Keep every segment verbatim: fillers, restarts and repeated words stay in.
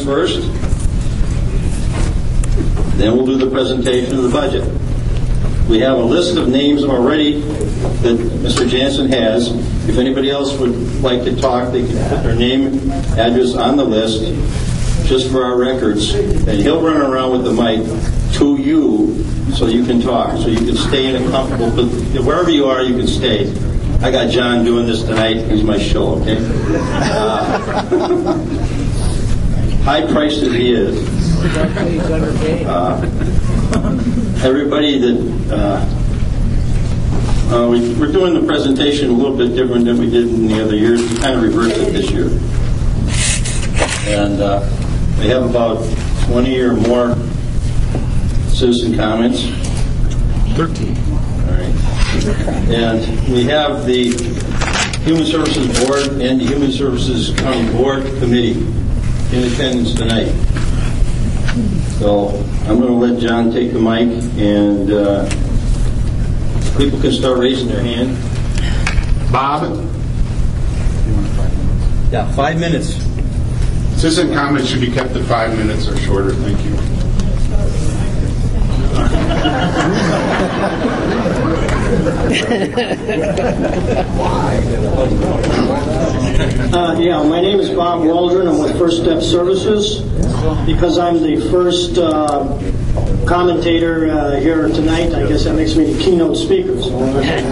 first. Then we'll do the presentation of the budget. We have a list of names already that Mister Jansen has. If anybody else would like to talk, they can put their name, address on the list, just for our records. And he'll run around with the mic to you so you can talk, so you can stay in a comfortable position. Wherever you are, you can stay. I got John doing this tonight. He's my show, okay? Uh, high priced as he is. Uh, everybody that uh, uh, we, we're doing the presentation a little bit different than we did in the other years. We kind of reversed it this year. And uh, we have about twenty or more citizen comments. thirteen. All right. And we have the Human Services Board and the Human Services County Board Committee in attendance tonight. So I'm going to let John take the mic, and uh, people can start raising their hand. Bob? Yeah, five minutes. Citizen comments should be kept to five minutes or shorter. Thank you. Uh, yeah, my name is Bob Waldron. I'm with First Step Services. Because I'm the first uh, commentator uh, here tonight, I guess that makes me the keynote speaker. So,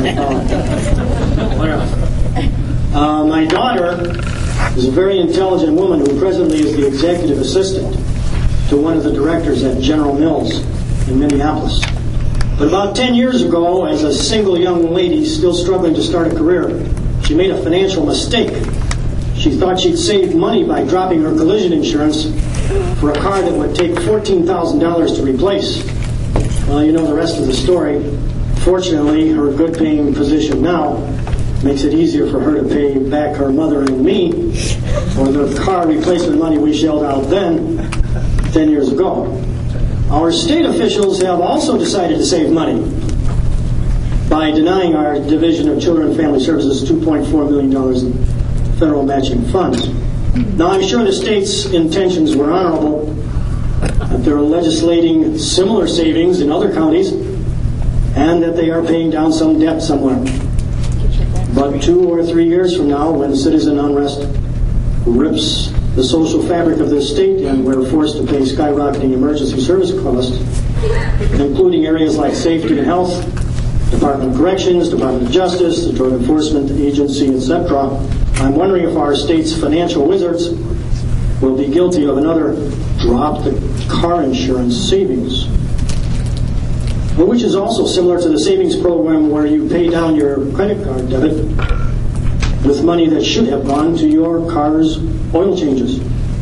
uh, my daughter is a very intelligent woman who presently is the executive assistant to one of the directors at General Mills in Minneapolis. But about ten years ago, as a single young lady still struggling to start a career, she made a financial mistake. She thought she'd save money by dropping her collision insurance for a car that would take fourteen thousand dollars to replace. Well, you know the rest of the story. Fortunately, her good-paying position now makes it easier for her to pay back her mother and me for the car replacement money we shelled out then, ten years ago. Our state officials have also decided to save money by denying our Division of Children and Family Services two point four million dollars in federal matching funds. Now, I'm sure the state's intentions were honorable, that they're legislating similar savings in other counties, and that they are paying down some debt somewhere. But two or three years from now, when citizen unrest rips the social fabric of this state and we're forced to pay skyrocketing emergency service costs, including areas like safety and health, Department of Corrections, Department of Justice, the Drug Enforcement Agency, et cetera, I'm wondering if our state's financial wizards will be guilty of another drop the car insurance savings, which is also similar to the savings program where you pay down your credit card debit with money that should have gone to your car's oil changes.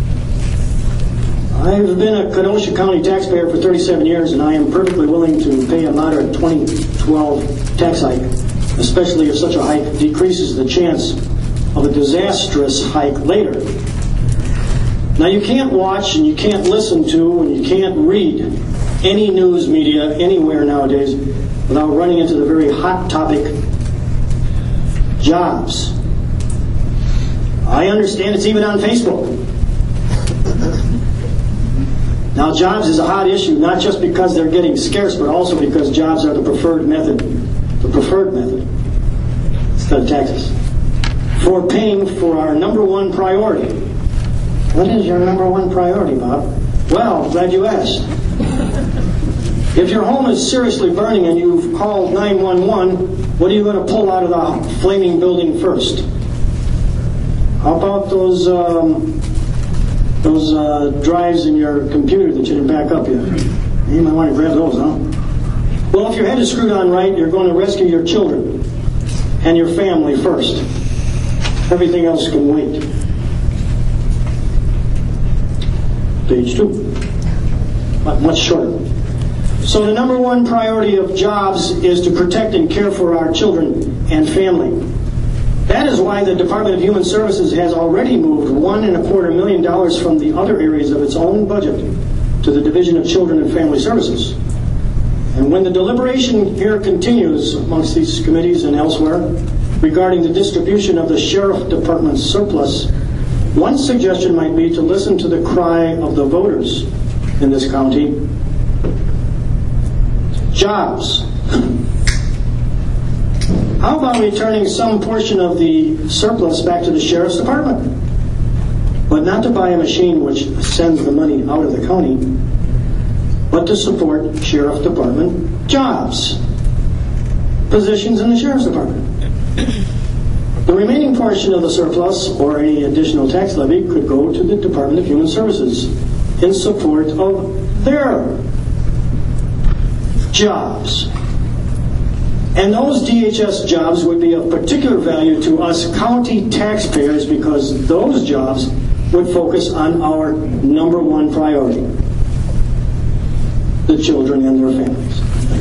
I've been a Kenosha County taxpayer for thirty-seven years, and I am perfectly willing to pay a moderate twenty twelve tax hike, especially if such a hike decreases the chance of a disastrous hike later. Now, you can't watch and you can't listen to and you can't read any news media anywhere nowadays without running into the very hot topic, jobs. I understand it's even on Facebook. Now, jobs is a hot issue, not just because they're getting scarce, but also because jobs are the preferred method, the preferred method, instead of taxes, for paying for our number one priority. What is your number one priority, Bob? Well, glad you asked. If your home is seriously burning and you've called nine one one, what are you going to pull out of the flaming building first? How about those um, those uh, drives in your computer that you didn't back up yet? You might want to grab those, huh? Well, if your head is screwed on right, you're going to rescue your children and your family first. Everything else can wait. Page two. But much shorter. So the number one priority of jobs is to protect and care for our children and family. That is why the Department of Human Services has already moved one and a quarter million dollars from the other areas of its own budget to the Division of Children and Family Services. And when the deliberation here continues amongst these committees and elsewhere regarding the distribution of the Sheriff Department's surplus, One suggestion might be to listen to the cry of the voters in this county. Jobs. How about returning some portion of the surplus back to the sheriff's department? But not to buy a machine which sends the money out of the county, but to support sheriff department jobs, positions in the sheriff's department. The remaining portion of the surplus or any additional tax levy could go to the Department of Human Services in support of their jobs. And those D H S jobs would be of particular value to us county taxpayers because those jobs would focus on our number one priority, the children and their families.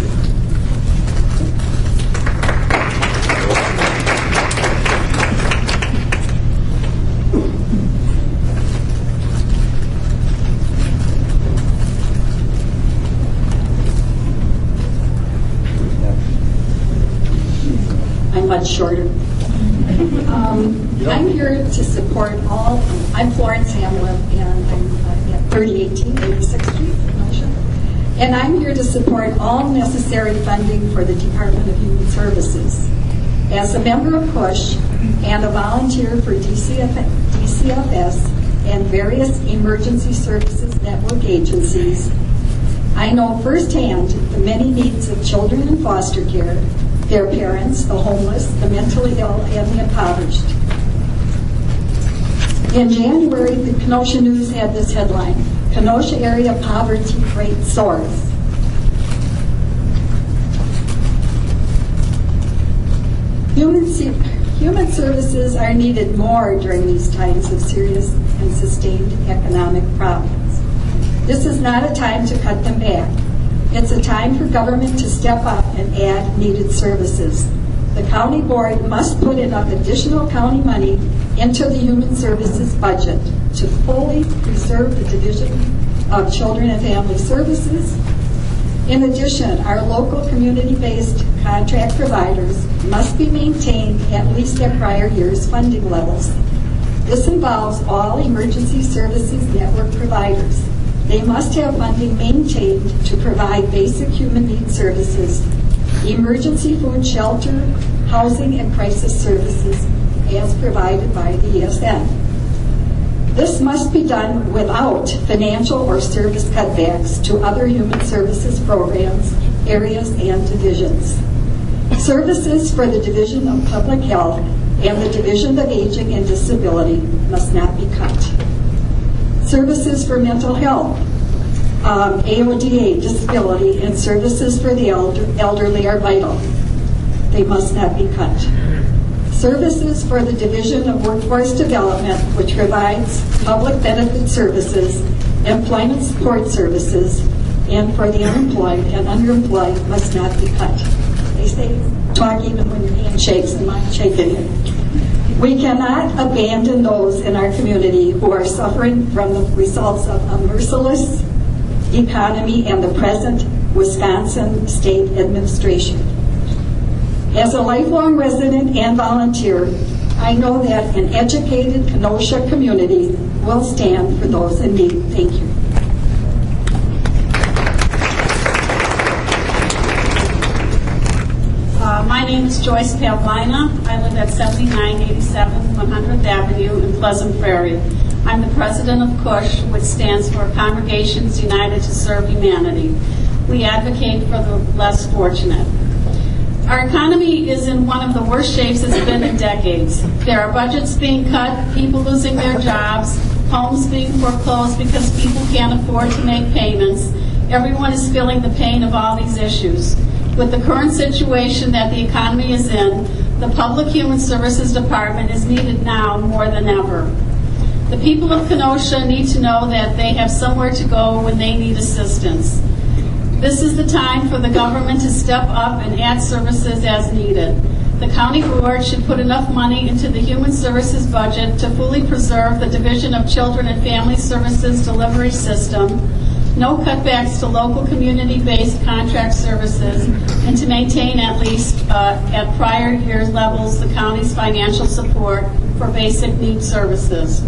I'm much shorter. Um, I'm here to support all. I'm Florence Hamlin, and I'm uh, at thirty eighteen eighty-sixth Street, Kenosha. And I'm here to support all necessary funding for the Department of Human Services. As a member of PUSH and a volunteer for D C F, D C F S and various emergency services network agencies, I know firsthand the many needs of children in foster care, their parents, the homeless, the mentally ill, and the impoverished. In January, the Kenosha News had this headline: Kenosha area poverty rate soars. Human, human services are needed more during these times of serious and sustained economic problems. This is not a time to cut them back. It's a time for government to step up and add needed services. The county board must put enough additional county money into the human services budget to fully preserve the Division of Children and Family Services. In addition, our local community-based contract providers must be maintained at least at prior year's funding levels. This involves all emergency services network providers. They must have funding maintained to provide basic human needs services, emergency food, shelter, housing, and crisis services as provided by the E S N. This must be done without financial or service cutbacks to other human services programs, areas, and divisions. Services for the Division of Public Health and the Division of Aging and Disability must not be cut. Services for mental health, um, A O D A, disability, and services for the elder, elderly are vital. They must not be cut. Services for the Division of Workforce Development, which provides public benefit services, employment support services, and for the unemployed and underemployed must not be cut. They say talk even when your hand shakes, and mine shaking it. We cannot abandon those in our community who are suffering from the results of a merciless economy and the present Wisconsin state administration. As a lifelong resident and volunteer, I know that an educated Kenosha community will stand for those in need. Thank you. Uh, my name is Joyce Pavlina. I live at seventy-nine eighty-seven one hundredth Avenue in Pleasant Prairie. I'm the president of CUSH, which stands for Congregations United to Serve Humanity. We advocate for the less fortunate. Our economy is in one of the worst shapes it's been in decades. There are budgets being cut, people losing their jobs, homes being foreclosed because people can't afford to make payments. Everyone is feeling the pain of all these issues. With the current situation that the economy is in, the Public Human Services Department is needed now more than ever. The people of Kenosha need to know that they have somewhere to go when they need assistance. This is the time for the government to step up and add services as needed. The county board should put enough money into the human services budget to fully preserve the Division of Children and Family Services delivery system, no cutbacks to local community-based contract services, and to maintain at least uh, at prior year levels the county's financial support for basic needs services.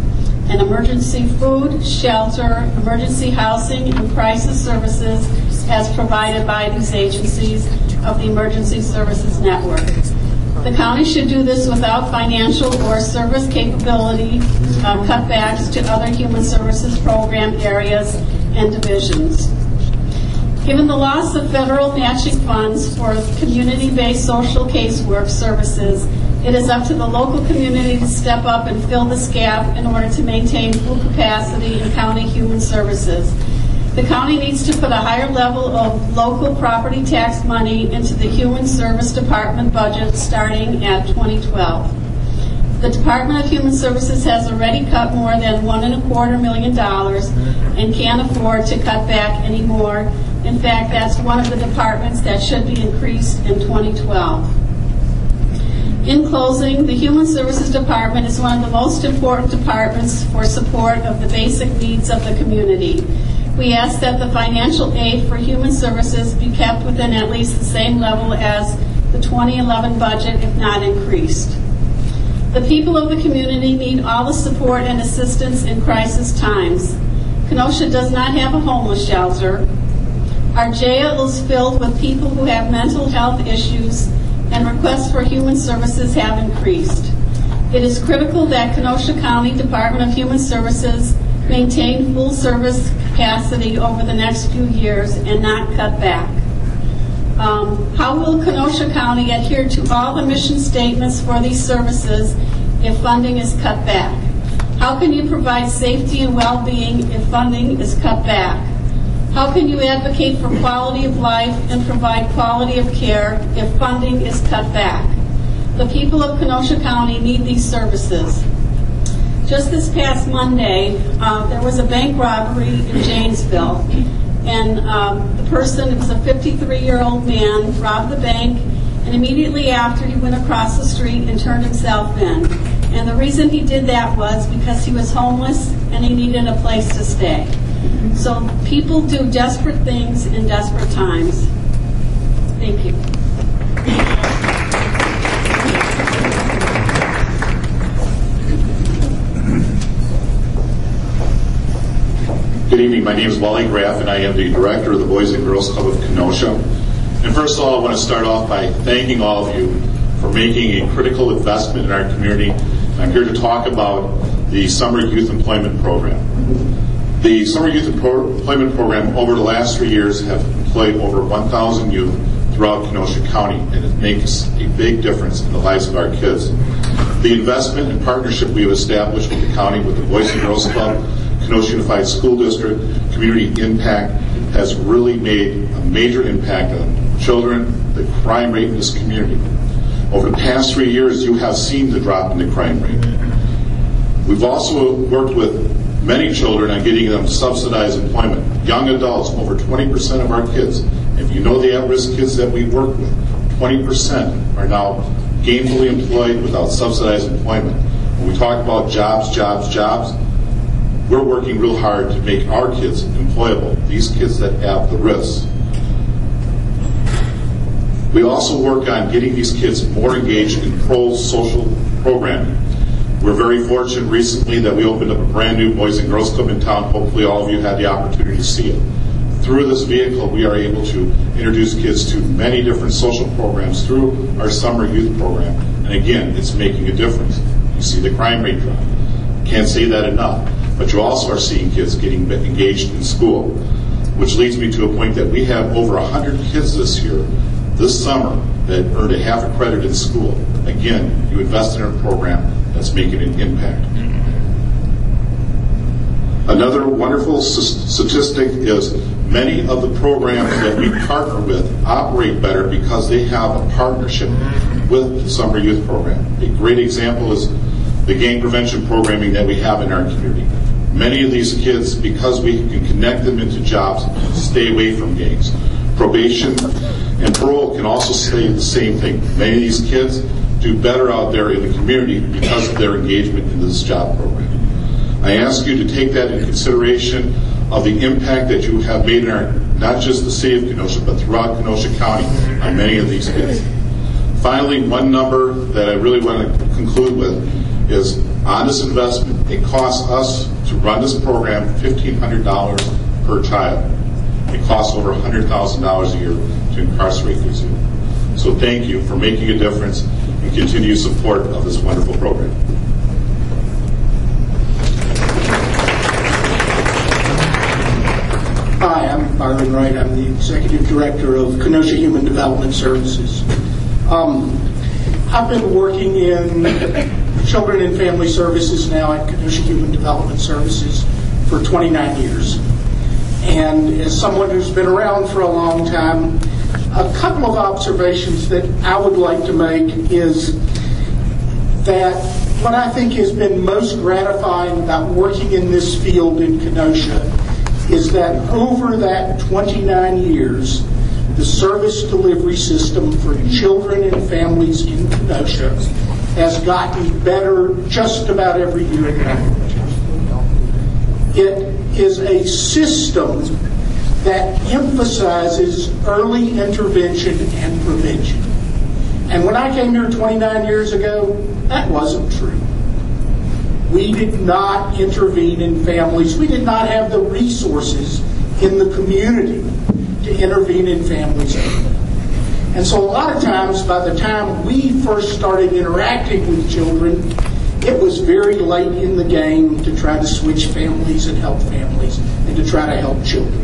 and emergency food, shelter, emergency housing, and crisis services as provided by these agencies of the Emergency Services Network. The county should do this without financial or service capability uh, cutbacks to other human services program areas and divisions. Given the loss of federal matching funds for community-based social casework services, it is up to the local community to step up and fill this gap in order to maintain full capacity in county human services. The county needs to put a higher level of local property tax money into the Human Service Department budget starting at twenty twelve. The Department of Human Services has already cut more than one and a quarter million dollars and can't afford to cut back anymore. In fact, that's one of the departments that should be increased in twenty twelve. In closing, the Human Services Department is one of the most important departments for support of the basic needs of the community. We ask that the financial aid for human services be kept within at least the same level as the twenty eleven budget, if not increased. The people of the community need all the support and assistance in crisis times. Kenosha does not have a homeless shelter. Our jail is filled with people who have mental health issues, and requests for human services have increased. It is critical that Kenosha County Department of Human Services maintain full service capacity over the next few years and not cut back. Um, how will Kenosha County adhere to all the mission statements for these services if funding is cut back? How can you provide safety and well-being if funding is cut back? How can you advocate for quality of life and provide quality of care if funding is cut back? The people of Kenosha County need these services. Just this past Monday, uh, there was a bank robbery in Janesville, and um, the person, it was a fifty-three-year-old man, robbed the bank, and immediately after he went across the street and turned himself in. And the reason he did that was because he was homeless and he needed a place to stay. So people do desperate things in desperate times. Thank you. Good evening. My name is Wally Graff, and I am the director of the Boys and Girls Club of Kenosha. And first of all, I want to start off by thanking all of you for making a critical investment in our community. I'm here to talk about the Summer Youth Employment Program. The Summer Youth Employment Program over the last three years have employed over one thousand youth throughout Kenosha County, and it makes a big difference in the lives of our kids. The investment and partnership we have established with the county, with the Boys and Girls Club, Kenosha Unified School District, Community Impact, has really made a major impact on children, the crime rate in this community. Over the past three years, you have seen the drop in the crime rate. We've also worked with many children on getting them subsidized employment. Young adults, over twenty percent of our kids, if you know the at-risk kids that we work with, twenty percent are now gainfully employed without subsidized employment. When we talk about jobs, jobs, jobs, we're working real hard to make our kids employable, these kids that have the risks. We also work on getting these kids more engaged in pro-social programming. We're very fortunate recently that we opened up a brand new Boys and Girls Club in town. Hopefully all of you had the opportunity to see it. Through this vehicle, we are able to introduce kids to many different social programs through our summer youth program. And again, it's making a difference. You see the crime rate drop. Can't say that enough. But you also are seeing kids getting engaged in school, which leads me to a point that we have over one hundred kids this year, this summer, that earned a half a credit in school. Again, you invest in a program that's making an impact. Another wonderful statistic is many of the programs that we partner with operate better because they have a partnership with the Summer Youth Program. A great example is the gang prevention programming that we have in our community. Many of these kids, because we can connect them into jobs, stay away from gangs. Probation and parole can also say the same thing. Many of these kids do better out there in the community because of their engagement in this job program. I ask you to take that into consideration of the impact that you have made in our, not just the city of Kenosha, but throughout Kenosha County on many of these kids. Finally, one number that I really want to conclude with is on this investment, It costs us to run this program fifteen hundred dollars per child. It costs over one hundred thousand dollars a year to incarcerate these youth. So thank you for making a difference and continued support of this wonderful program. Hi, I'm Marlon Wright. I'm the Executive Director of Kenosha Human Development Services. Um, I've been working in Children and Family Services now at Kenosha Human Development Services for twenty-nine years. And as someone who's been around for a long time, a couple of observations that I would like to make is that what I think has been most gratifying about working in this field in Kenosha is that over that twenty-nine years, the service delivery system for children and families in Kenosha has gotten better just about every year in that. It is a system that emphasizes early intervention and prevention. And when I came here twenty-nine years ago, that wasn't true. We did not intervene in families. We did not have the resources in the community to intervene in families. And so a lot of times, by the time we first started interacting with children, it was very late in the game to try to switch families and help families and to try to help children.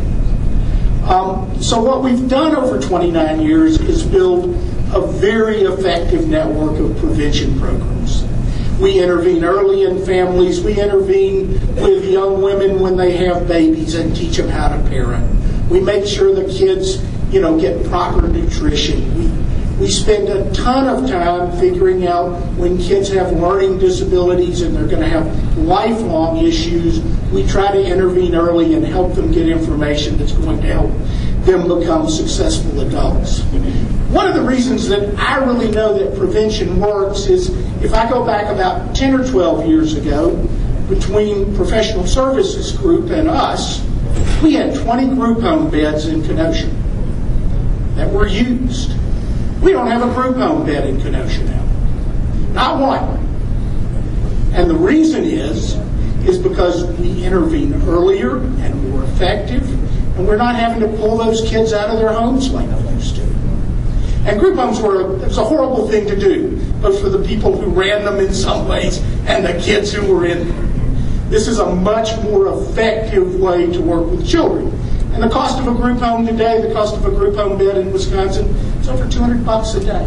Um, so what we've done over twenty-nine years is build a very effective network of prevention programs. We intervene early in families. We intervene with young women when they have babies and teach them how to parent. We make sure the kids, you know, get proper nutrition. We We spend a ton of time figuring out when kids have learning disabilities and they're going to have lifelong issues. We try to intervene early and help them get information that's going to help them become successful adults. One of the reasons that I really know that prevention works is if I go back about ten or twelve years ago, between Professional Services Group and us, we had twenty group home beds in Kenosha that were used. We don't have a group home bed in Kenosha now. Not one. And the reason is, is because we intervene earlier and more effective, and we're not having to pull those kids out of their homes like we used to. And group homes were a, it was a horrible thing to do, both for the people who ran them in some ways and the kids who were in them. This is a much more effective way to work with children. And the cost of a group home today, the cost of a group home bed in Wisconsin, is over two hundred bucks a day.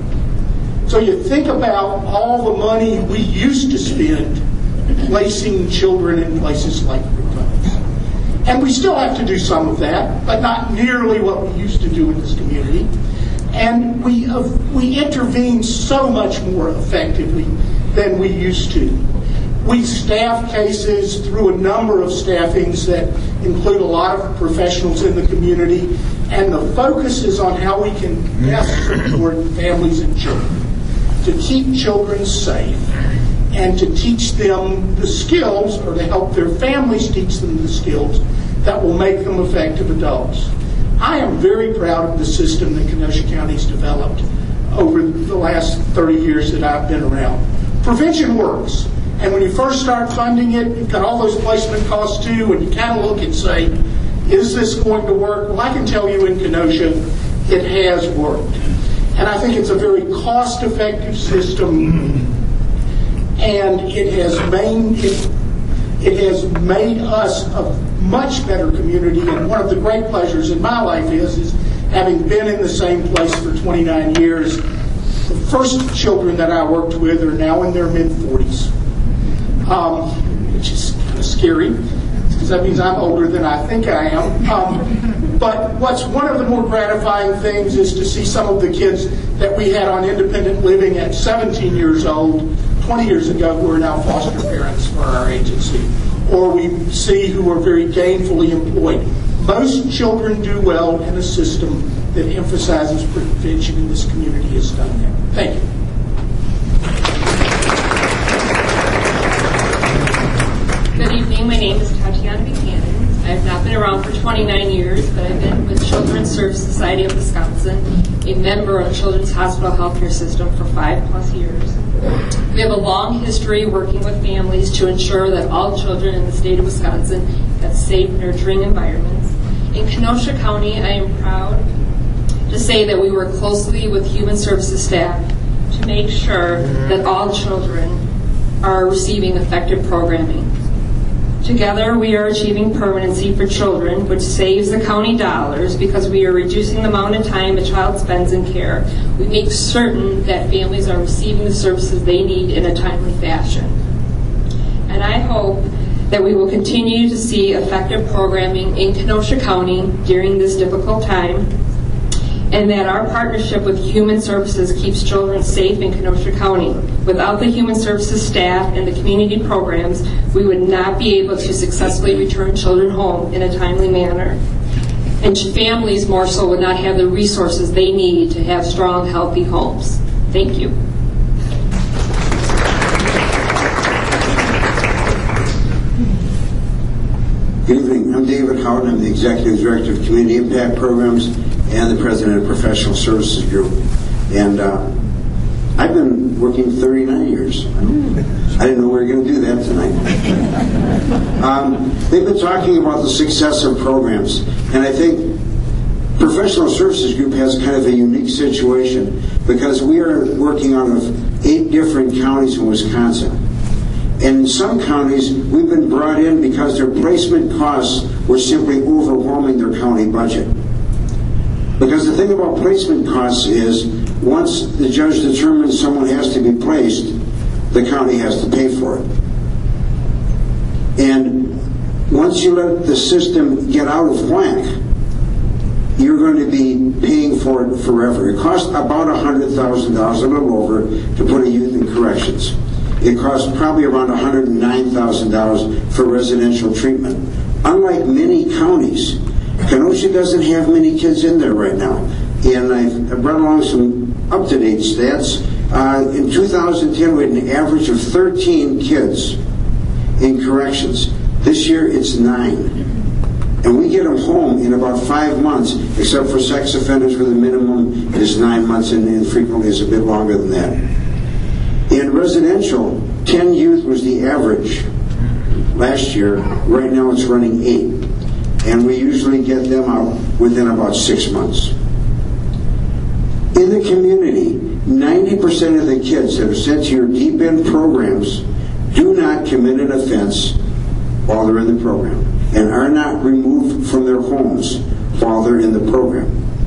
So you think about all the money we used to spend placing children in places like group homes. And we still have to do some of that, but not nearly what we used to do in this community. And we uh, we intervene so much more effectively than we used to. We staff cases through a number of staffings that include a lot of professionals in the community, and the focus is on how we can best support families and children, to keep children safe, and to teach them the skills, or to help their families teach them the skills that will make them effective adults. I am very proud of the system that Kenosha County's developed over the last thirty years that I've been around. Prevention works. And when you first start funding it, you've got all those placement costs too, and you kind of look and say, is this going to work? Well, I can tell you in Kenosha, it has worked. And I think it's a very cost-effective system, and it has made, it, it has made us a much better community. And one of the great pleasures in my life is, is having been in the same place for twenty-nine years, the first children that I worked with are now in their mid-forties. Um, which is kind of scary, because that means I'm older than I think I am. Um, but what's one of the more gratifying things is to see some of the kids that we had on independent living at seventeen years old, twenty years ago, who are now foster parents for our agency, or we see who are very gainfully employed. Most children do well in a system that emphasizes prevention, and this community has done that. Thank you. Good evening. My name is Tatiana Buchanan. I've not been around for twenty-nine years, but I've been with Children's Service Society of Wisconsin, a member of Children's Hospital Healthcare System for five plus years. We have a long history working with families to ensure that all children in the state of Wisconsin have safe, nurturing environments. In Kenosha County, I am proud to say that we work closely with Human Services staff to make sure that all children are receiving effective programming. Together, we are achieving permanency for children, which saves the county dollars because we are reducing the amount of time a child spends in care. We make certain that families are receiving the services they need in a timely fashion. And I hope that we will continue to see effective programming in Kenosha County during this difficult time, and that our partnership with Human Services keeps children safe in Kenosha County. Without the Human Services staff and the community programs, we would not be able to successfully return children home in a timely manner. And families, more so, would not have the resources they need to have strong, healthy homes. Thank you. Good evening. I'm David Howard. I'm the Executive Director of Community Impact Programs and the President of Professional Services Group. And uh, I've been working thirty-nine years. I, I didn't know we were going to do that tonight. um, they've been talking about the success of programs, and I think Professional Services Group has kind of a unique situation because we are working out of eight different counties in Wisconsin. And in some counties, we've been brought in because their placement costs were simply overwhelming their county budget. Because the thing about placement costs is, once the judge determines someone has to be placed, the county has to pay for it. And once you let the system get out of whack, you're going to be paying for it forever. It costs about one hundred thousand dollars, a little over, to put a youth in corrections. It costs probably around one hundred nine thousand dollars for residential treatment. Unlike many counties, Kenosha doesn't have many kids in there right now. And I've, I've brought along some up-to-date stats. Uh, in two thousand ten, we had an average of thirteen kids in corrections. This year, it's nine. And we get them home in about five months, except for sex offenders where the minimum is nine months and, and frequently is a bit longer than that. In residential, ten youth was the average last year. Right now it's running eight. And we usually get them out within about six months. In the community, ninety percent of the kids that are sent to your deep end programs do not commit an offense while they're in the program and are not removed from their homes while they're in the program.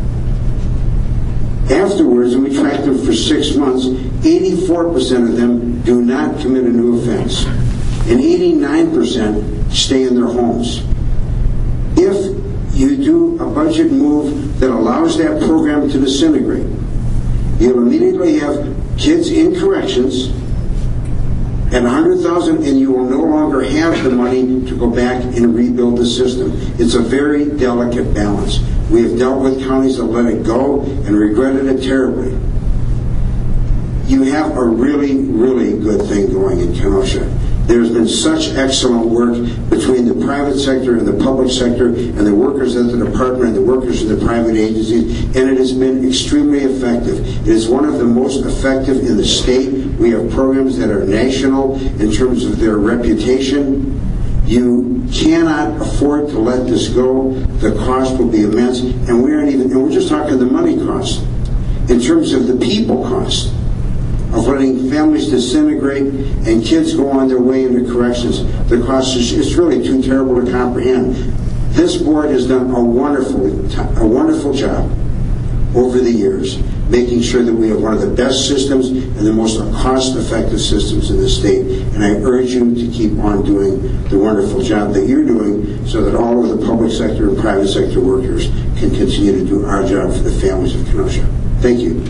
Afterwards, and we track them for six months, eighty-four percent of them do not commit a new offense, and eighty-nine percent stay in their homes. If you do a budget move that allows that program to disintegrate, you'll immediately have kids in corrections at one hundred thousand dollars, and you will no longer have the money to go back and rebuild the system. It's a very delicate balance. We have dealt with counties that let it go and regretted it terribly. You have a really, really good thing going in Kenosha. There's been such excellent work between the private sector and the public sector and the workers at the department and the workers at the private agencies, and it has been extremely effective. It is one of the most effective in the state. We have programs that are national in terms of their reputation. You cannot afford to let this go. The cost will be immense, and we aren't even, and we're just talking the money cost. In terms of the people cost, of letting families disintegrate and kids go on their way into corrections, the cost is it's really too terrible to comprehend. This board has done a wonderful, a wonderful job over the years, making sure that we have one of the best systems and the most cost-effective systems in the state. And I urge you to keep on doing the wonderful job that you're doing so that all of the public sector and private sector workers can continue to do our job for the families of Kenosha. Thank you.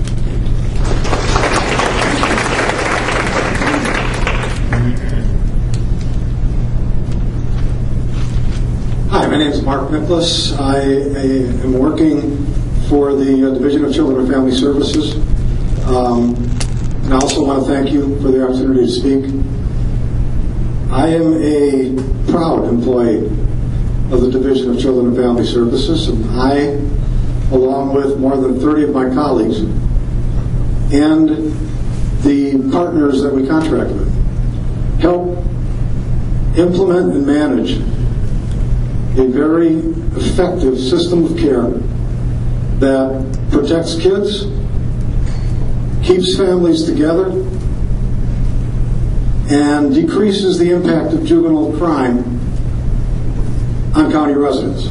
Hi, my name is Mark Mickless. I, I am working for the uh, Division of Children and Family Services. Um, and I also want to thank you for the opportunity to speak. I am a proud employee of the Division of Children and Family Services, and I, along with more than thirty of my colleagues, and the partners that we contract with help implement and manage a very effective system of care that protects kids, keeps families together, and decreases the impact of juvenile crime on county residents.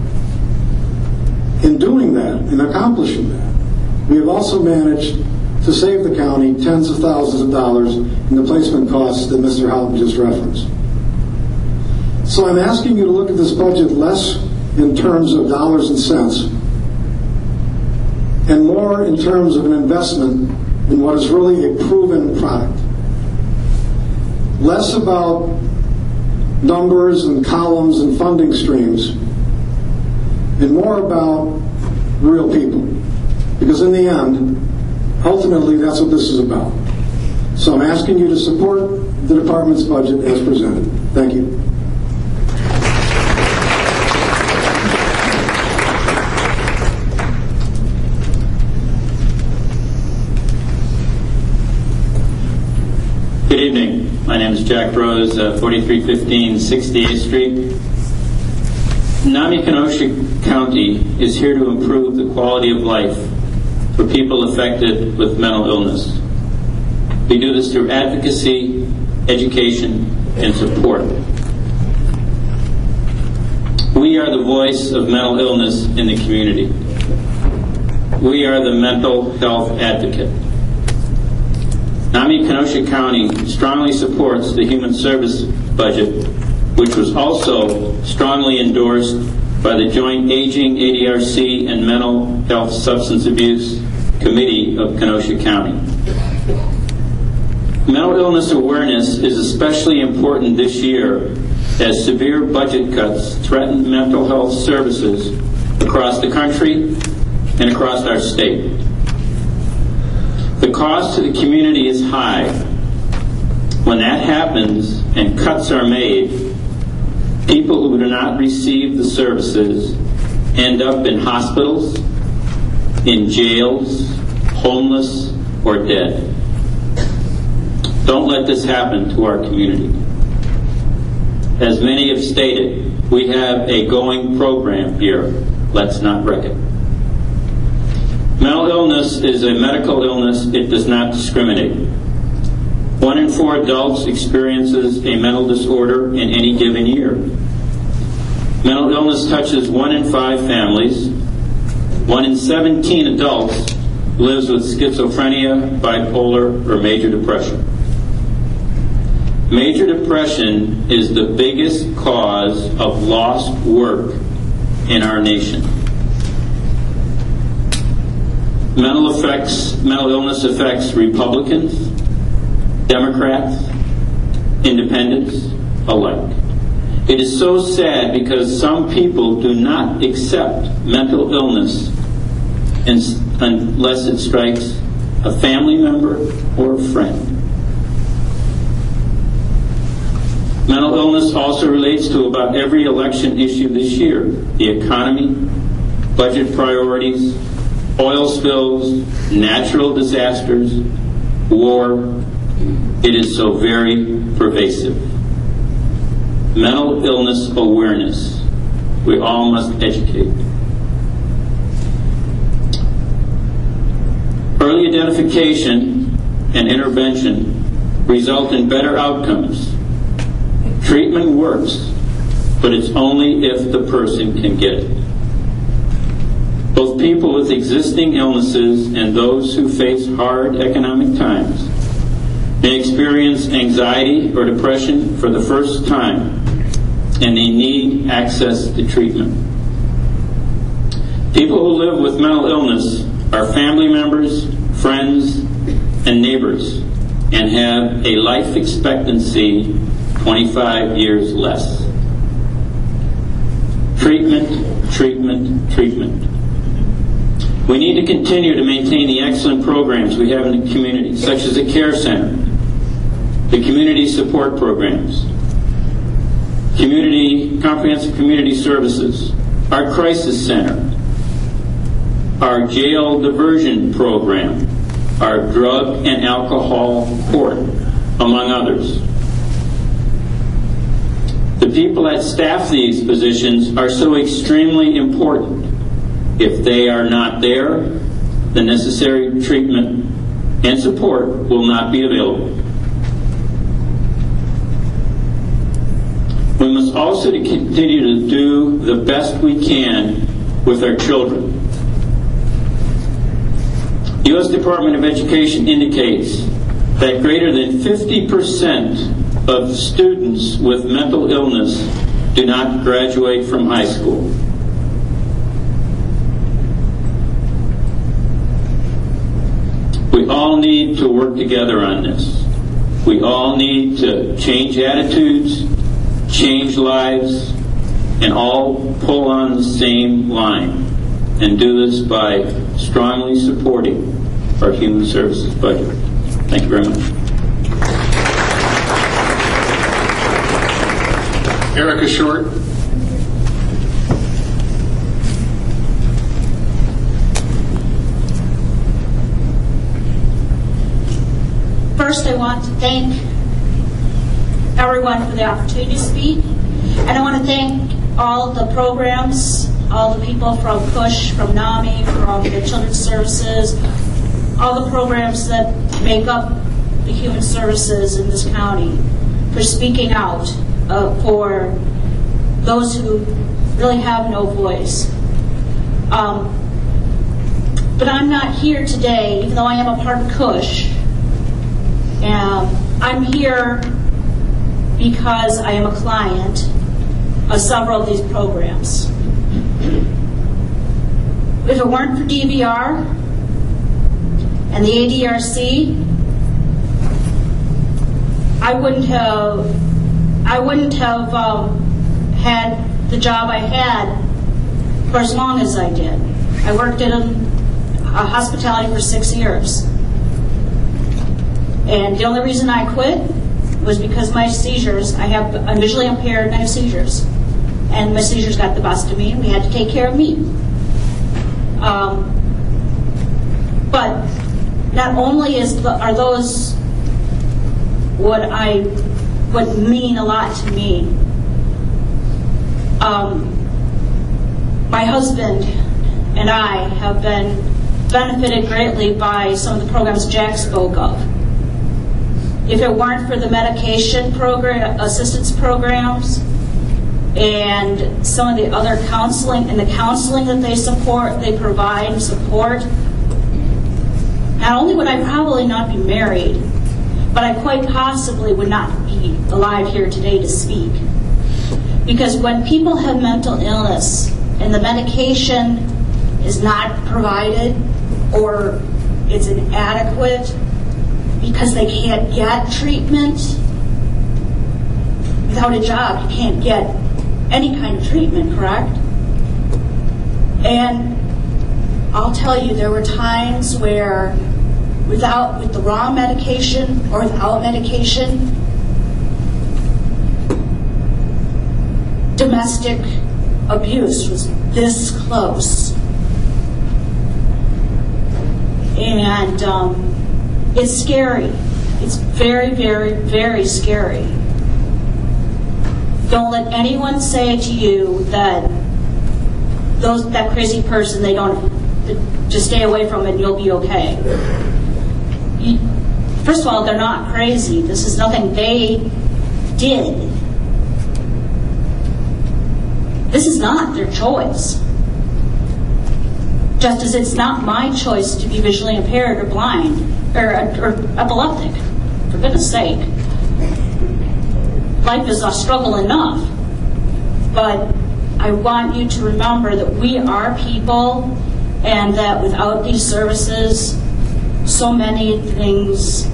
In doing that, in accomplishing that, we have also managed to save the county tens of thousands of dollars in the placement costs that Mister Houghton just referenced. So I'm asking you to look at this budget less in terms of dollars and cents and more in terms of an investment in what is really a proven product. Less about numbers and columns and funding streams and more about real people. Because in the end, ultimately, that's what this is about. So I'm asking you to support the department's budget as presented. Thank you. Good evening. My name is Jack Rose, uh, forty-three fifteen sixty-eighth Street. Nami-Kenosha County is here to improve the quality of life for people affected with mental illness. We do this through advocacy, education, and support. We are the voice of mental illness in the community. We are the mental health advocate. Nami-Kenosha County strongly supports the human service budget, which was also strongly endorsed by the Joint Aging, A D R C, and Mental Health Substance Abuse Committee of Kenosha County. Mental illness awareness is especially important this year as severe budget cuts threaten mental health services across the country and across our state. The cost to the community is high. When that happens and cuts are made, people who do not receive the services end up in hospitals, in jails, homeless, or dead. Don't let this happen to our community. As many have stated, we have a going program here. Let's not wreck it. Mental illness is a medical illness. It does not discriminate. One in four adults experiences a mental disorder in any given year. Mental illness touches one in five families. One in seventeen adults lives with schizophrenia, bipolar, or major depression. Major depression is the biggest cause of lost work in our nation. Mental effects, mental illness affects Republicans, Democrats, Independents alike. It is so sad because some people do not accept mental illness unless it strikes a family member or a friend. Mental illness also relates to about every election issue this year: the economy, budget priorities, oil spills, natural disasters, war. It is so very pervasive. Mental illness awareness. We all must educate. Early identification and intervention result in better outcomes. Treatment works, but it's only if the person can get it. Both people with existing illnesses and those who face hard economic times may experience anxiety or depression for the first time, and they need access to treatment. People who live with mental illness are family members, friends, and neighbors, and have a life expectancy twenty-five years less. Treatment, treatment, treatment. We need to continue to maintain the excellent programs we have in the community, such as the Care Center, the community support programs, community comprehensive community services, our crisis center, our jail diversion program, our drug and alcohol court, among others. The people that staff these positions are so extremely important. If they are not there, the necessary treatment and support will not be available. We must also continue to do the best we can with our children. The U S Department of Education indicates that greater than fifty percent of students with mental illness do not graduate from high school. We all need to work together on this. We all need to change attitudes, change lives, and all pull on the same line, and do this by strongly supporting our Human Services budget. Thank you very much. Erica Short. First, I want to thank everyone for the opportunity to speak, and I want to thank all the programs, all the people from PUSH, from NAMI, from the Children's Services, all the programs that make up the human services in this county, for speaking out uh, for those who really have no voice. Um, but I'm not here today, even though I am a part of PUSH. And I'm here because I am a client of several of these programs. If it weren't for D V R and the A D R C, I wouldn't have I wouldn't have um, had the job I had for as long as I did. I worked in a, a hospitality for six years. And the only reason I quit was because my seizures, I have, I'm visually impaired and I have seizures. And my seizures got the best of me, and we had to take care of me. Um, but not only is the, are those what I what mean a lot to me. Um, my husband and I have been benefited greatly by some of the programs Jack spoke of. If it weren't for the medication program, assistance programs, and some of the other counseling and the counseling that they support, they provide and support, not only would I probably not be married, but I quite possibly would not be alive here today to speak. Because when people have mental illness and the medication is not provided or it's inadequate, because they can't get treatment. Without a job, you can't get any kind of treatment, correct? And I'll tell you, there were times where without, with the wrong medication or without medication, domestic abuse was this close. And um, it's scary. It's very, very, very scary. Don't let anyone say to you that those that crazy person, they don't, just stay away from it and you'll be okay. You, first of all, they're not crazy. This is nothing they did. This is not their choice. Just as it's not my choice to be visually impaired or blind. Or, or epileptic, for goodness sake. Life is a struggle enough. But I want you to remember that we are people, and that without these services, so many things,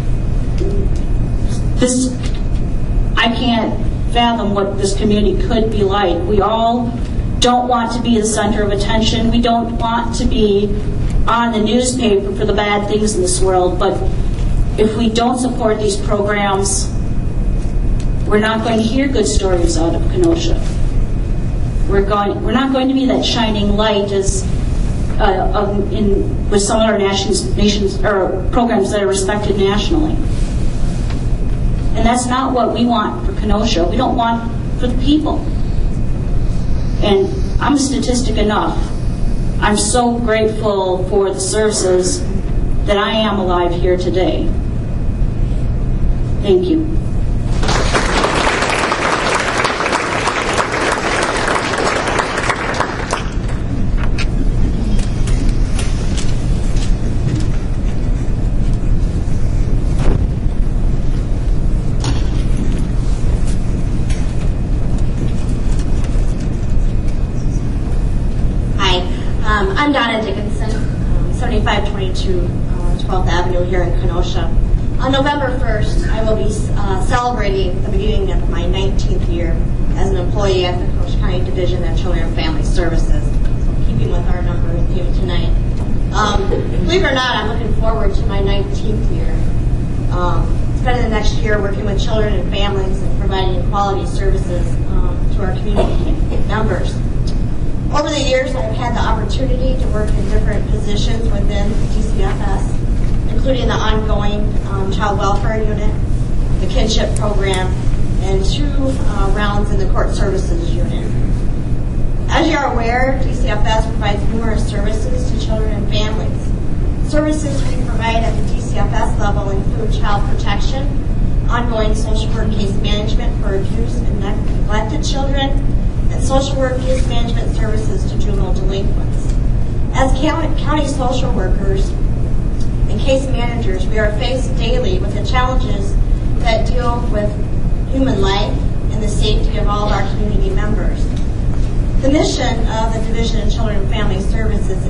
this, I can't fathom what this community could be like. We all don't want to be the center of attention. We don't want to be on the newspaper for the bad things in this world, but if we don't support these programs, we're not going to hear good stories out of Kenosha. We're going we're not going to be that shining light as uh, of, in, with some other nations, nations or programs that are respected nationally. And that's not what we want for Kenosha. We don't want for the people. And I'm a statistic enough. I'm so grateful for the services that I am alive here today. Thank you. I'm Donna Dickinson, um, seventy-five twenty-two uh, twelfth Avenue here in Kenosha. On November first, I will be uh, celebrating the beginning of my nineteenth year as an employee at the Kenosha County Division of Children and Family Services, so keeping with our number theme tonight. Um, believe it or not, I'm looking forward to my nineteenth year. Um, spending the next year working with children and families and providing quality services um, to our community members. Over the years, I've had the opportunity to work in different positions within D C F S, including the ongoing um, Child Welfare Unit, the Kinship Program, and two uh, rounds in the Court Services Unit. As you are aware, D C F S provides numerous services to children and families. Services we provide at the D C F S level include child protection, ongoing social work case management for abused and neglected children, and social work case management services to juvenile delinquents. As county social workers and case managers, we are faced daily with the challenges that deal with human life and the safety of all of our community members. The mission of the Division of Children and Family Services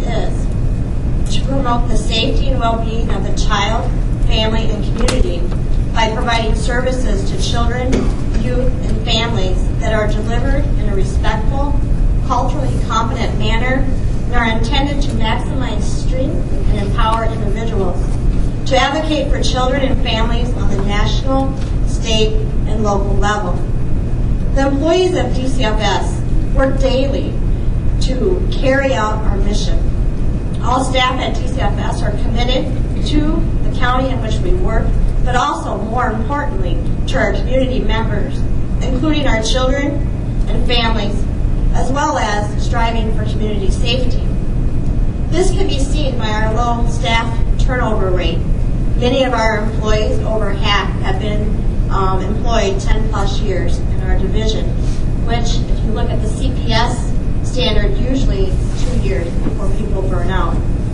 is to promote the safety and well-being of the child, family, and community by providing services to children, youth, and families that are delivered in a respectful, culturally competent manner and are intended to maximize strength and empower individuals to advocate for children and families on the national, state, and local level. The employees of D C F S work daily to carry out our mission. All staff at D C F S are committed to the county in which we work, but also, more importantly, to our community members, including our children and families, as well as striving for community safety. This can be seen by our low staff turnover rate. Many of our employees, over half, have been um, employed ten plus years in our division, which, if you look at the C P S standard, usually it's two years before people burn out.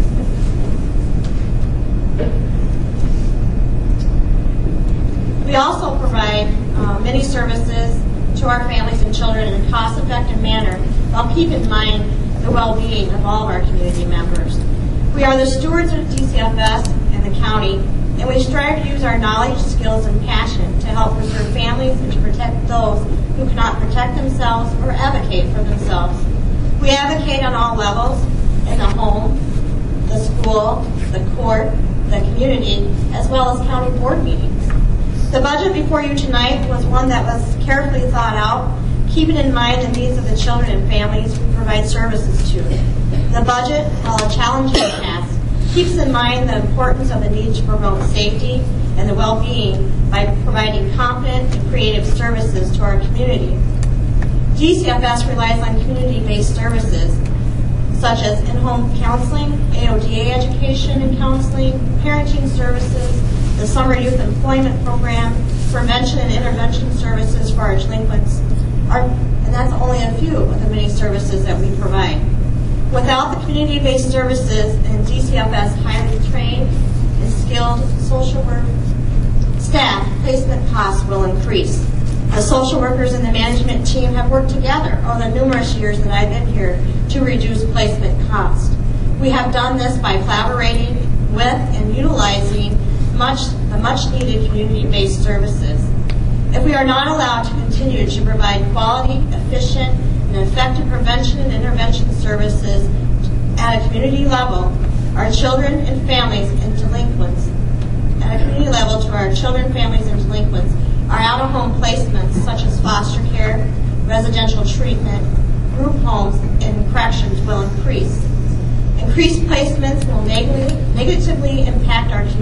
We also provide uh, many services to our families and children in a cost-effective manner while keeping in mind the well-being of all of our community members. We are the stewards of D C F S and the county, and we strive to use our knowledge, skills, and passion to help preserve families and to protect those who cannot protect themselves or advocate for themselves. We advocate on all levels, in the home, the school, the court, the community, as well as county board meetings. The budget before you tonight was one that was carefully thought out, keeping in mind the needs of the children and families we provide services to. The budget, while a challenging task, keeps in mind the importance of the need to promote safety and the well-being by providing competent and creative services to our community. D C F S relies on community-based services such as in-home counseling, A O D A education and counseling, parenting services, the Summer Youth Employment Program, prevention and intervention services for our delinquents, our, and that's only a few of the many services that we provide. Without the community-based services and D C F S highly trained and skilled social work staff, placement costs will increase. The social workers and the management team have worked together over the numerous years that I've been here to reduce placement costs. We have done this by collaborating with and utilizing much the much-needed community-based services. If we are not allowed to continue to provide quality, efficient, and effective prevention and intervention services at a community level, our children and families and delinquents, at a community level to our children, families, and delinquents, our out-of-home placements such as foster care, residential treatment, group homes, and corrections will increase. Increased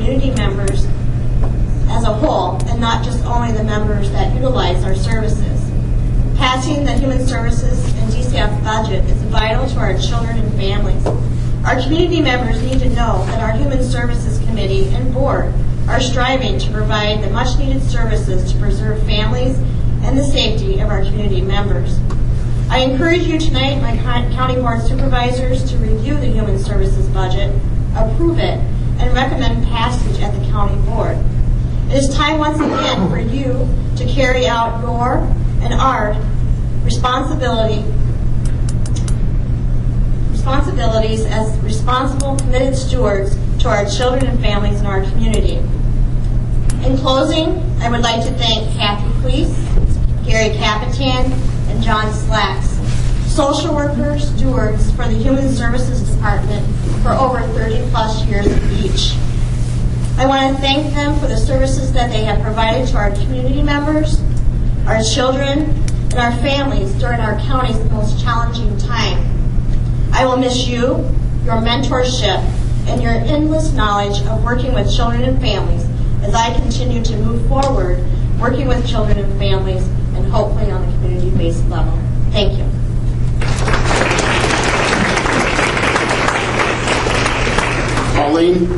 community members as a whole, and not just only the members that utilize our services. Passing the Human Services and D C F budget is vital to our children and families. Our community members need to know that our Human Services Committee and Board are striving to provide the much-needed services to preserve families and the safety of our community members. I encourage you tonight, my County Board Supervisors, to review the Human Services budget, approve it, and recommend passage at the County Board. It is time once again for you to carry out your and our responsibility responsibilities as responsible, committed stewards to our children and families in our community. In closing, I would like to thank Kathy Cleese, Gary Capitan, and John Slacks, social workers, stewards for the Human Services Department for over thirty plus years each. I want to thank them for the services that they have provided to our community members, our children, and our families during our county's most challenging time. I will miss you, your mentorship, and your endless knowledge of working with children and families as I continue to move forward working with children and families and hopefully on the community-based level. Thank you. Pauline?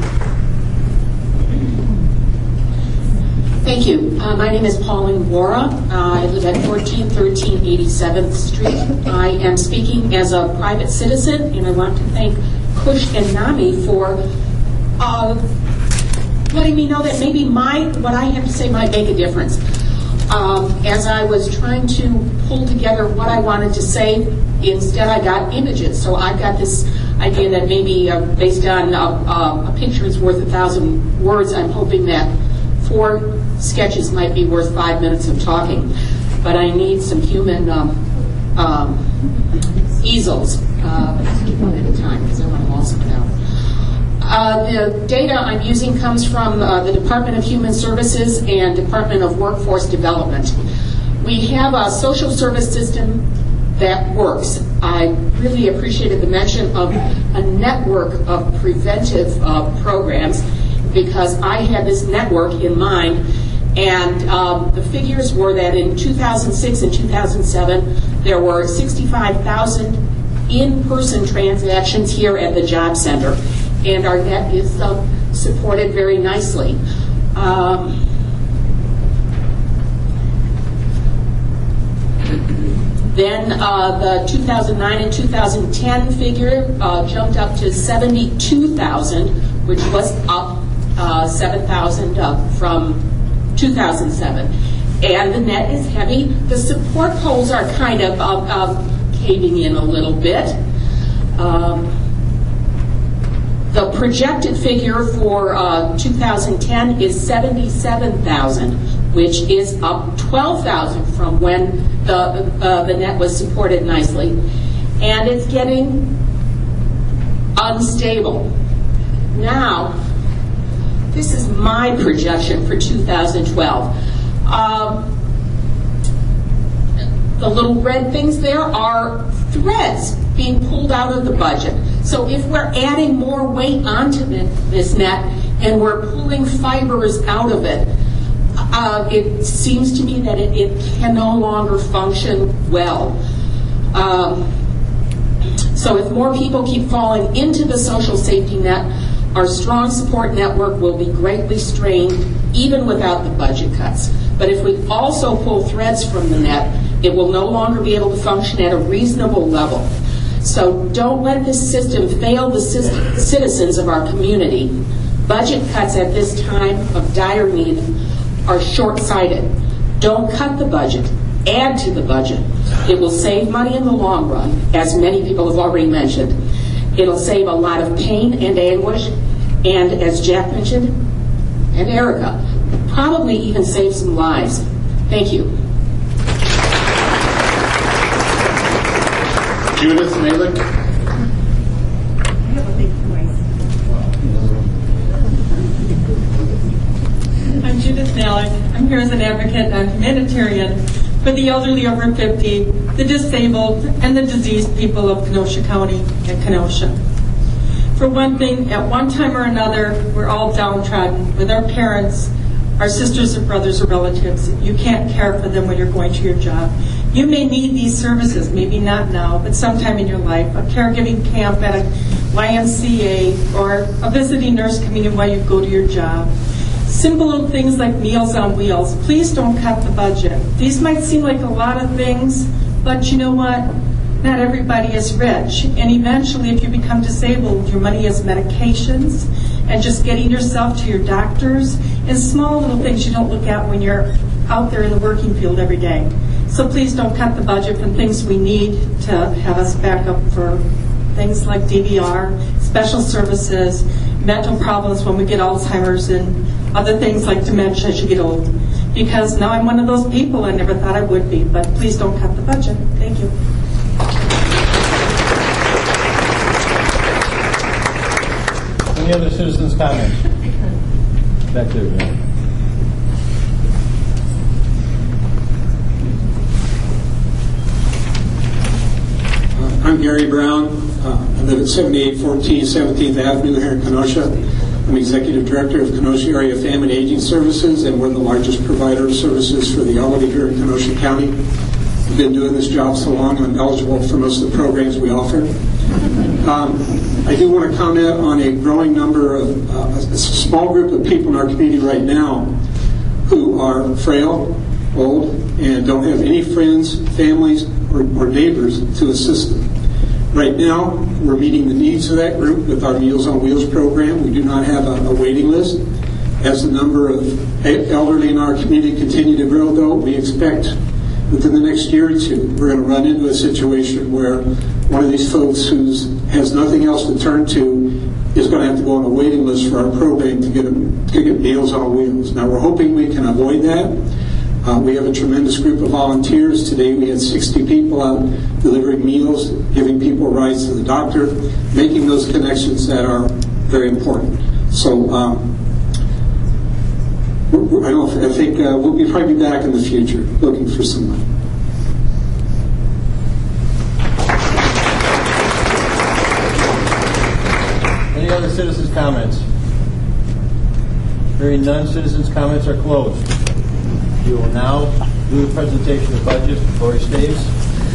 Thank you. Uh, my name is Pauline Wara. Uh, I live at fourteen thirteen eighty-seventh Street. I am speaking as a private citizen, and I want to thank Kush and NAMI for uh, letting me know that maybe my what I have to say might make a difference. Um, as I was trying to pull together what I wanted to say, instead I got images. So I've got this idea that maybe uh, based on uh, uh, a picture is worth a thousand words, I'm hoping that four sketches might be worth five minutes of talking. But I need some human um, um, easels. Uh, let's keep one at a time because I want them all spread out. Uh, the data I'm using comes from uh, the Department of Human Services and Department of Workforce Development. We have a social service system that works. I really appreciated the mention of a network of preventive uh, programs because I had this network in mind, and um, the figures were that in two thousand six and two thousand seven there were sixty-five thousand in-person transactions here at the job center. And our net is uh, supported very nicely. Um, then uh, the two thousand nine and two thousand ten figure uh, jumped up to seventy-two thousand, which was up uh, seven thousand uh, from two thousand seven. And the net is heavy. The support poles are kind of uh, uh, caving in a little bit. Um, The projected figure for uh, two thousand ten is seventy-seven thousand, which is up twelve thousand from when the uh, the net was supported nicely, and it's getting unstable. Now, this is my projection for two thousand twelve. Um, the little red things there are threads being pulled out of the budget. So if we're adding more weight onto this net and we're pulling fibers out of it, uh, it seems to me that it, it can no longer function well. Um, so if more people keep falling into the social safety net, our strong support network will be greatly strained even without the budget cuts. But if we also pull threads from the net, it will no longer be able to function at a reasonable level. So don't let this system fail the citizens of our community. Budget cuts at this time of dire need are short-sighted. Don't cut the budget. Add to the budget. It will save money in the long run, as many people have already mentioned. It'll save a lot of pain and anguish, and as Jack mentioned, and Erica, probably even save some lives. Thank you. Judith Malik. I'm Judith Malik. I'm here as an advocate and humanitarian for the elderly over fifty, the disabled, and the diseased people of Kenosha County and Kenosha. For one thing, at one time or another, we're all downtrodden with our parents, our sisters or brothers or relatives. You can't care for them when you're going to your job. You may need these services, maybe not now, but sometime in your life, a caregiving camp at a Y M C A or a visiting nurse coming in while you go to your job. Simple little things like Meals on Wheels. Please don't cut the budget. These might seem like a lot of things, but you know what? Not everybody is rich. And eventually, if you become disabled, your money is medications and just getting yourself to your doctors and small little things you don't look at when you're out there in the working field every day. So please don't cut the budget from things we need to have us back up for things like D V R, special services, mental problems when we get Alzheimer's, and other things like dementia as you get old. Because now I'm one of those people I never thought I would be, but please don't cut the budget. Thank you. Any other citizens' comments? Back there, Bill. I'm Gary Brown. Uh, I live at seventy-eight fourteen seventeenth Avenue here in Kenosha. I'm Executive Director of Kenosha Area Family and Aging Services, and we're the largest provider of services for the elderly here in Kenosha County. I've been doing this job so long, I'm eligible for most of the programs we offer. Um, I do want to comment on a growing number of, uh, a small group of people in our community right now who are frail, old, and don't have any friends, families, or, or neighbors to assist them. Right now, we're meeting the needs of that group with our Meals on Wheels program. We do not have a, a waiting list. As the number of elderly in our community continue to grow, though, we expect within the next year or two, we're going to run into a situation where one of these folks who has nothing else to turn to is going to have to go on a waiting list for our program to get, a, to get Meals on Wheels. Now, we're hoping we can avoid that. Uh, we have a tremendous group of volunteers. Today we had sixty people out delivering meals, giving people rides to the doctor, making those connections that are very important. So um, we're, we're, I, don't, I think uh, we'll be probably be back in the future looking for some money. Any other citizens' comments? Hearing none, citizens' comments are closed. We will now do the presentation of the budget. Lori Staves.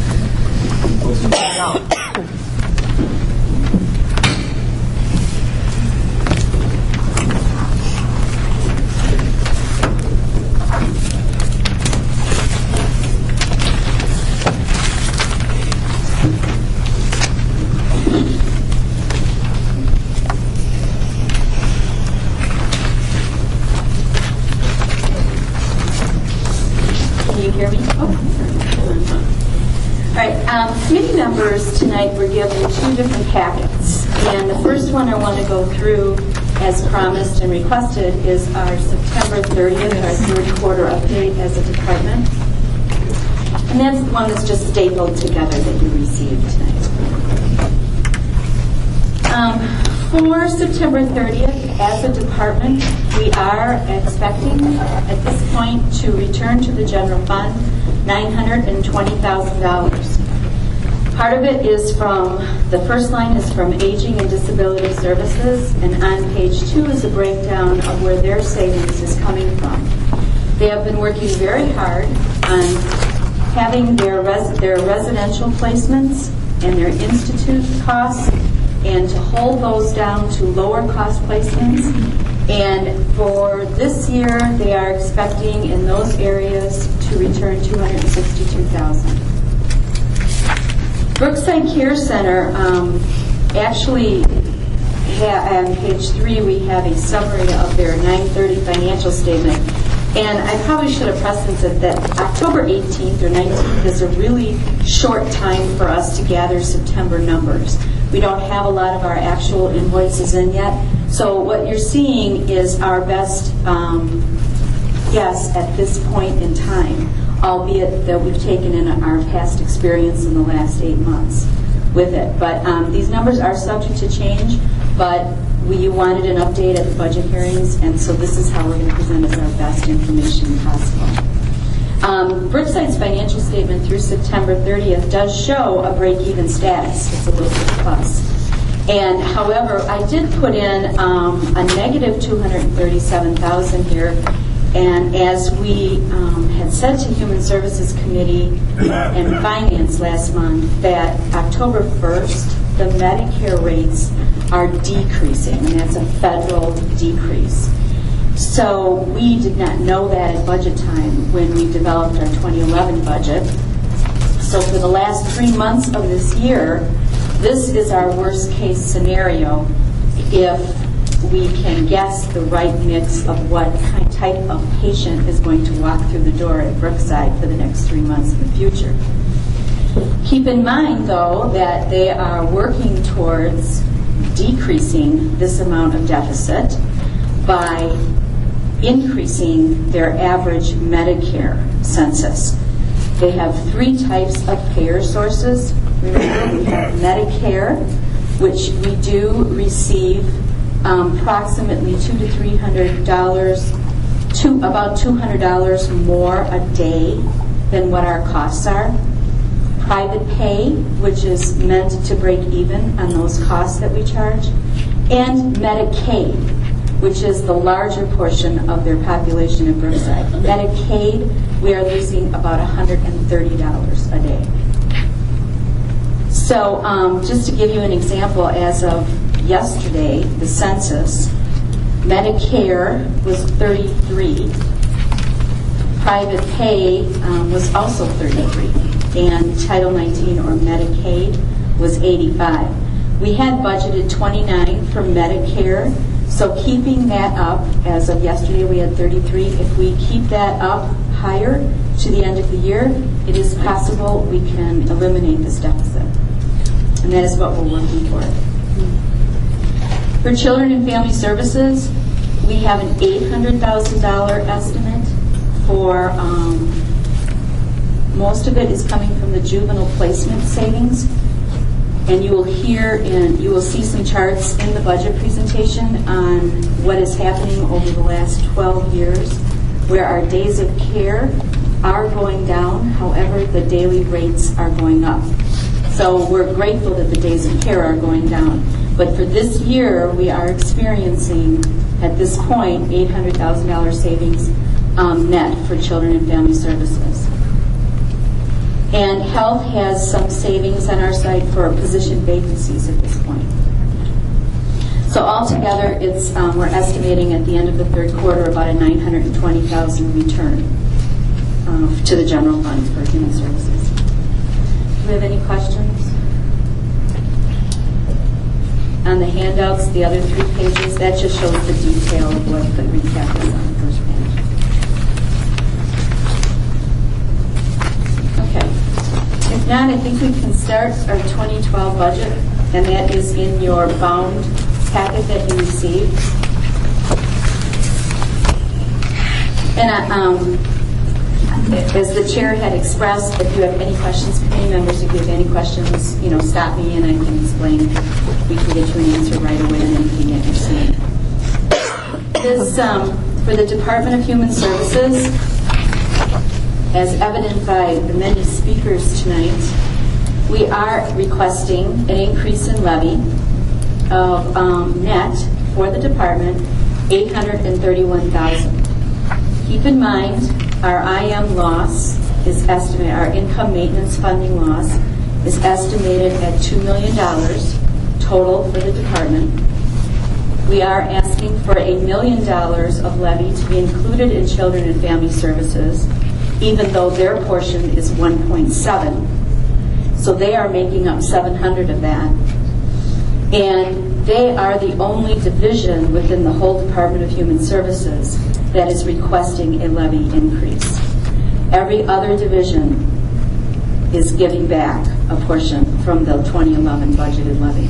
Committee members tonight were given two different packets, and the first one I want to go through, as promised and requested, is our September thirtieth, our third quarter update as a department. And that's the one that's just stapled together that you received tonight. Um, for September thirtieth, as a department, we are expecting at this point to return to the general fund nine hundred twenty thousand dollars. Part of it is from, the first line is from Aging and Disability Services, and on page two is a breakdown of where their savings is coming from. They have been working very hard on having their, res- their residential placements and their institute costs, and to hold those down to lower cost placements. And for this year, they are expecting in those areas to return two hundred sixty-two thousand dollars. Brookside Care Center, um, actually, ha- on page three, we have a summary of their nine thirty financial statement. And I probably should have prefaced it that October eighteenth or nineteenth is a really short time for us to gather September numbers. We don't have a lot of our actual invoices in yet. So what you're seeing is our best um, guess at this point in time, albeit that we've taken in our past experience in the last eight months with it. But um, these numbers are subject to change, but we wanted an update at the budget hearings, and so this is how we're going to present as our best information possible. Um, Brookside's financial statement through September thirtieth does show a break-even status. It's a little bit plus. And however, I did put in um, a negative two hundred thirty-seven thousand here. And as we um, had said to Human Services Committee and Finance last month, that October first, the Medicare rates are decreasing, and that's a federal decrease. So we did not know that at budget time when we developed our twenty eleven budget. So for the last three months of this year, this is our worst case scenario if we can guess the right mix of what type of patient is going to walk through the door at Brookside for the next three months in the future. Keep in mind, though, that they are working towards decreasing this amount of deficit by increasing their average Medicare census. They have three types of payer sources. Remember, we have Medicare, which we do receive um, approximately two to three hundred dollars, to about two hundred dollars more a day than what our costs are. Private pay, which is meant to break even on those costs that we charge, and Medicaid, which is the larger portion of their population at Brookside. Medicaid, we are losing about one hundred thirty dollars a day. So um, just to give you an example, as of yesterday, the census, Medicare was thirty-three, private pay um, was also thirty-three, and Title nineteen or Medicaid was eighty-five. We had budgeted twenty-nine for Medicare, so keeping that up, as of yesterday we had thirty-three, if we keep that up higher to the end of the year, it is possible we can eliminate this deficit. And that is what we're working for. For Children and Family Services, we have an eight hundred thousand dollars estimate for, um, most of it is coming from the juvenile placement savings. And you will hear and you will see some charts in the budget presentation on what is happening over the last twelve years, where our days of care are going down, however, the daily rates are going up. So we're grateful that the days of care are going down. But for this year, we are experiencing, at this point, eight hundred thousand dollars savings um, net for Children and Family Services. And health has some savings on our side for position vacancies at this point. So altogether, it's um, we're estimating at the end of the third quarter about a nine hundred twenty thousand dollars return uh, to the general fund for human services. Do we have any questions? On the handouts, the other three pages, that just shows the detail of what the recap is on the first page. Okay. If not, I think we can start our twenty twelve budget, and that is in your bound packet that you received. And I, um, as the chair had expressed, if you have any questions, committee members, if you have any questions, you know, stop me and I can explain. We can get you an answer right away on anything that you're seeing. This, um, for the Department of Human Services, as evident by the many speakers tonight, we are requesting an increase in levy of um, net for the department, eight hundred thirty-one thousand dollars. Keep in mind, our I M loss is estimated, our income maintenance funding loss is estimated at two million dollars total for the department. We are asking for a million dollars of levy to be included in Children and Family Services, even though their portion is one point seven. So they are making up seven hundred of that. And they are the only division within the whole Department of Human Services that is requesting a levy increase. Every other division is giving back a portion from the twenty eleven budgeted levy.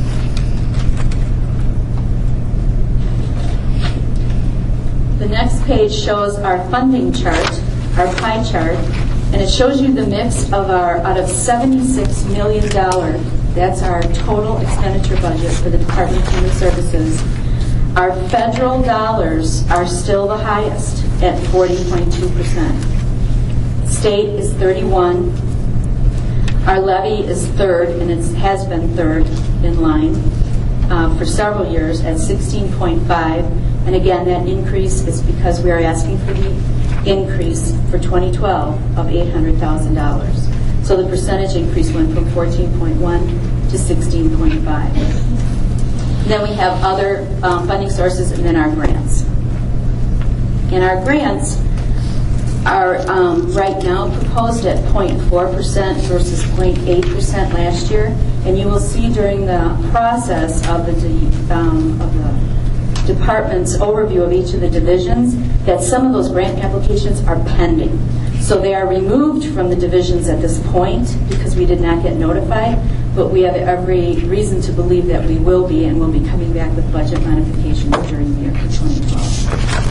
The next page shows our funding chart, our pie chart, and it shows you the mix of our, out of seventy-six million dollars, that's our total expenditure budget for the Department of Human Services. Our federal dollars are still the highest at forty point two percent. State is thirty-one. Our levy is third, and it has been third in line. uh, for several years at sixteen point five. And again, that increase is because we are asking for the increase for twenty twelve of eight hundred thousand dollars. So the percentage increase went from fourteen point one to sixteen point five. Then we have other um, funding sources and then our grants. And our grants are um, right now proposed at zero point four percent versus zero point eight percent last year. And you will see during the process of the, de- um, of the department's overview of each of the divisions that some of those grant applications are pending. So they are removed from the divisions at this point because we did not get notified, but we have every reason to believe that we will be, and we'll be coming back with budget modifications during the year for twenty twelve.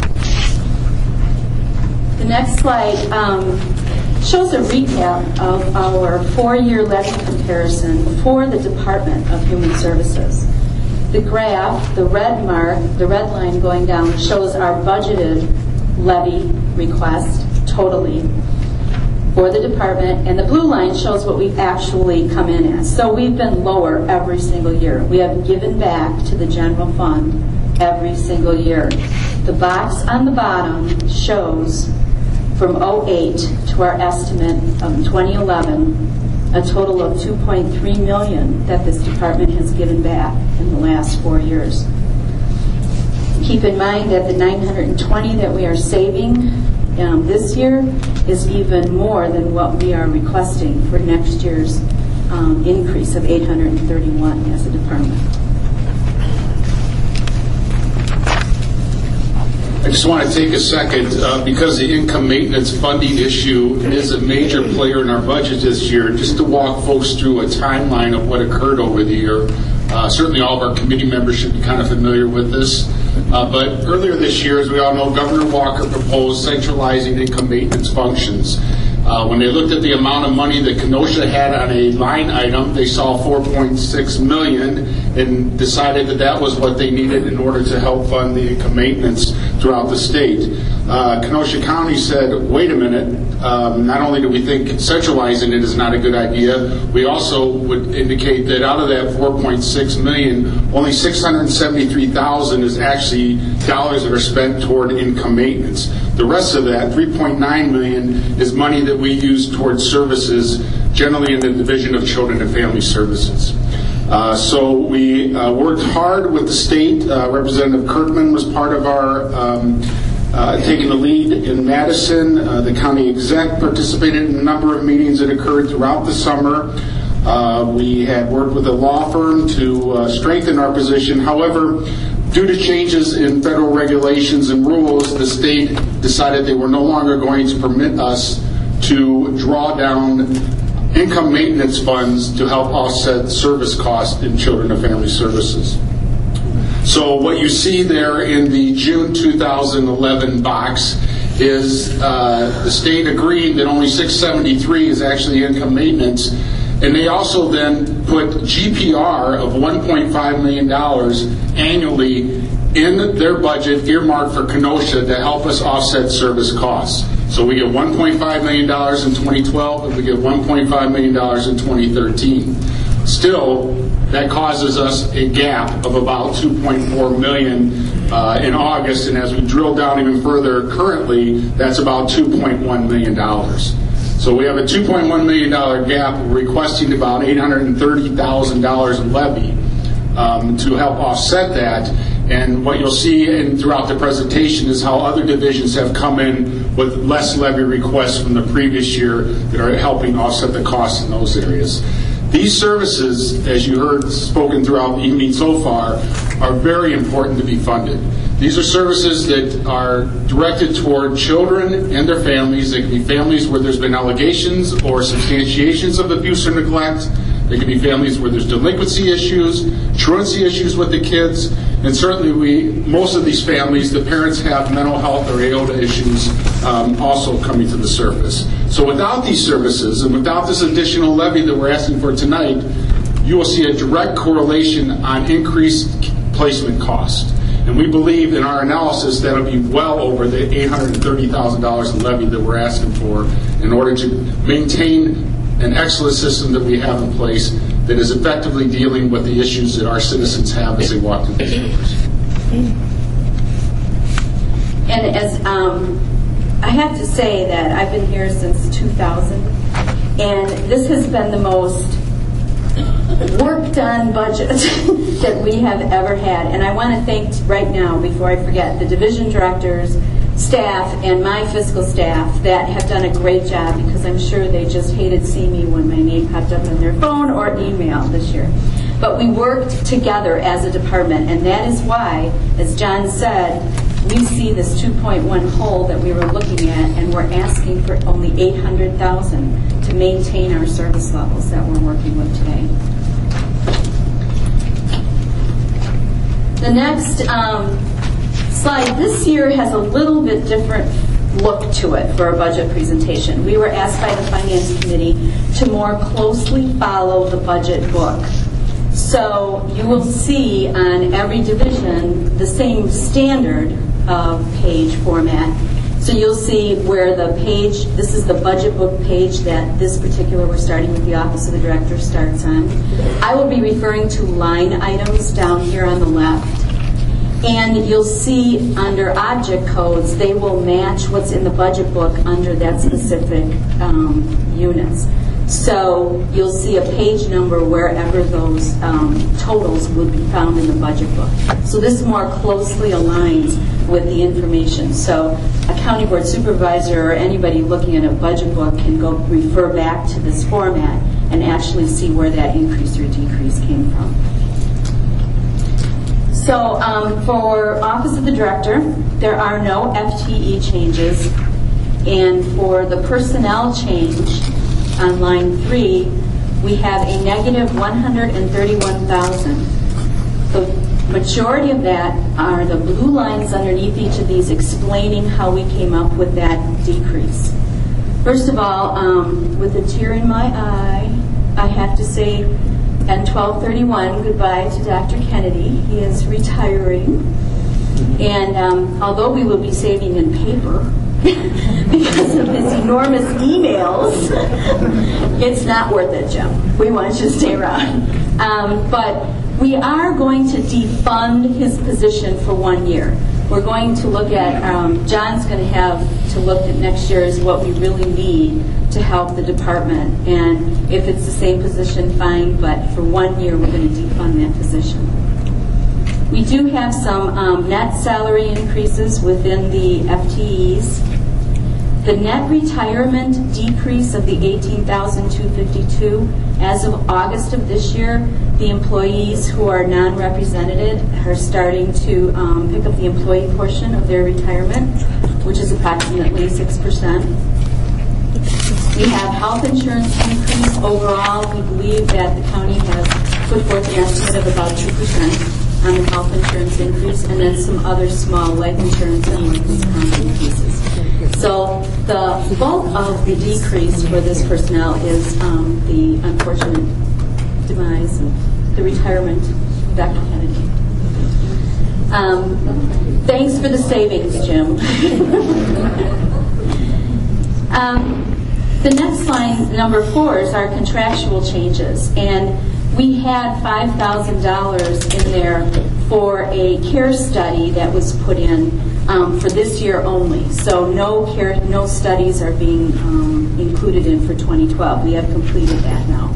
The next slide um, shows a recap of our four-year levy comparison for the Department of Human Services. The graph, the red mark, the red line going down, shows our budgeted levy request totally for the department, and the blue line shows what we've actually come in as. So we've been lower every single year. We have given back to the general fund every single year. The box on the bottom shows from oh eight to our estimate of twenty eleven, a total of two point three million dollars that this department has given back in the last four years. Keep in mind that the nine hundred twenty that we are saving um, this year is even more than what we are requesting for next year's um, increase of eight hundred thirty-one as a department. I just want to take a second uh, because the income maintenance funding issue is a major player in our budget this year, just to walk folks through a timeline of what occurred over the year. Uh, certainly all of our committee members should be kind of familiar with this. Uh, but earlier this year, as we all know, Governor Walker proposed centralizing income maintenance functions. Uh, when they looked at the amount of money that Kenosha had on a line item, they saw four point six million dollars and decided that that was what they needed in order to help fund the income maintenance throughout the state. Uh, Kenosha County said, wait a minute, um, not only do we think centralizing it is not a good idea, we also would indicate that out of that four point six million dollars, only six hundred seventy-three thousand dollars is actually dollars that are spent toward income maintenance. The rest of that, three point nine million dollars, is money that we use towards services, generally in the Division of Children and Family Services. Uh, so we uh, worked hard with the state. Uh, Representative Kirkman was part of our um, uh, taking the lead in Madison. Uh, the county exec participated in a number of meetings that occurred throughout the summer. Uh, we had worked with a law firm to uh, strengthen our position. However, due to changes in federal regulations and rules, the state decided they were no longer going to permit us to draw down income maintenance funds to help offset service costs in children and family services. So what you see there in the June two thousand eleven box is uh, the state agreed that only six seventy-three is actually income maintenance, and they also then put G P R of one point five million dollars annually in their budget earmarked for Kenosha to help us offset service costs. So we get one point five million dollars in twenty twelve, and we get one point five million dollars in twenty thirteen. Still, that causes us a gap of about two point four million dollars uh, in August, and as we drill down even further, currently, that's about two point one million dollars. So we have a two point one million dollars gap. We're requesting about eight hundred thirty thousand dollars in levy um, to help offset that. And what you'll see in, throughout the presentation is how other divisions have come in with less levy requests from the previous year that are helping offset the costs in those areas. These services, as you heard spoken throughout the evening so far, are very important to be funded. These are services that are directed toward children and their families. They can be families where there's been allegations or substantiations of abuse or neglect. They can be families where there's delinquency issues, truancy issues with the kids, and certainly we, most of these families, the parents have mental health or aorta issues um, also coming to the surface. So without these services and without this additional levy that we're asking for tonight, you will see a direct correlation on increased placement cost. And we believe in our analysis that it'll be well over the eight hundred thirty thousand dollars in levy that we're asking for in order to maintain an excellent system that we have in place that is effectively dealing with the issues that our citizens have as they walk through these doors. And as um, I have to say that I've been here since two thousand, and this has been the most worked on budget that we have ever had. And I want to thank right now, before I forget, the division directors, staff, and my fiscal staff that have done a great job, because I'm sure they just hated seeing me when my name popped up on their phone or email this year. But we worked together as a department, and that is why, as John said, we see this two point one hole that we were looking at, and we're asking for only eight hundred thousand dollars to maintain our service levels that we're working with today. The next um, slide this year has a little bit different look to it for a budget presentation. We were asked by the Finance Committee to more closely follow the budget book. So you will see on every division the same standard of page format. So you'll see where the page, this is the budget book page that this particular, we're starting with the Office of the Director, starts on. I will be referring to line items down here on the left. And you'll see under object codes, they will match what's in the budget book under that specific um, units. So you'll see a page number wherever those um, totals would be found in the budget book. So this more closely aligns with the information. So a county board supervisor or anybody looking at a budget book can go refer back to this format and actually see where that increase or decrease came from. So um, for Office of the Director, there are no F T E changes. And for the personnel change, on line three, we have a negative one hundred thirty-one thousand. The majority of that are the blue lines underneath each of these explaining how we came up with that decrease. First of all, um, with a tear in my eye, I have to say on twelve thirty-one goodbye to Doctor Kennedy. He is retiring. And um, although we will be saving in paper, because of his enormous emails, it's not worth it, Jim. We want you to stay around. Um, but we are going to defund his position for one year. We're going to look at, um, John's going to have to look at next year is what we really need to help the department. And if it's the same position, fine, but for one year we're going to defund that position. We do have some um, net salary increases within the F T Es. The net retirement decrease of the eighteen thousand two hundred fifty-two, as of August of this year, the employees who are non-represented are starting to um, pick up the employee portion of their retirement, which is approximately six percent. We have health insurance increase overall. We believe that the county has put forth an estimate of about two percent. On the health insurance increase, and then some other small life insurance and workers' comp increases. So the bulk of the decrease for this personnel is um, the unfortunate demise of the retirement of Doctor Kennedy. Um, thanks for the savings, Jim. um, the next line, number four, is our contractual changes, and we had five thousand dollars in there for a care study that was put in um, for this year only. So no care, no studies are being um, included in for twenty twelve. We have completed that now.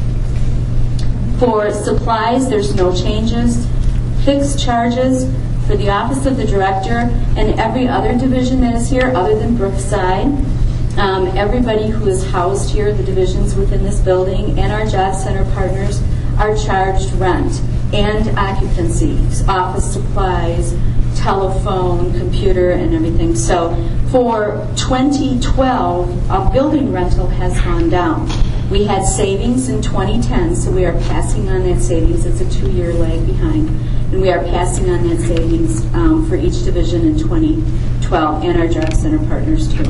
For supplies, there's no changes. Fixed charges for the Office of the Director and every other division that is here other than Brookside. Um, everybody who is housed here, the divisions within this building, and our job center partners are charged rent and occupancy, office supplies, telephone, computer, and everything. So for twenty twelve, our building rental has gone down. We had savings in twenty ten, so we are passing on that savings. It's a two-year lag behind. And we are passing on that savings um, for each division in twenty twelve, and our job center partners too.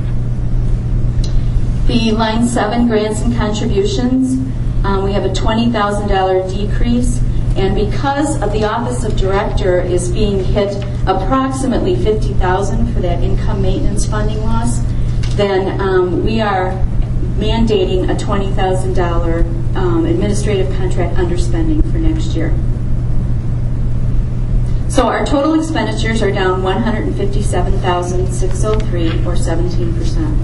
The line seven, grants and contributions, um, we have a twenty thousand dollars decrease, and because of the Office of Director is being hit approximately fifty thousand dollars for that income maintenance funding loss, then um, we are mandating a twenty thousand dollars um, administrative contract underspending for next year. So our total expenditures are down one hundred fifty-seven thousand six hundred three, or seventeen percent.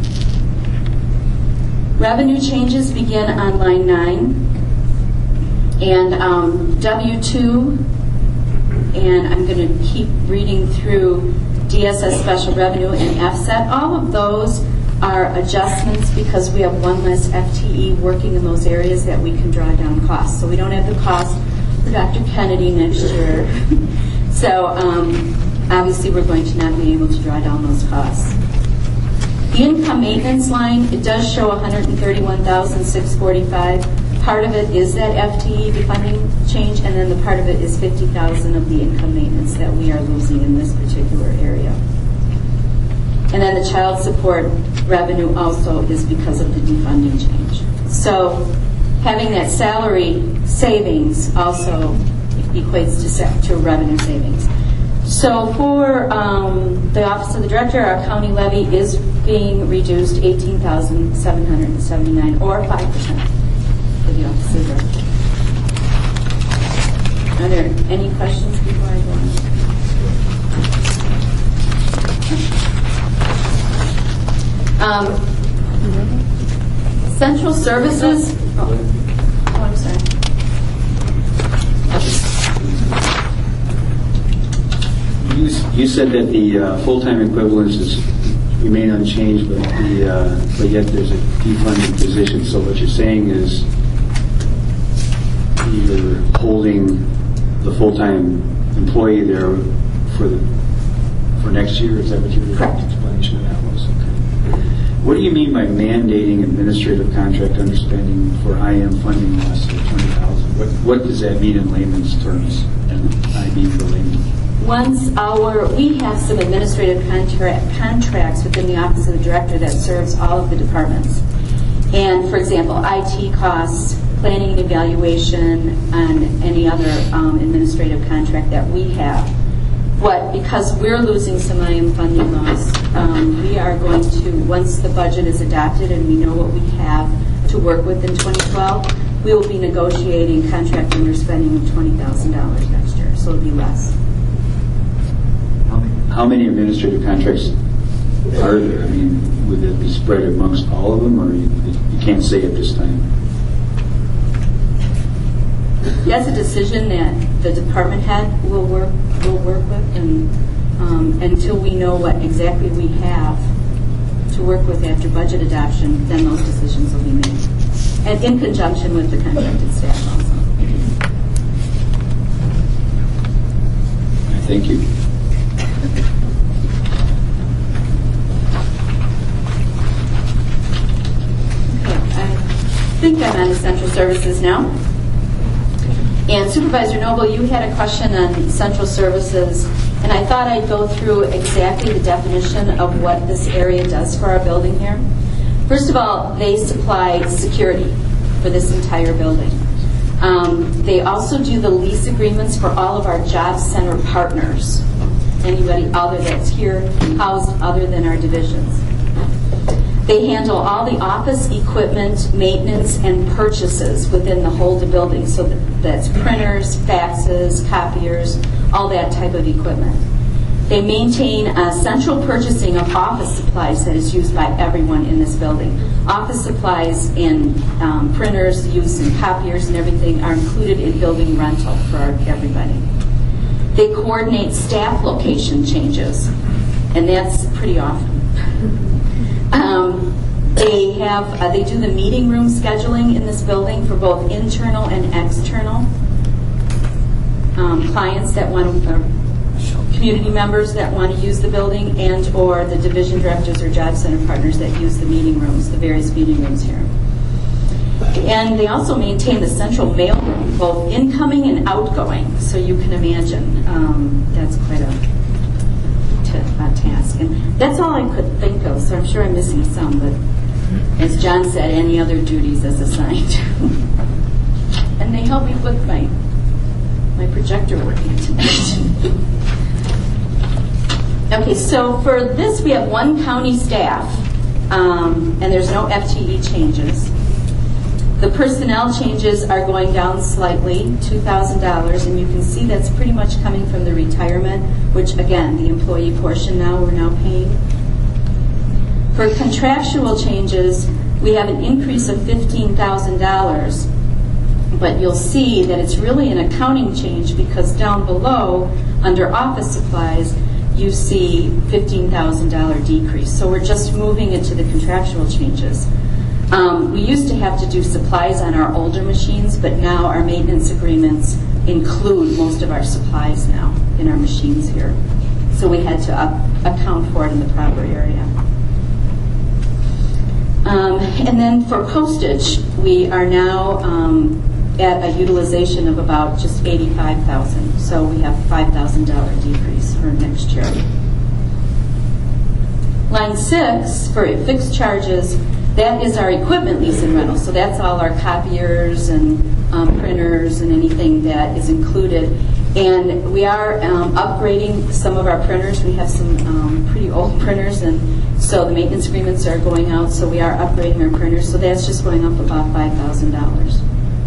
Revenue changes begin on line nine, and um, W two, and I'm going to keep reading through D S S special revenue and F S E T. All of those are adjustments because we have one less F T E working in those areas that we can draw down costs. So we don't have the cost for Doctor Kennedy next year. So um, obviously we're going to not be able to draw down those costs. The income maintenance line, it does show one hundred thirty-one thousand six hundred forty-five. Part of it is that F T E defunding change, and then the part of it is fifty thousand of the income maintenance that we are losing in this particular area. And then the child support revenue also is because of the defunding change. So having that salary savings also equates to, set, to revenue savings. So for um, the Office of the Director, our county levy is being reduced eighteen thousand seven hundred seventy-nine, or five percent for the Office of the Director. Are there any questions before I go on? Um, central services. Oh, oh I'm sorry. You, you said that the uh, full-time equivalences remain unchanged, but the uh, but yet there's a defunded position. So what you're saying is you're holding the full-time employee there for the for next year. Is that what your Correct. explanation of that was? Okay. What do you mean by mandating administrative contract underspending for I M funding loss of twenty thousand? What what does that mean in layman's terms? And I B for layman. Once our, we have some administrative contract, contracts within the Office of the Director that serves all of the departments. And for example, I T costs, planning and evaluation, and any other um, administrative contract that we have. What, because we're losing some I M funding loss, um, we are going to, once the budget is adopted and we know what we have to work with in twenty twelve, we will be negotiating contract underspending of twenty thousand dollars next year, so it'll be less. How many administrative contracts are there? I mean, would it be spread amongst all of them, or you, you can't say at this time? That's a decision that the department head will work will work with, and um, until we know what exactly we have to work with after budget adoption, then those decisions will be made, and in conjunction with the contracted staff also. Thank you. I think I'm on the central services now. And Supervisor Noble, you had a question on central services, and I thought I'd go through exactly the definition of what this area does for our building here. First of all, they supply security for this entire building. Um, they also do the lease agreements for all of our job center partners, anybody other that's here housed other than our divisions. They handle all the office equipment, maintenance, and purchases within the whole building. So that's printers, faxes, copiers, all that type of equipment. They maintain a central purchasing of office supplies that is used by everyone in this building. Office supplies and um, printers used in copiers and everything are included in building rental for everybody. They coordinate staff location changes, and that's pretty often. Um, they have uh, they do the meeting room scheduling in this building for both internal and external um, clients that want to, uh, community members that want to use the building, and or the division directors or job center partners that use the meeting rooms, the various meeting rooms here. And they also maintain the central mail room, both incoming and outgoing. So you can imagine um, that's quite a a task. And that's all I could think of, so I'm sure I'm missing some, but as John said, any other duties as assigned. And they help me with my my projector working tonight. Okay, so for this we have one county staff, um, and there's no F T E changes. The personnel changes are going down slightly, two thousand dollars, and you can see that's pretty much coming from the retirement, which again, the employee portion now we're now paying. For contractual changes, we have an increase of fifteen thousand dollars, but you'll see that it's really an accounting change because down below, under office supplies, you see fifteen thousand dollars decrease. So we're just moving into the contractual changes. Um, we used to have to do supplies on our older machines, but now our maintenance agreements include most of our supplies now in our machines here. So we had to up, account for it in the proper area. Um, and then for postage, we are now um, at a utilization of about just eighty-five thousand dollars. So we have a five thousand dollars decrease for next year. Line six, for fixed charges, that is our equipment lease and rental. So that's all our copiers and um, printers and anything that is included. And we are um, upgrading some of our printers. We have some um, pretty old printers, and so the maintenance agreements are going out, so we are upgrading our printers. So that's just going up about five thousand dollars.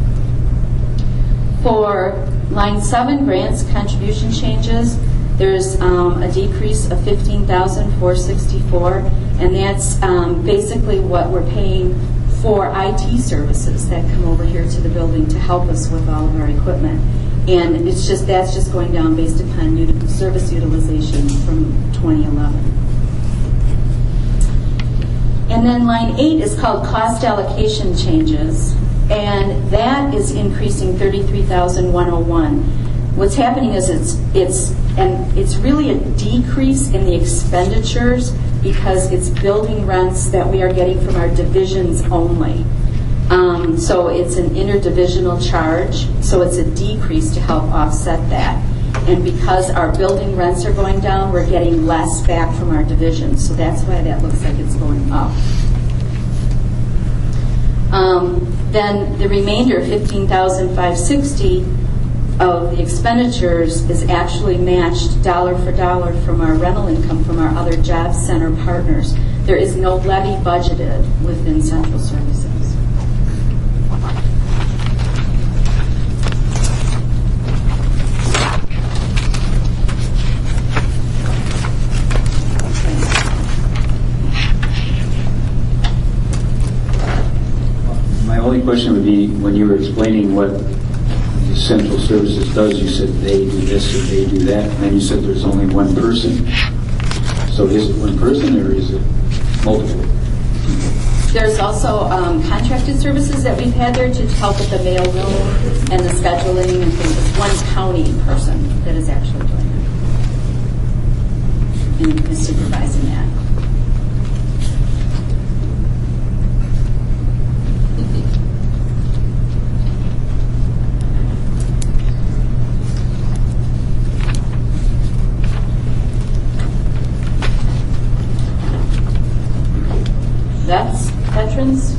For line seven, grants, contribution changes, there's um, a decrease of fifteen thousand four hundred sixty-four dollars, and that's um, basically what we're paying for I T services that come over here to the building to help us with all of our equipment. And it's just that's just going down based upon new service utilization from twenty eleven. And then line eight is called cost allocation changes, and that is increasing thirty-three thousand one hundred one. What's happening is it's it's and it's really a decrease in the expenditures because it's building rents that we are getting from our divisions only. Um, so it's an interdivisional charge, so it's a decrease to help offset that. And because our building rents are going down, we're getting less back from our divisions, so that's why that looks like it's going up. Um, then the remainder, fifteen thousand five hundred sixty dollars of the expenditures is actually matched dollar for dollar from our rental income from our other job center partners. There is no levy budgeted within central services. My only question would be, when you were explaining what the central services does, you said they do this or they do that, and then you said there's only one person. So is it one person or is it multiple? There's also um, contracted services that we've had there to help with the mail room and the scheduling and things. It's one county person that is actually doing it and is supervising that. That's veterans.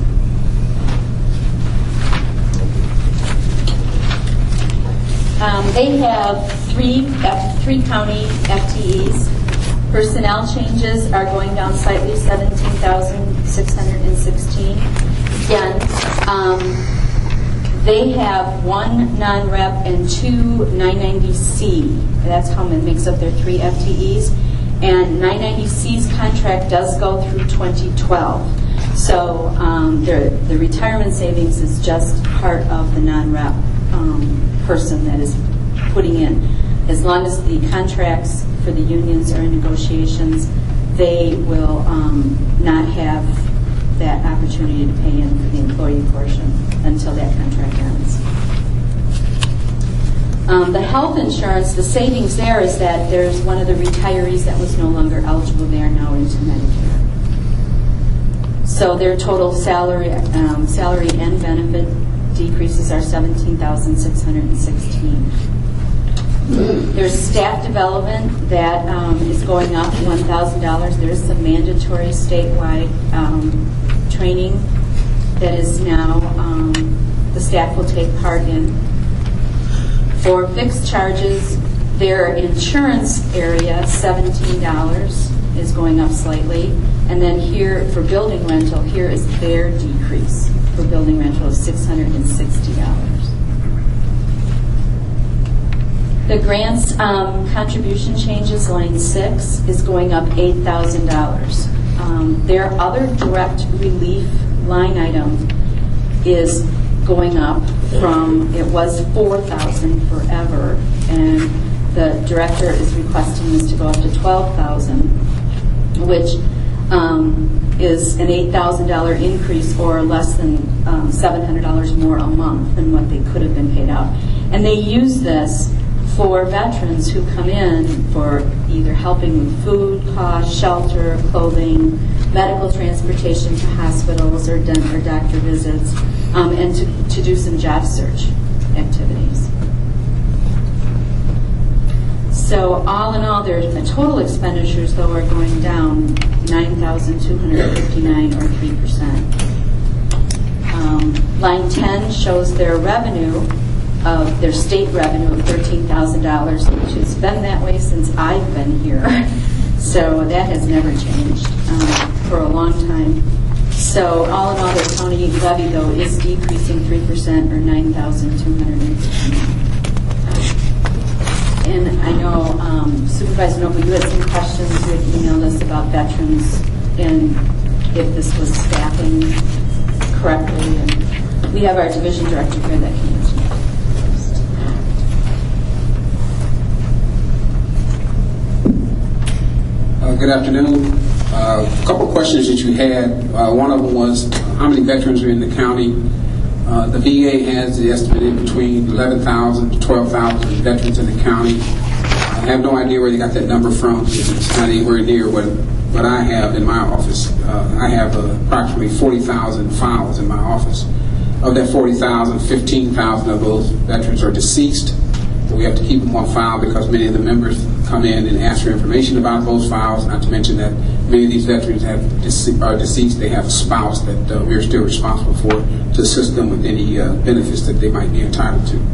Um, they have three F, three county F T Es. Personnel changes are going down slightly, seventeen thousand six hundred sixteen. Again, um, they have one non-rep and two nine ninety C. That's how it makes up their three F T Es. And nine ninety C's contract does go through twenty twelve. So um, the retirement savings is just part of the non-rep um, person that is putting in. As long as the contracts for the unions are in negotiations, they will um, not have that opportunity to pay in for the employee portion until that contract ends. Um, the health insurance, the savings there is that there's one of the retirees that was no longer eligible. They are now into Medicare. So their total salary, um, salary and benefit decreases are seventeen thousand six hundred sixteen. There's staff development that um, is going up one thousand dollars. There's some mandatory statewide um, training that is now um, the staff will take part in. For fixed charges, their insurance area, seventeen dollars, is going up slightly. And then here, for building rental, here is their decrease. for building rental of six hundred sixty dollars. The grants um, contribution changes, line six, is going up eight thousand dollars. Um, their other direct relief line item is going up from, it was four thousand dollars forever, and the director is requesting this to go up to twelve thousand dollars, which um, is an eight thousand dollars increase, or less than um, seven hundred dollars more a month than what they could have been paid out. And they use this for veterans who come in for either helping with food costs, shelter, clothing, medical transportation to hospitals or, dent- or doctor visits, um, and to, to do some job search activities. So all in all, their the total expenditures, though, are going down nine thousand two hundred fifty-nine dollars or three percent. Um, line ten shows their revenue, of their state revenue of thirteen thousand dollars, which has been that way since I've been here. So that has never changed um, for a long time. So all in all, their county levy, though, is decreasing three percent, or nine thousand two hundred fifty-nine. And I know um, Supervisor Noble, you had some questions. You had emailed us about veterans and if this was staffing correctly. And we have our division director here that can answer that. Uh, good afternoon. Uh, a couple of questions that you had. Uh, one of them was how many veterans are in the county. Uh, the V A has the estimate between eleven thousand to twelve thousand veterans in the county. I have no idea where they got that number from. It's not anywhere near what, what I have in my office. Uh, I have uh, approximately forty thousand files in my office. Of that forty thousand, fifteen thousand of those veterans are deceased. So we have to keep them on file because many of the members come in and ask for information about those files, not to mention that many of these veterans have dece- are deceased. They have a spouse that uh, we're still responsible for to assist them with any uh, benefits that they might be entitled to.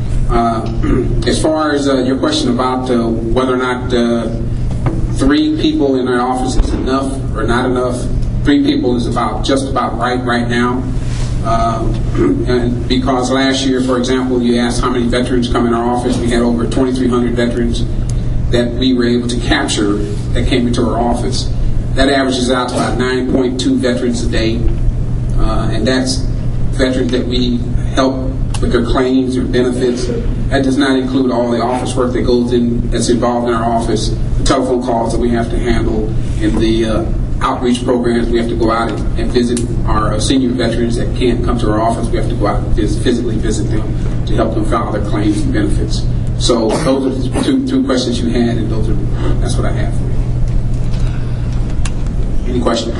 Uh, as far as uh, your question about uh, whether or not uh, three people in our office is enough or not enough, three people is about just about right right now. Uh, and because last year, for example, you asked how many veterans come in our office. We had over twenty-three hundred veterans that we were able to capture that came into our office. That averages out to about nine point two veterans a day. Uh, and that's veterans that we help with their claims or benefits. That does not include all the office work that goes in, that's involved in our office, the telephone calls that we have to handle, and the uh, outreach programs. We have to go out and, and visit our uh, senior veterans that can't come to our office. We have to go out and vis- physically visit them to help them file their claims and benefits. So those are the two, two questions you had, and those are that's what I have for you. Any questions?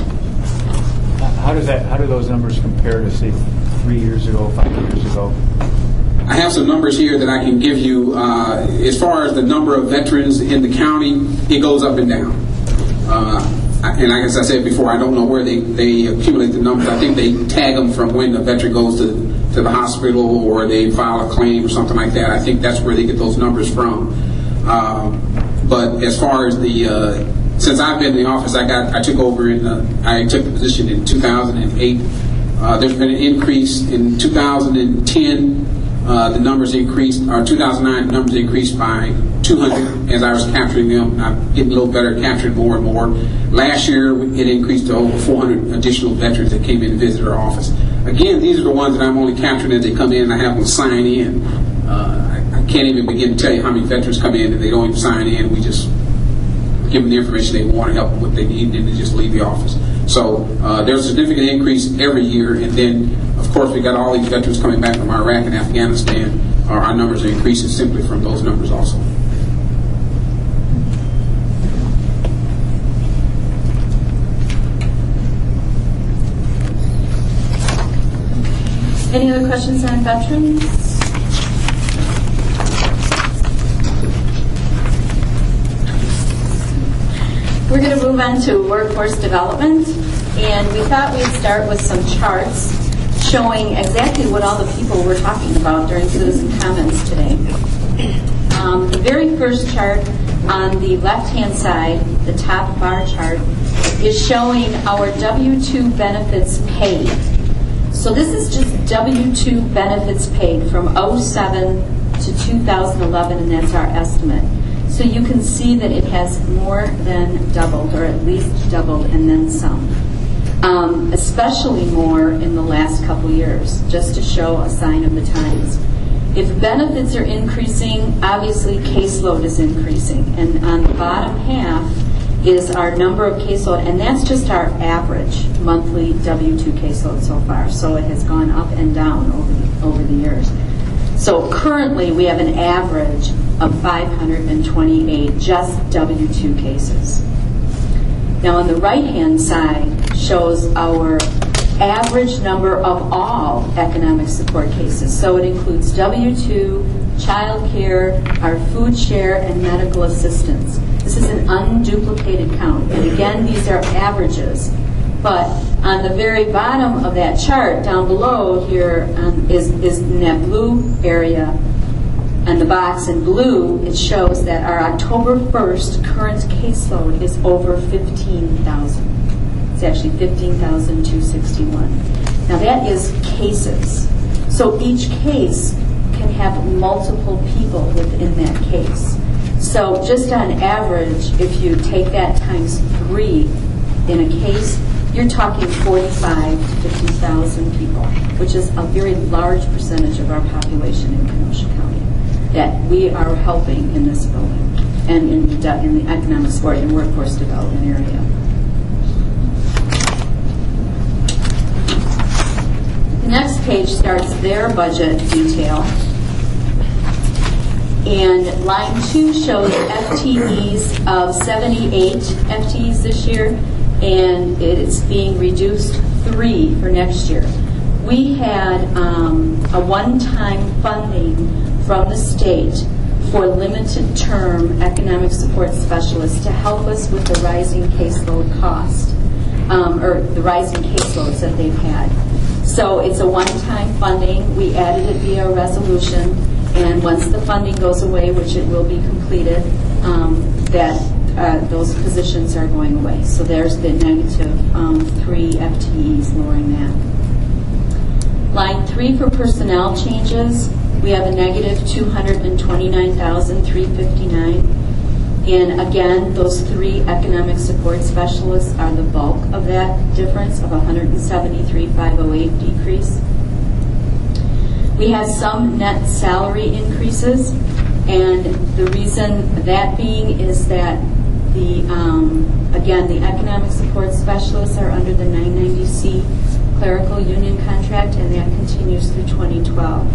How does that? How do those numbers compare to, say, three years ago, five years ago? I have some numbers here that I can give you. Uh, as far as the number of veterans in the county, it goes up and down. Uh, and as I said before, I don't know where they, they accumulate the numbers. I think they tag them from when the veteran goes to, to the hospital or they file a claim or something like that. I think that's where they get those numbers from. Uh, but as far as the, uh, since I've been in the office, I got I took over in, uh, I took the position in two thousand eight. Uh, there's been an increase in two thousand ten. Uh, the numbers increased, or two thousand nine, the numbers increased by two hundred as I was capturing them. I'm getting a little better at capturing more and more. Last year, it increased to over four hundred additional veterans that came in and visited our office. Again, these are the ones that I'm only capturing as they come in and I have them sign in. Uh, I, I can't even begin to tell you how many veterans come in and they don't even sign in. We just give them the information they want to help them what they need, and they just leave the office. So uh, there's a significant increase every year, and then, of course, we got all these veterans coming back from Iraq and Afghanistan. Our, our numbers are increasing simply from those numbers also. Any other questions on veterans? We're going to move on to workforce development, and we thought we'd start with some charts showing exactly what all the people were talking about during citizen comments today. Um, the very first chart on the left-hand side, the top bar chart, is showing our W two benefits paid. So this is just W two benefits paid from oh seven to two thousand eleven, and that's our estimate. So you can see that it has more than doubled, or at least doubled, and then some. Um, especially more in the last couple years, just to show a sign of the times. If benefits are increasing, obviously caseload is increasing. And on the bottom half is our number of caseload, and that's just our average monthly W two caseload so far. So it has gone up and down over the, over the years. So currently we have an average of five hundred twenty-eight just W two cases. Now on the right-hand side shows our average number of all economic support cases. So it includes W two, child care, our food share, and medical assistance. This is an unduplicated count. And again, these are averages. But on the very bottom of that chart, down below here, um, is, is in that blue area, and the box in blue, it shows that our October first current caseload is over fifteen thousand. It's actually fifteen thousand two hundred sixty-one. Now that is cases. So each case can have multiple people within that case. So just on average, if you take that times three in a case, you're talking forty-five to fifty thousand people, which is a very large percentage of our population in Kenosha County that we are helping in this building and in the, in the economic support and workforce development area. The next page starts their budget detail. And line two shows F T Es of seventy-eight F T Es this year, and it's being reduced three for next year. We had um, a one-time funding from the state for limited term economic support specialists to help us with the rising caseload cost, um, or the rising caseloads that they've had. So it's a one-time funding. We added it via resolution, and once the funding goes away, which it will be completed, um, that uh, those positions are going away. So there's the negative um, three F T Es, lowering that. Line three for personnel changes, we have a negative two hundred twenty-nine thousand three hundred fifty-nine. And again, those three economic support specialists are the bulk of that difference of one hundred seventy-three thousand five hundred eight decrease. We had some net salary increases, and the reason that being is that the um, again the economic support specialists are under the nine ninety C clerical union contract, and that continues through twenty twelve.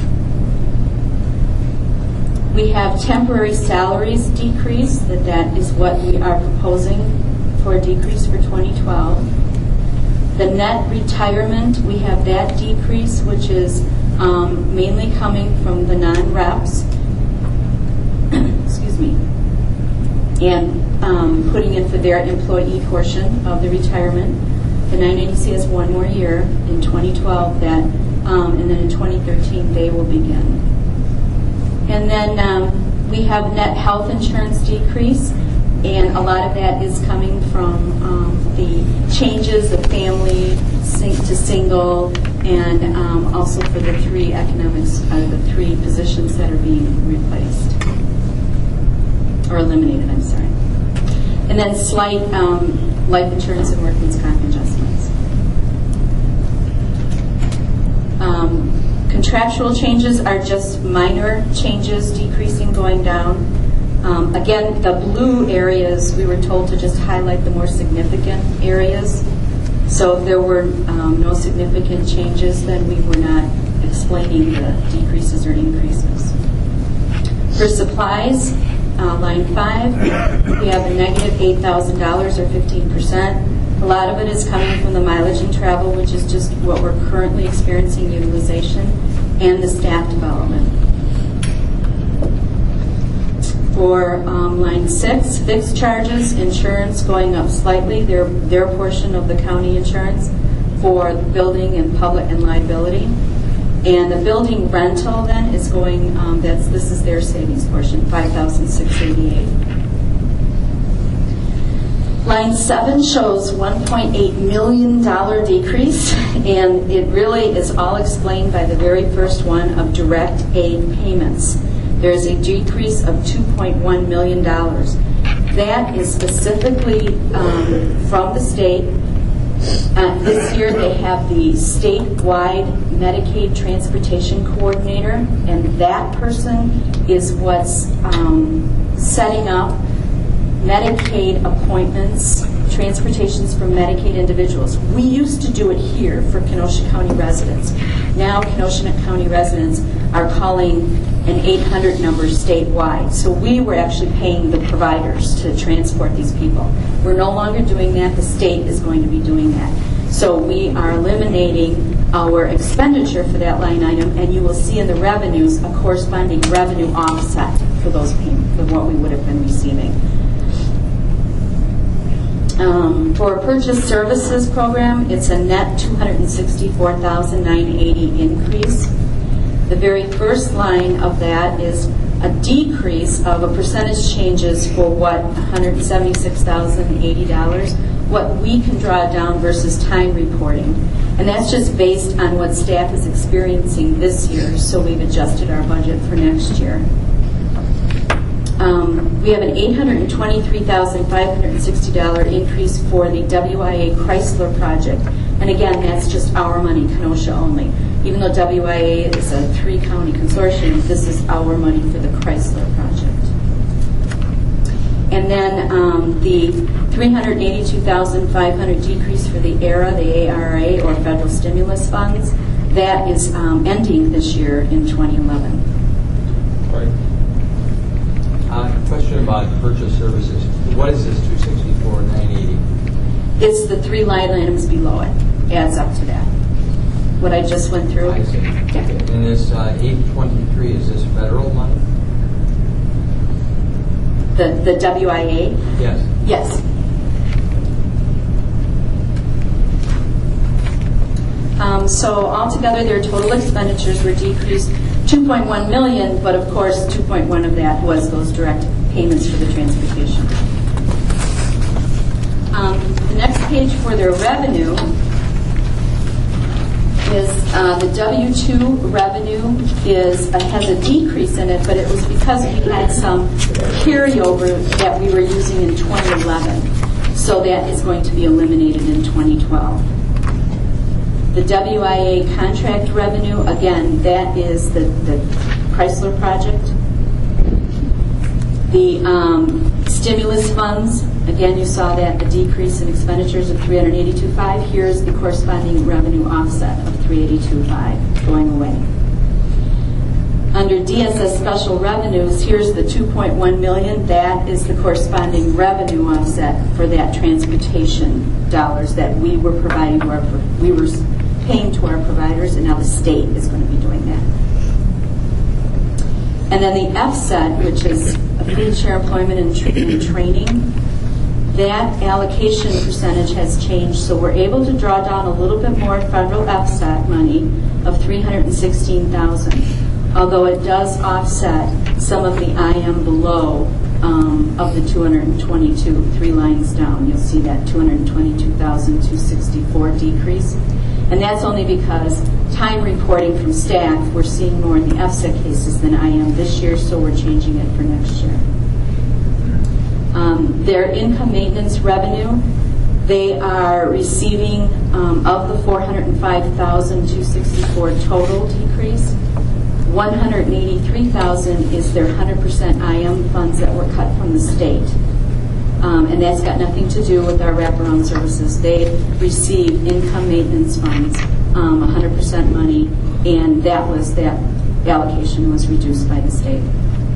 We have temporary salaries decrease, that that is what we are proposing for a decrease for twenty twelve. The net retirement, we have that decrease, which is um, mainly coming from the non-reps, excuse me, and um, putting in for their employee portion of the retirement. The nine ninety C has one more year in twenty twelve, that, um, and then in twenty thirteen they will begin. And then um, we have net health insurance decrease, and a lot of that is coming from um, the changes of family sing- to single, and um, also for the three economics, uh, the three positions that are being replaced or eliminated. I'm sorry. And then slight um, life insurance and workman's comp adjustments. Um, Contractual changes are just minor changes, decreasing, going down. Um, again, the blue areas, we were told to just highlight the more significant areas. So if there were um, no significant changes, then we were not explaining the decreases or increases. For supplies, uh, line five, we have a negative eight thousand dollars or fifteen percent. A lot of it is coming from the mileage and travel, which is just what we're currently experiencing utilization, and the staff development. For um, line six, fixed charges, insurance going up slightly, their, their portion of the county insurance for building and public and liability. And the building rental then is going, um, that's this is their savings portion, five thousand six hundred eighty-eight. Line seven shows one point eight million dollars decrease, and it really is all explained by the very first one of direct aid payments. There is a decrease of two point one million dollars. That is specifically um, from the state. Uh, this year they have the statewide Medicaid Transportation Coordinator, and that person is what's um, setting up Medicaid appointments, transportations for Medicaid individuals. We used to do it here for Kenosha County residents. Now Kenosha County residents are calling an eight hundred number statewide. So we were actually paying the providers to transport these people. We're no longer doing that. The state is going to be doing that. So we are eliminating our expenditure for that line item, and you will see in the revenues a corresponding revenue offset for those payments, for what we would have been receiving. Um, for a purchase services program, it's a net two hundred sixty-four thousand nine hundred eighty dollars increase. The very first line of that is a decrease of a percentage changes for what, one hundred seventy-six thousand eighty dollars, what we can draw down versus time reporting. And that's just based on what staff is experiencing this year, so we've adjusted our budget for next year. Um, we have an eight hundred twenty-three thousand five hundred sixty dollars increase for the W I A Chrysler project. And again, that's just our money, Kenosha only. Even though W I A is a three-county consortium, this is our money for the Chrysler project. And then um, the three hundred eighty-two thousand five hundred dollars decrease for the A R A, the A R A, or federal stimulus funds, that is um, ending this year in twenty eleven. Right. Uh, question about the purchase services. What is this two sixty-four nine eighty? It's the three line items below it. Adds up to that. What I just went through. I see. Yeah. And this uh, eight twenty-three, is this federal money? The the W I A? Yes. Yes. Um, so altogether, their total expenditures were decreased two point one million dollars, but of course, two point one of that was those direct payments for the transportation. Um, the next page for their revenue is uh, the W two revenue is uh, has a decrease in it, but it was because we had some carryover that we were using in twenty eleven. So that is going to be eliminated in twenty twelve. The W I A contract revenue, again, that is the, the Chrysler project. The um, stimulus funds, again, you saw that a decrease in expenditures of three hundred eighty-two thousand five hundred. Here's the corresponding revenue offset of three hundred eighty-two thousand five hundred going away. Under D S S special revenues, here's the two point one million dollars. That is the corresponding revenue offset for that transportation dollars that we were providing to our, we were paying to our providers, and now the state is going to be doing that. And then the F S E T, which is a food share employment and, tra- and training, that allocation percentage has changed, so we're able to draw down a little bit more federal F S E T money of three hundred sixteen thousand dollars, although it does offset some of the I M below um, of the two hundred twenty-two, three lines down. You'll see that two hundred twenty-two thousand two hundred sixty-four decrease. And that's only because time reporting from staff, we're seeing more in the F S E T cases than I am this year, so we're changing it for next year. Um, their income maintenance revenue, they are receiving, um, of the four hundred five thousand two hundred sixty-four total decrease, one hundred eighty-three thousand is their one hundred percent I M funds that were cut from the state. Um, and that's got nothing to do with our wraparound services. They receive income maintenance funds, um, one hundred percent money, and that was that allocation was reduced by the state.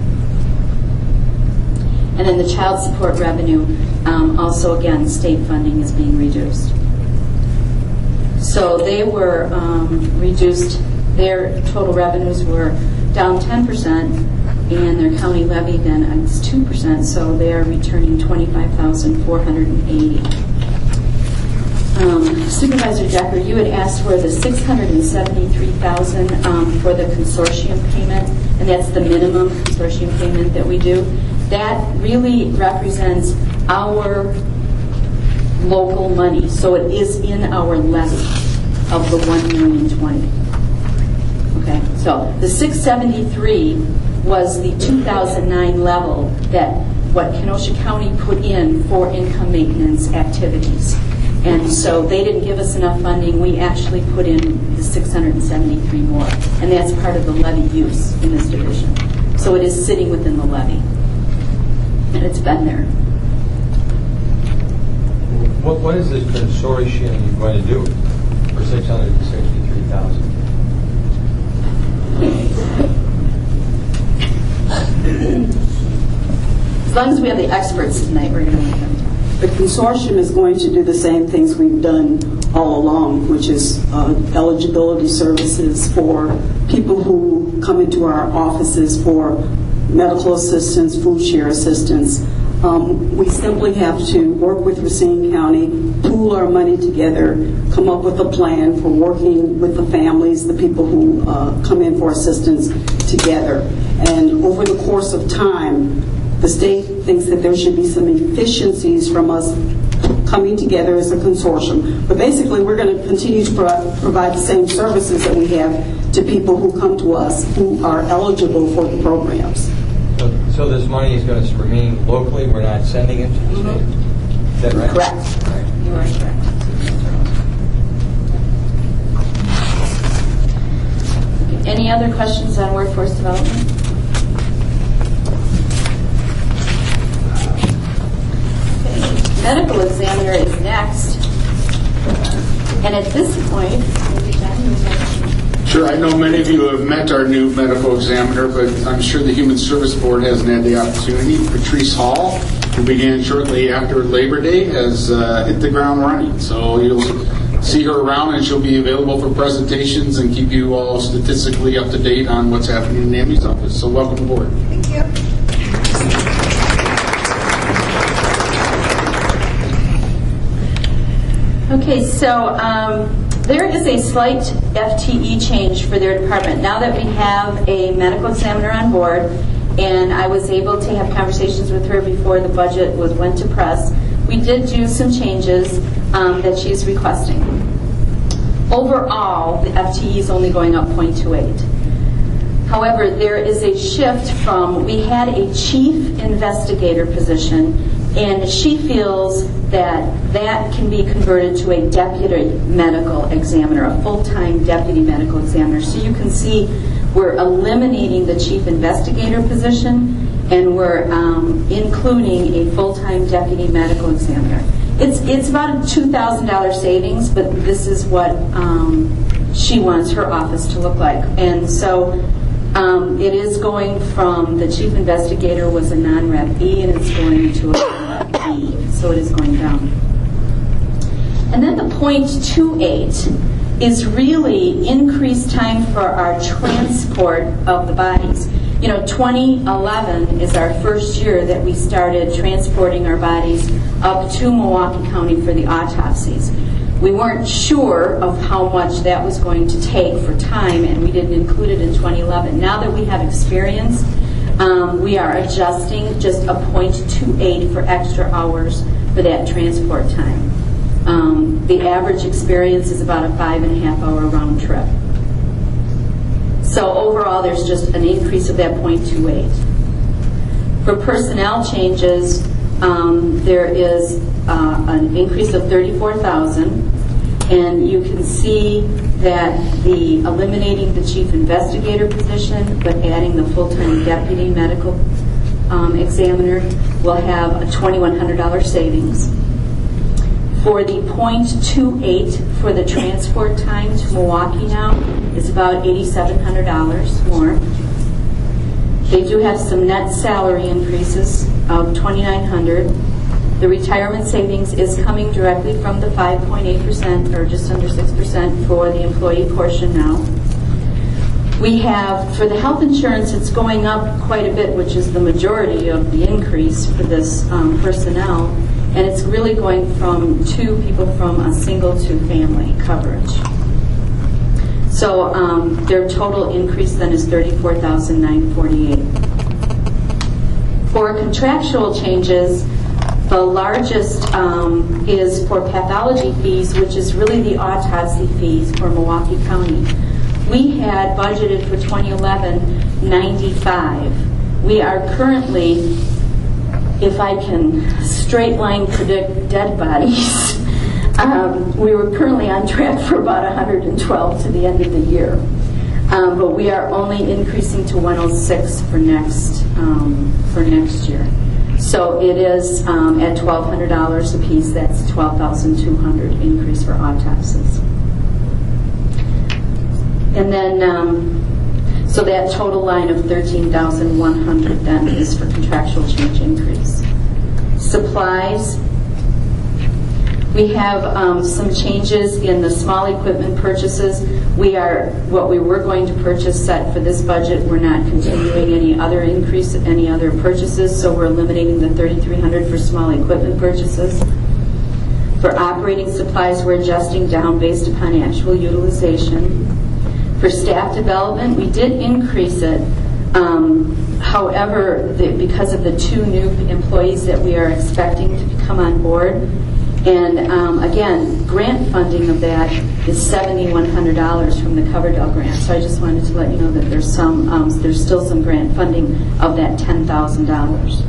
And then the child support revenue, um, also again, state funding is being reduced. So they were um, reduced, their total revenues were down ten percent, and their county levy then is two percent, so they are returning twenty-five thousand four hundred eighty. Um, Supervisor Decker, you had asked for the six hundred seventy-three thousand dollars um, for the consortium payment, and that's the minimum consortium payment that we do. That really represents our local money. So it is in our levy of the one million twenty. Okay, so the six seventy-three was the two thousand nine level that what Kenosha County put in for income maintenance activities. And so they didn't give us enough funding. We actually put in the six hundred seventy-three more. And that's part of the levy use in this division. So it is sitting within the levy. And it's been there. What, what is this consortium going to do for six hundred sixty-three thousand dollars? As long as we have the experts tonight, we're going to make them. The consortium is going to do the same things we've done all along, which is uh, eligibility services for people who come into our offices for medical assistance, food share assistance. Um, we simply have to work with Racine County, pool our money together, come up with a plan for working with the families, the people who uh, come in for assistance together. And over the course of time, the state thinks that there should be some efficiencies from us coming together as a consortium. But basically, we're going to continue to pro- provide the same services that we have to people who come to us who are eligible for the programs. So, so this money is going to remain locally? We're not sending it to the state? Is that right? Correct. Right. You are correct. Any other questions on workforce development? Medical examiner is next. And at this point, maybe John, you would like to... Sure, I know many of you have met our new medical examiner, but I'm sure the Human Service Board hasn't had the opportunity. Patrice Hall, who began shortly after Labor Day, has uh, hit the ground running. So you'll see her around, and she'll be available for presentations and keep you all statistically up to date on what's happening in NAMI's office. So welcome aboard. Thank you. Okay, so um, there is a slight F T E change for their department. Now that we have a medical examiner on board, and I was able to have conversations with her before the budget was went to press, we did do some changes um, that she's requesting. Overall, the F T E is only going up zero point two eight. However, there is a shift from, we had a chief investigator position, and she feels that that can be converted to a deputy medical examiner, a full-time deputy medical examiner. So you can see we're eliminating the chief investigator position, and we're um, including a full-time deputy medical examiner. It's it's about a two thousand dollars savings, but this is what um, she wants her office to look like. And so um, it is going from, the chief investigator was a non-rep E, and it's going to a rep E, so it is going down. And then the zero point two eight is really increased time for our transport of the bodies. You know, twenty eleven is our first year that we started transporting our bodies up to Milwaukee County for the autopsies. We weren't sure of how much that was going to take for time, and we didn't include it in twenty eleven. Now that we have experience, um, we are adjusting just a zero point two eight for extra hours for that transport time. Um, the average experience is about a five and a half hour round trip. So overall, there's just an increase of that zero point two eight. For personnel changes, um, there is uh, an increase of thirty-four thousand, and you can see that the eliminating the chief investigator position, but adding the full-time deputy medical um, examiner will have a twenty-one hundred dollars savings. For the zero point two eight for the transport time to Milwaukee now is about eight thousand seven hundred dollars more. They do have some net salary increases of two thousand nine hundred dollars. The retirement savings is coming directly from the five point eight percent, or just under six percent for the employee portion now. We have, for the health insurance, it's going up quite a bit, which is the majority of the increase for this um, personnel. And it's really going from two people from a single to family coverage. So um, their total increase then is thirty-four thousand nine hundred forty-eight dollars. For contractual changes, The largest um, is for pathology fees, which is really the autopsy fees for Milwaukee County. We had budgeted for twenty eleven ninety-five. We are currently, if I can straight line predict dead bodies, um, we were currently on track for about one hundred twelve to the end of the year. Um, but we are only increasing to one hundred six for next um, for next year. So it is um, at twelve hundred dollars a piece. That's twelve thousand two hundred dollars increase for autopsies. And then, um, so that total line of thirteen thousand one hundred dollars then is for contractual change increase. Supplies. We have um, some changes in the small equipment purchases. We are, what we were going to purchase set for this budget, we're not continuing any other increase, any other purchases, so we're eliminating the thirty-three hundred dollars for small equipment purchases. For operating supplies, we're adjusting down based upon actual utilization. For staff development, we did increase it. Um, however, the, because of the two new employees that we are expecting to come on board, and um, again, grant funding of that is seven thousand one hundred dollars from the Coverdell grant. So I just wanted to let you know that there's some, um, there's still some grant funding of that ten thousand dollars.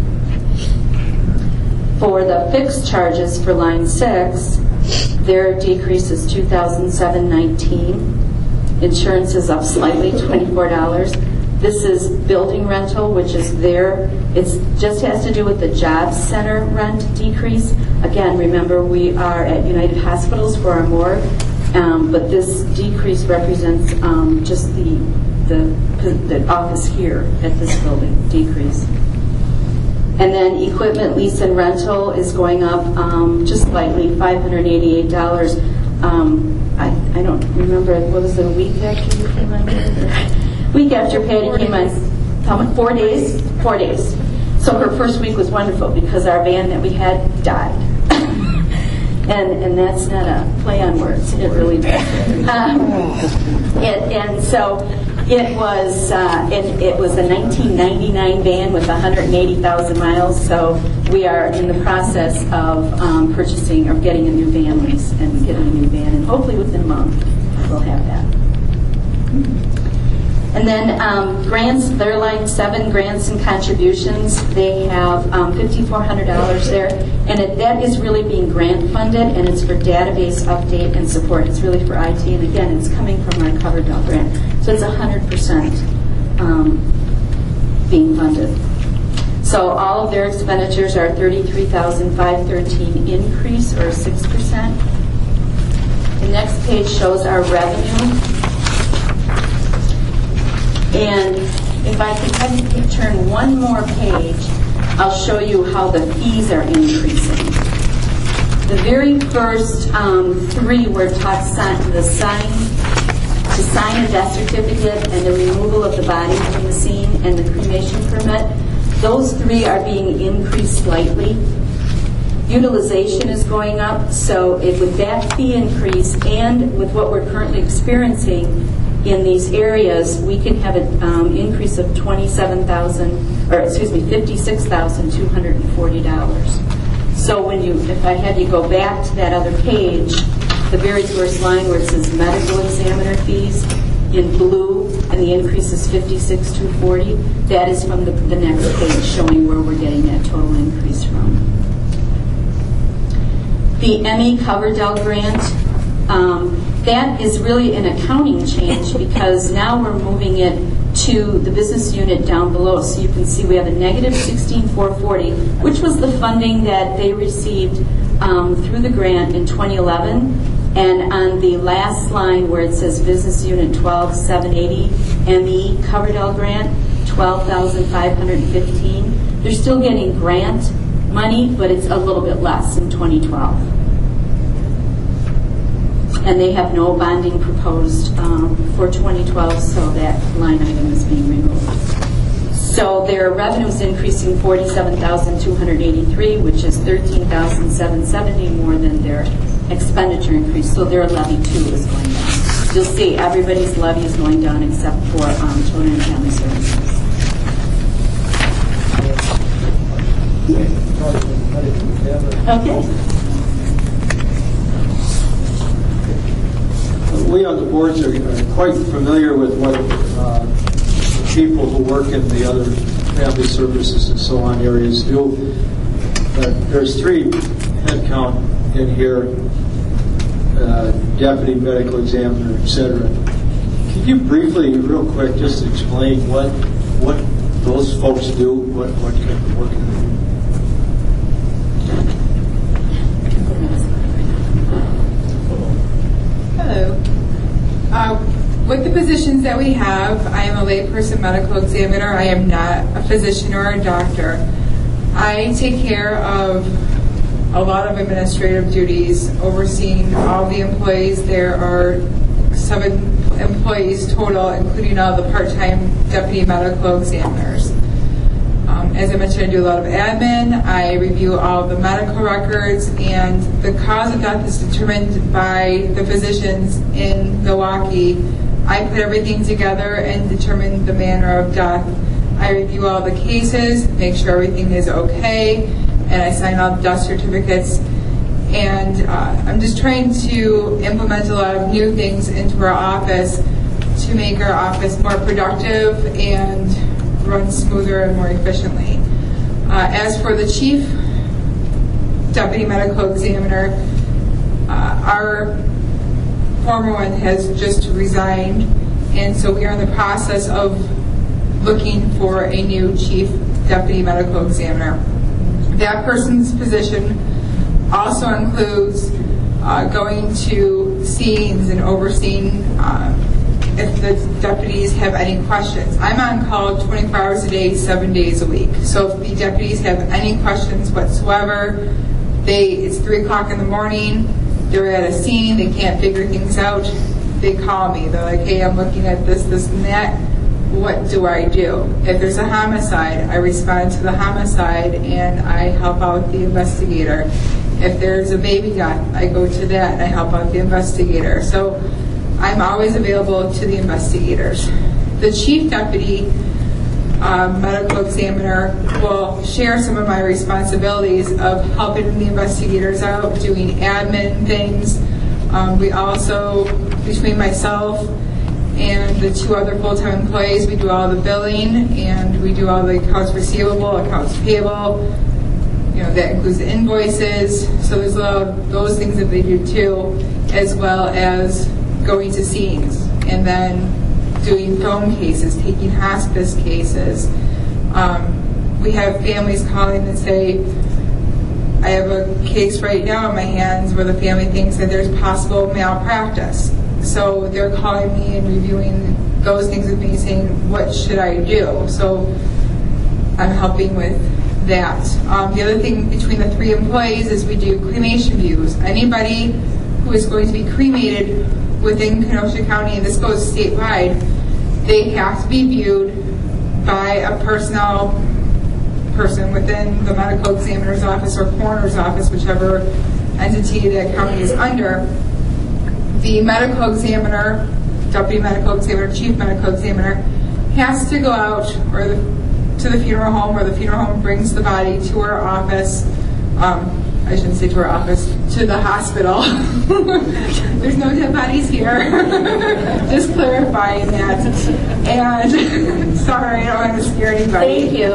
For the fixed charges for line six, their decrease is two thousand seven hundred nineteen dollars. Insurance is up slightly, twenty-four dollars. This is building rental, which is there. It just has to do with the job center rent decrease. Again, remember we are at United Hospitals for our morgue, um, but this decrease represents um, just the, the the office here at this building decrease. And then equipment lease and rental is going up um, just slightly, five hundred eighty-eight dollars. Um, I, I don't remember, what was it, a week after you came on? Week after Patty came on, how much, four days? Four days. So her first week was wonderful because our van that we had died. and and that's not a play on words, it really does. Um, it, and so it was, uh, it, it was a nineteen ninety-nine van with one hundred eighty thousand miles, so we are in the process of um, purchasing or getting a new van lease and getting a new van, and hopefully within a month we'll have that. And then um, grants, their line seven, grants and contributions, they have um, five thousand four hundred dollars there, and it, that is really being grant funded, and it's for database update and support. It's really for I T, and again, it's coming from our Coverdell grant. So it's one hundred percent um, being funded. So all of their expenditures are thirty-three thousand five hundred thirteen increase, or six percent. The next page shows our revenue. And if I can have you turn one more page, I'll show you how the fees are increasing. The very first um, three were taught sign, the sign, to sign a death certificate and the removal of the body from the scene and the cremation permit. Those three are being increased slightly. Utilization is going up, so it, with that fee increase and with what we're currently experiencing in these areas, we can have an um, increase of twenty-seven thousand, or excuse me, fifty-six thousand two hundred forty dollars. So when you, if I had you go back to that other page, the very first line where it says medical examiner fees in blue, and the increase is fifty-six thousand two hundred forty dollars, that is from the, the next page showing where we're getting that total increase from. The M E Coverdell grant, um, that is really an accounting change because now we're moving it to the business unit down below. So you can see we have a negative sixteen thousand four hundred forty dollars, which was the funding that they received um, through the grant in twenty eleven. And on the last line where it says business unit twelve thousand seven hundred eighty M E Coverdell grant, twelve thousand five hundred fifteen dollars. They're still getting grant money, but it's a little bit less in twenty twelve. And they have no bonding proposed um, for twenty twelve, so that line item is being removed. So their revenue is increasing forty-seven thousand two hundred eighty-three dollars, which is thirteen thousand seven hundred seventy dollars more than their expenditure increase. So their levy too is going down. You'll see everybody's levy is going down except for um, Children and Family Services. Okay. We on the boards are are quite familiar with what uh, people who work in the other family services and so on areas do. But there's three head count in here, uh, deputy, medical examiner, et cetera. Can you briefly, real quick, just explain what what those folks do, what, what kind of work they do? Hello. Uh, with the positions that we have, I am a layperson medical examiner. I am not a physician or a doctor. I take care of a lot of administrative duties, overseeing all the employees. There are seven employees total, including all the part-time deputy medical examiners. Um, as I mentioned, I do a lot of admin. I review all the medical records, and the cause of death is determined by the physicians in Milwaukee. I put everything together and determine the manner of death. I review all the cases, make sure everything is okay, and I sign all the death certificates. And uh, I'm just trying to implement a lot of new things into our office to make our office more productive and run smoother and more efficiently. Uh, as for the chief deputy medical examiner, uh, our former one has just resigned, and so we are in the process of looking for a new chief deputy medical examiner. That person's position also includes uh, going to scenes and overseeing uh, if the deputies have any questions. I'm on call twenty-four hours a day, seven days a week. So if the deputies have any questions whatsoever, they it's three o'clock in the morning, they're at a scene, they can't figure things out, they call me. They're like, hey, I'm looking at this, this, and that. What do I do? If there's a homicide, I respond to the homicide and I help out the investigator. If there's a baby death, I go to that and I help out the investigator. So I'm always available to the investigators. The chief deputy uh, medical examiner will share some of my responsibilities of helping the investigators out, doing admin things. Um, we also, between myself and the two other full-time employees, we do all the billing and we do all the accounts receivable, accounts payable. You know, that includes the invoices. So there's a lot of those things that they do too, as well as going to scenes and then doing phone cases, taking hospice cases. Um, we have families calling and say, I have a case right now in my hands where the family thinks that there's possible malpractice. So they're calling me and reviewing those things with me, saying, what should I do? So I'm helping with that. Um, the other thing between the three employees is we do cremation views. Anybody who is going to be cremated within Kenosha County, and this goes statewide, they have to be viewed by a personnel person within the medical examiner's office or coroner's office, whichever entity that county is under. The medical examiner, deputy medical examiner, chief medical examiner, has to go out or the to the funeral home, where the funeral home brings the body to our office. Um, I shouldn't say to our office, to the hospital. There's no dead bodies here. Just clarifying that. And sorry, I don't want to scare anybody. Thank you.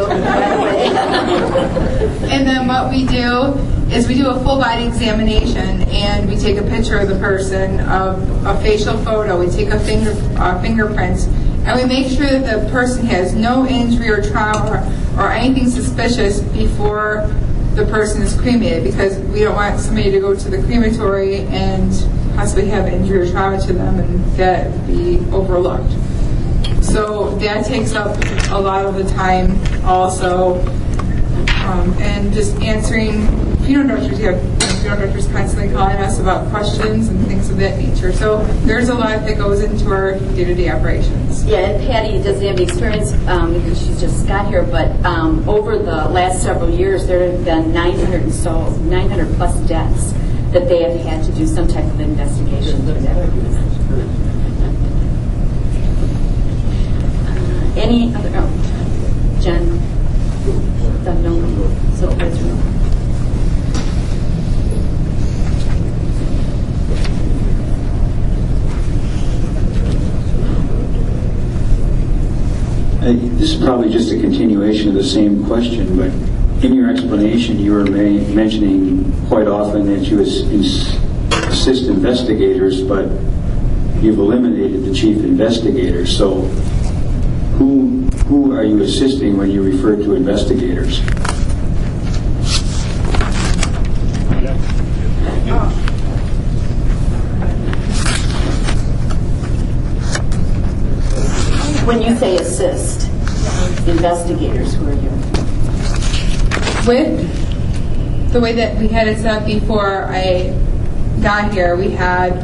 And then what we do is we do a full body examination, and we take a picture of the person, of a facial photo, we take a finger uh, fingerprint, and we make sure that the person has no injury or trauma or anything suspicious before the person is cremated, because we don't want somebody to go to the crematory and possibly have injury or trauma to them and that be overlooked. So that takes up a lot of the time also. Um, and just answering funeral directors, you have funeral directors constantly calling us about questions and things of that nature. So there's a lot that goes into our day-to-day operations. Yeah, and Patty doesn't have the experience um, because she's just got here, but um, over the last several years, there have been nine hundred and so nine hundred plus deaths that they have had to do some type of investigation for that. Uh, any other? Oh, Jen. No, so this is probably just a continuation of the same question, but in your explanation, you were ma- mentioning quite often that you as- ins- assist investigators, but you've eliminated the chief investigator. So who who are you assisting when you refer to investigators? When you say assist investigators, who are you? With the way that we had it set up before I got here, we had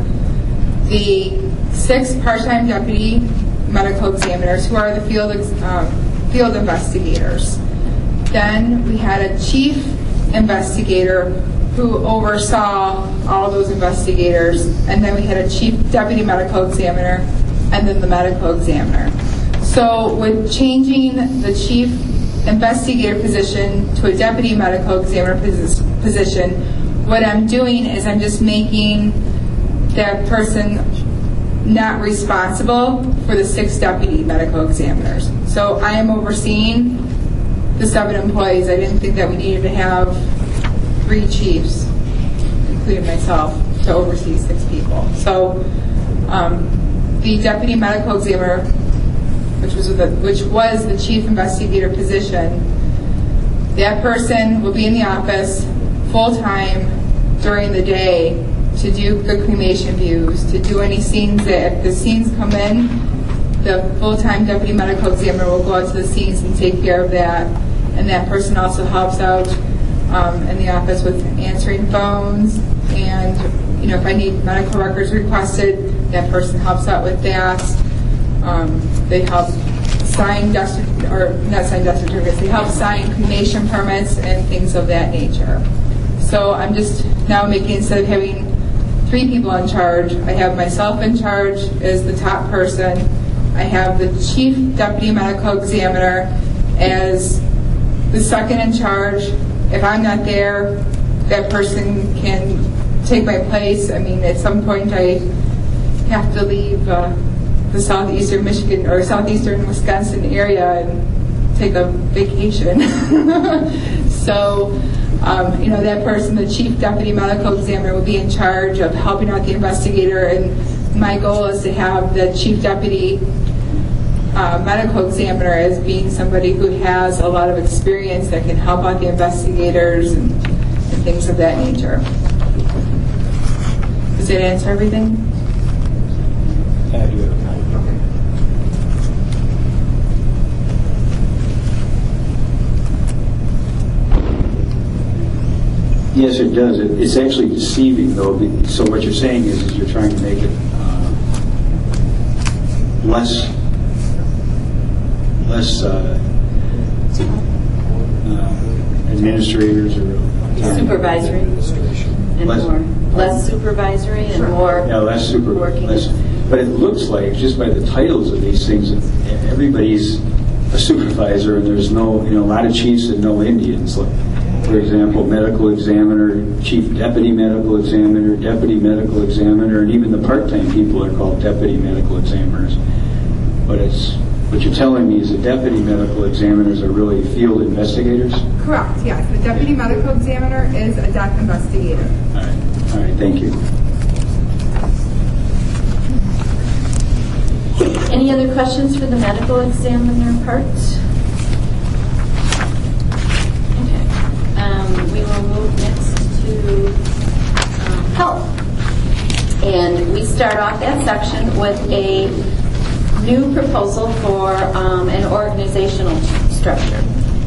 the six part-time deputy medical examiners who are the field ex- um, field investigators. Then we had a chief investigator who oversaw all those investigators, and then we had a chief deputy medical examiner, and then the medical examiner. So with changing the chief investigator position to a deputy medical examiner posi- position, what I'm doing is I'm just making that person not responsible for the six deputy medical examiners. So I am overseeing the seven employees. I didn't think that we needed to have three chiefs, including myself, to oversee six people. So um, the deputy medical examiner, which was the which was the chief investigator position, that person will be in the office full time during the day to do the cremation views, to do any scenes that if the scenes come in, the full-time deputy medical examiner will go out to the scenes and take care of that. And that person also helps out um, in the office with answering phones, and you know if I need medical records requested, that person helps out with that. Um, they help sign death, or not sign death certificates. They help sign cremation permits and things of that nature. So I'm just now making, instead of having three people in charge, I have myself in charge as the top person. I have the chief deputy medical examiner as the second in charge. If I'm not there, that person can take my place. I mean, at some point I have to leave uh, the southeastern Michigan or southeastern Wisconsin area and take a vacation. So, um, you know, that person, the chief deputy medical examiner, will be in charge of helping out the investigator. And my goal is to have the chief deputy uh, medical examiner as being somebody who has a lot of experience that can help out the investigators and, and things of that nature. Does that answer everything? I do it. Yes, it does. It, it's actually deceiving, though. So what you're saying is, is you're trying to make it uh, less, less uh, uh, administrators or uh, supervisory, and less, more less supervisory and more yeah, less super, working. Less, but it looks like just by the titles of these things, everybody's a supervisor, and there's no, you know, a lot of chiefs and no Indians. Like, for example, medical examiner, chief deputy medical examiner, deputy medical examiner, and even the part-time people are called deputy medical examiners. But it's what you're telling me is that deputy medical examiners are really field investigators? Correct, yes. The deputy medical examiner is a death investigator. All right, all right, thank you. Any other questions for the medical examiner part? Um, we will move next to um, health. And we start off that section with a new proposal for um, an organizational structure.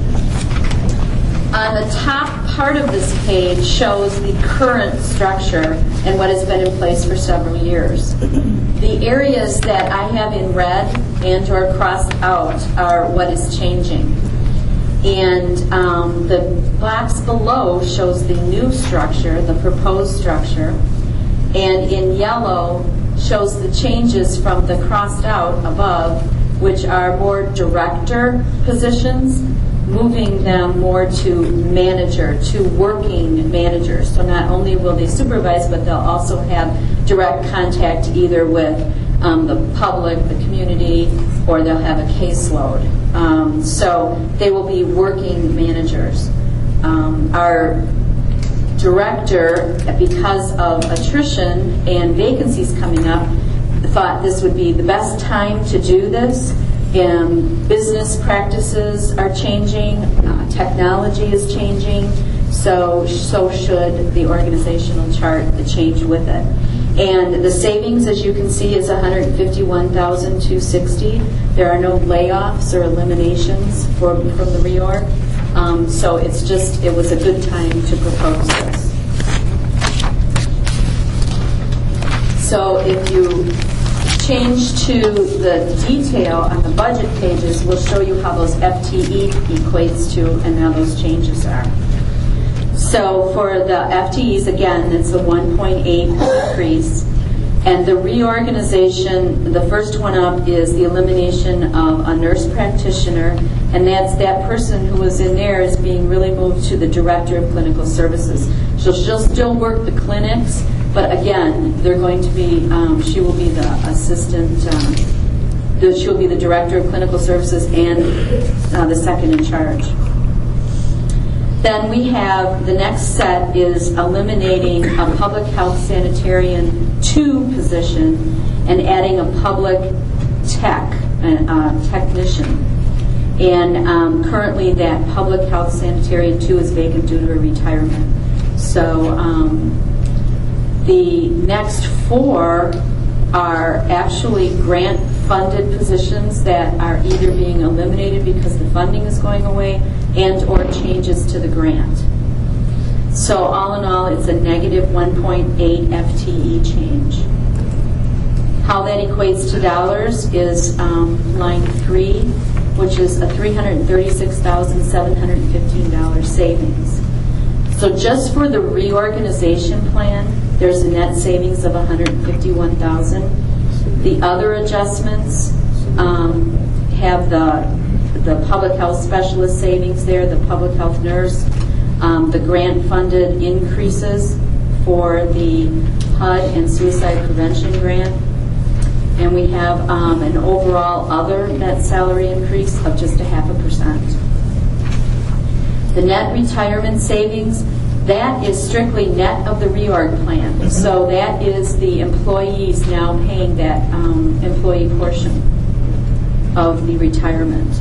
On the top part of this page shows the current structure and what has been in place for several years. The areas that I have in red and or crossed out are what is changing. And um, the box below shows the new structure, the proposed structure, and in yellow shows the changes from the crossed out above, which are more director positions, moving them more to manager, to working managers. So not only will they supervise, but they'll also have direct contact either with um, the public, the community, or they'll have a caseload. Um, so they will be working managers. Um, our director, because of attrition and vacancies coming up, thought this would be the best time to do this. And business practices are changing, uh, technology is changing, so so should the organizational chart change with it. And the savings, as you can see, is one hundred fifty-one thousand two hundred sixty dollars. There are no layoffs or eliminations for, from the reorg. Um, so it's just, it was a good time to propose this. So if you change to the detail on the budget pages, we'll show you how those F T E equates to and how those changes are. So for the F T Es, again, it's a one point eight increase. And the reorganization, the first one up is the elimination of a nurse practitioner, and that's that person who was in there is being really moved to the director of clinical services. So she'll still work the clinics, but again, they're going to be, um, she will be the assistant, um, the, she'll be the director of clinical services and uh, the second in charge. Then we have, the next set is eliminating a public health sanitarian two position and adding a public tech, uh, technician. And um, currently that public health sanitarian two is vacant due to a retirement. So um, the next four are actually grant-funded positions that are either being eliminated because the funding is going away and or changes to the grant. So all in all, it's a negative one point eight F T E change. How that equates to dollars is um, line three, which is a three hundred thirty-six thousand seven hundred fifteen dollars savings. So just for the reorganization plan, there's a net savings of one hundred fifty-one thousand dollars. The other adjustments um, have the the public health specialist savings there, the public health nurse, um, the grant-funded increases for the H U D and suicide prevention grant, and we have um, an overall other net salary increase of just a half a percent. The net retirement savings, that is strictly net of the reorg plan. So that is the employees now paying that um, employee portion of the retirement.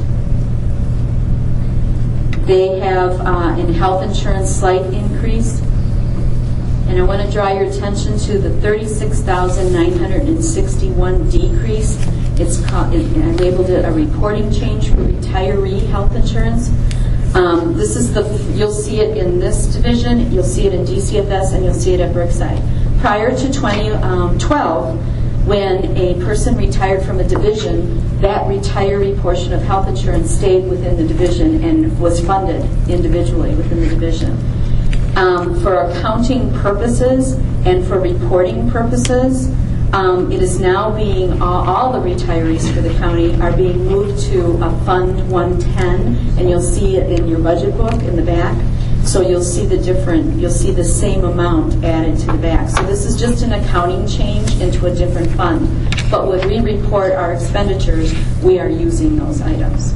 They have uh, in health insurance slight increase. And I want to draw your attention to the thirty-six thousand nine hundred sixty-one decrease. It's called, it, I labeled it a reporting change for retiree health insurance. Um, this is the, you'll see it in this division, you'll see it in D C F S, and you'll see it at Brookside. Prior to twenty twelve, when a person retired from a division, that retiree portion of health insurance stayed within the division and was funded individually within the division. Um, for accounting purposes and for reporting purposes, um, it is now being, all, all the retirees for the county are being moved to a Fund one ten, and you'll see it in your budget book in the back. So you'll see the different, you'll see the same amount added to the back. So this is just an accounting change into a different fund. But when we report our expenditures, we are using those items.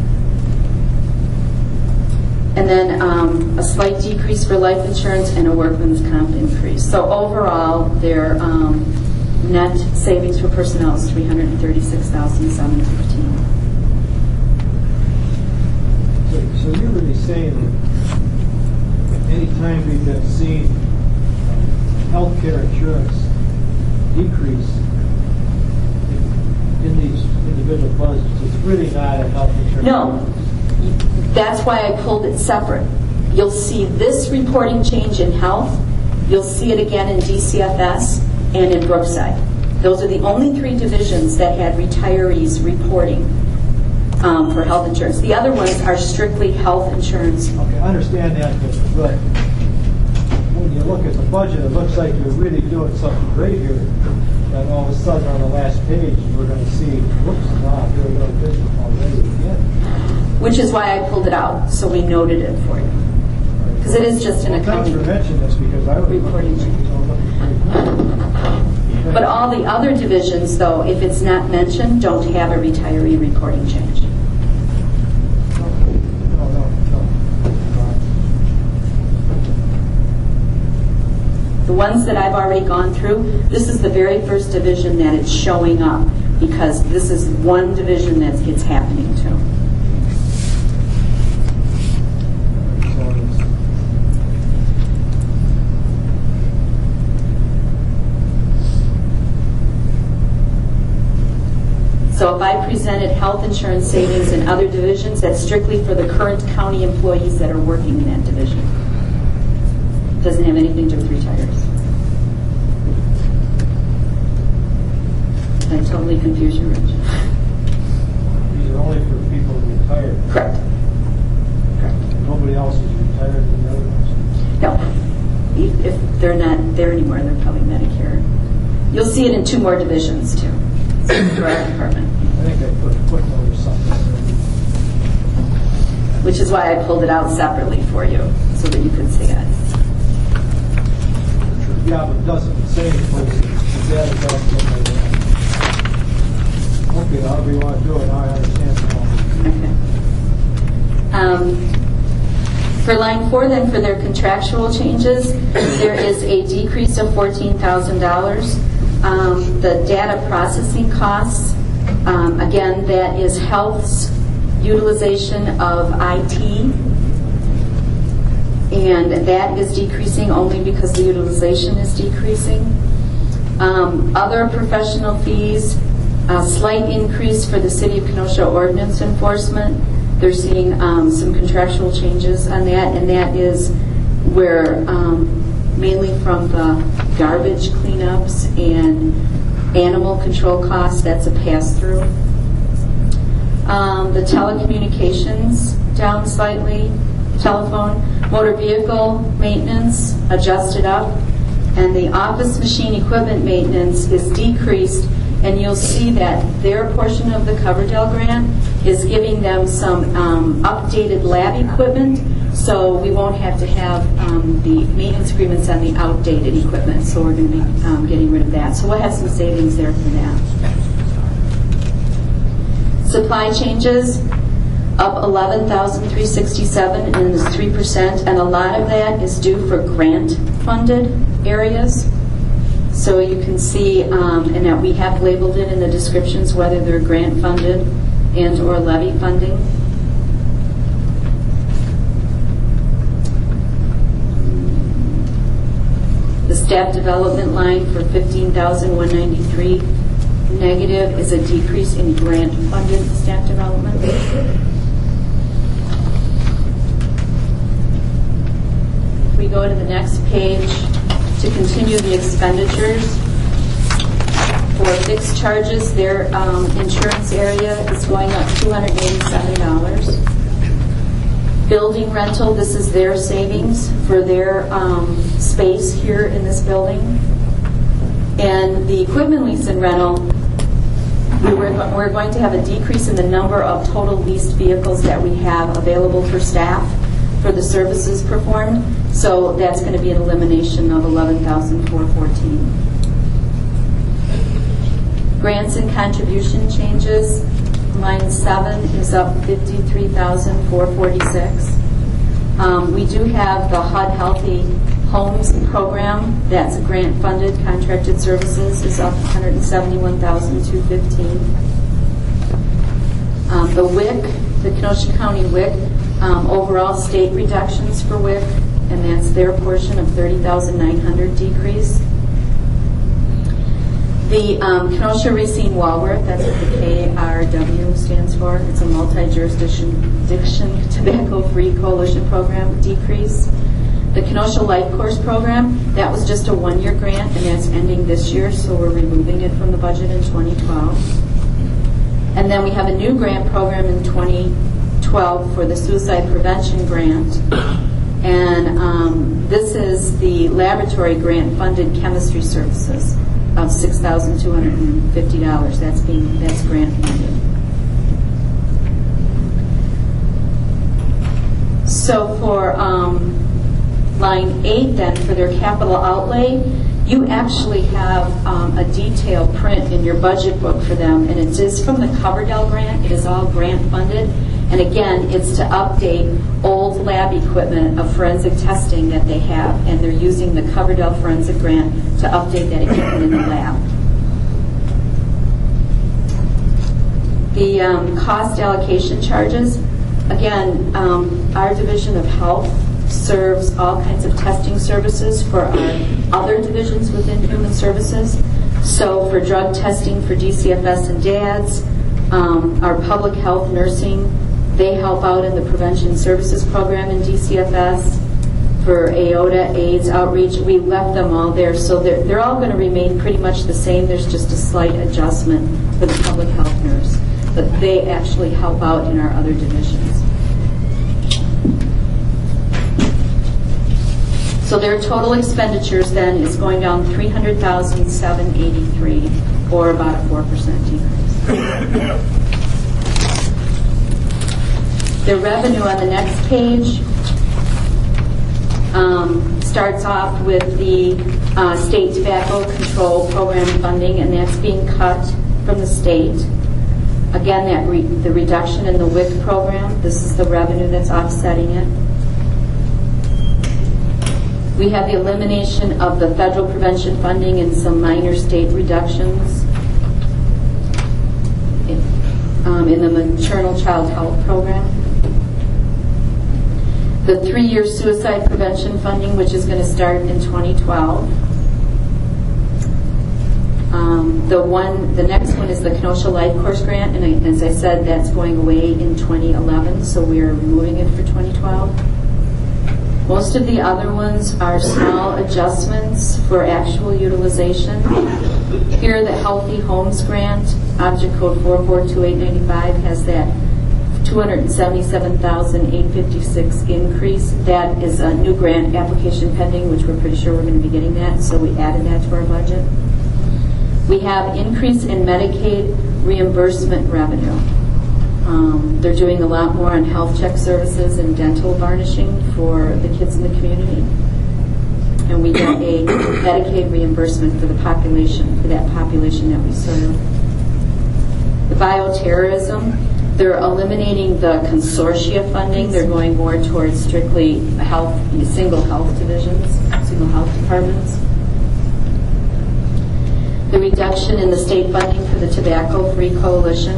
And then um, a slight decrease for life insurance and a workman's comp increase. So overall, their um, net savings for personnel is three hundred thirty-six thousand seven hundred fifteen dollars. So, so you're really saying that any time we've been seeing healthcare insurance decrease in, in these individual budgets, it's really not a health insurance. No. That's why I pulled it separate. You'll see this reporting change in health. You'll see it again in D C F S and in Brookside. Those are the only three divisions that had retirees reporting um, for health insurance. The other ones are strictly health insurance. Okay, I understand that, but when you look at the budget, it looks like you're really doing something great here. And all of a sudden on the last page, we're going to see, whoops, nah, here we go, this already again. Which is why I pulled it out, so we noted it for you. Because it is just an well, accounting. Thanks for mentioning this, because I would reporting change. But all the other divisions, though, if it's not mentioned, don't have a retiree reporting change. ones that I've already gone through, this is the very first division that it's showing up, because this is one division that it's happening to. So if I presented health insurance savings in other divisions, that's strictly for the current county employees that are working in that division. Doesn't have anything to do with retires. I totally confused you, Rich. These are only for people retired. Correct. Correct. Nobody else is retired in the other ones? No. If if they're not there anymore, they're probably Medicare. You'll see it in two more divisions, too. For our department. I think I put a footnote or something there. Which is why I pulled it out separately for you, so that you could see it. Yeah, but it doesn't say it was the data back from the, okay, however you want to do it, I understand it all. Okay. Um, for line four, then, for their contractual changes, there is a decrease of fourteen thousand dollars. Um, the data processing costs, um, again, that is health's utilization of I T, and that is decreasing only because the utilization is decreasing. Um, other professional fees, a slight increase for the City of Kenosha ordinance enforcement. They're seeing um, some contractual changes on that, and that is where um, mainly from the garbage cleanups and animal control costs, that's a pass-through. Um, the telecommunications down slightly, telephone, motor vehicle maintenance adjusted up, and the office machine equipment maintenance is decreased, and you'll see that their portion of the Coverdell grant is giving them some um, updated lab equipment, so we won't have to have um, the maintenance agreements on the outdated equipment, so we're going to be um, getting rid of that. So we'll have some savings there for that. Supply changes, up eleven thousand three hundred sixty-seven dollars, and is three percent, and a lot of that is due for grant-funded areas. So you can see, um, and that we have labeled it in the descriptions whether they're grant-funded and or levy funding. The staff development line for fifteen thousand one hundred ninety-three dollars negative is a decrease in grant-funded staff development. If we go to the next page to continue the expenditures for fixed charges, their um, insurance area is going up two hundred eighty-seven dollars. Building rental, this is their savings for their um, space here in this building. And the equipment lease and rental, we were, we're going to have a decrease in the number of total leased vehicles that we have available for staff for the services performed. So that's going to be an elimination of eleven thousand four hundred fourteen dollars. Grants and contribution changes. Line seven is up fifty-three thousand four hundred forty-six dollars. Um, we do have the H U D Healthy Homes program. That's grant-funded contracted services is up one hundred seventy-one thousand two hundred fifteen dollars. Um, the W I C, the Kenosha County W I C, um, overall state reductions for W I C, and that's their portion of thirty thousand nine hundred dollars decrease. The um, Kenosha Racine Walworth, that's what the K R W stands for. It's a multi-jurisdiction tobacco-free coalition program decrease. The Kenosha Life Course program, that was just a one-year grant, and that's ending this year, so we're removing it from the budget in twenty twelve. And then we have a new grant program in twenty twelve for the suicide prevention grant. And um, this is the laboratory grant-funded chemistry services of six thousand two hundred fifty dollars. That's being that's grant funded. So for um, line eight, then for their capital outlay, you actually have um, a detailed print in your budget book for them, and it is from the Coverdell grant. It is all grant funded, And again, it's to update old lab equipment of forensic testing that they have, and they're using the Coverdell Forensic Grant to update that equipment in the lab. The um, cost allocation charges, again, um, our Division of Health serves all kinds of testing services for our other divisions within Human Services. So for drug testing for D C F S and D A D S, um, our public health nursing, they help out in the prevention services program in D C F S. For A O D A, AIDS outreach, we left them all there. So they're, they're all going to remain pretty much the same. There's just a slight adjustment for the public health nurse. But they actually help out in our other divisions. So their total expenditures then is going down three hundred thousand seven hundred eighty-three dollars, or about a four percent decrease. Their revenue on the next page um, starts off with the uh, state tobacco control program funding, and that's being cut from the state. Again, that re- the reduction in the W I C program, this is the revenue that's offsetting it. We have the elimination of the federal prevention funding and some minor state reductions in, um, in the maternal child health program. The three-year suicide prevention funding, which is going to start in twenty twelve. Um, the one, the next one is the Kenosha Life Course Grant, and I, as I said, that's going away in twenty eleven, so we are removing it for twenty twelve. Most of the other ones are small adjustments for actual utilization. Here, the Healthy Homes Grant, object code four four two eight nine five, has that two hundred seventy-seven thousand eight hundred fifty-six increase. That is a new grant application pending, which we're pretty sure we're going to be getting that, so we added that to our budget. We have increase in Medicaid reimbursement revenue. Um, they're doing a lot more on health check services and dental varnishing for the kids in the community. And we get a Medicaid reimbursement for the population, for that population that we serve. The bioterrorism, they're eliminating the consortia funding. They're going more towards strictly health, single health divisions, single health departments. The reduction in the state funding for the Tobacco Free Coalition.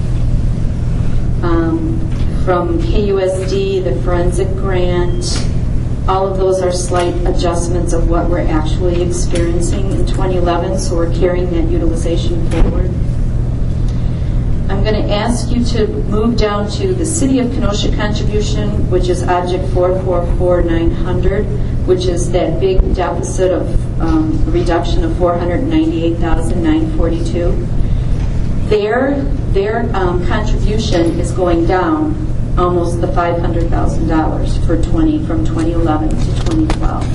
Um, from K U S D, the Forensic Grant, all of those are slight adjustments of what we're actually experiencing in twenty eleven, so we're carrying that utilization forward. I'm going to ask you to move down to the City of Kenosha contribution, which is object four four four nine hundred, which is that big deficit of um, reduction of four hundred ninety-eight thousand nine hundred forty-two. Their, their um, contribution is going down almost the five hundred thousand dollars for twenty from twenty eleven to twenty twelve.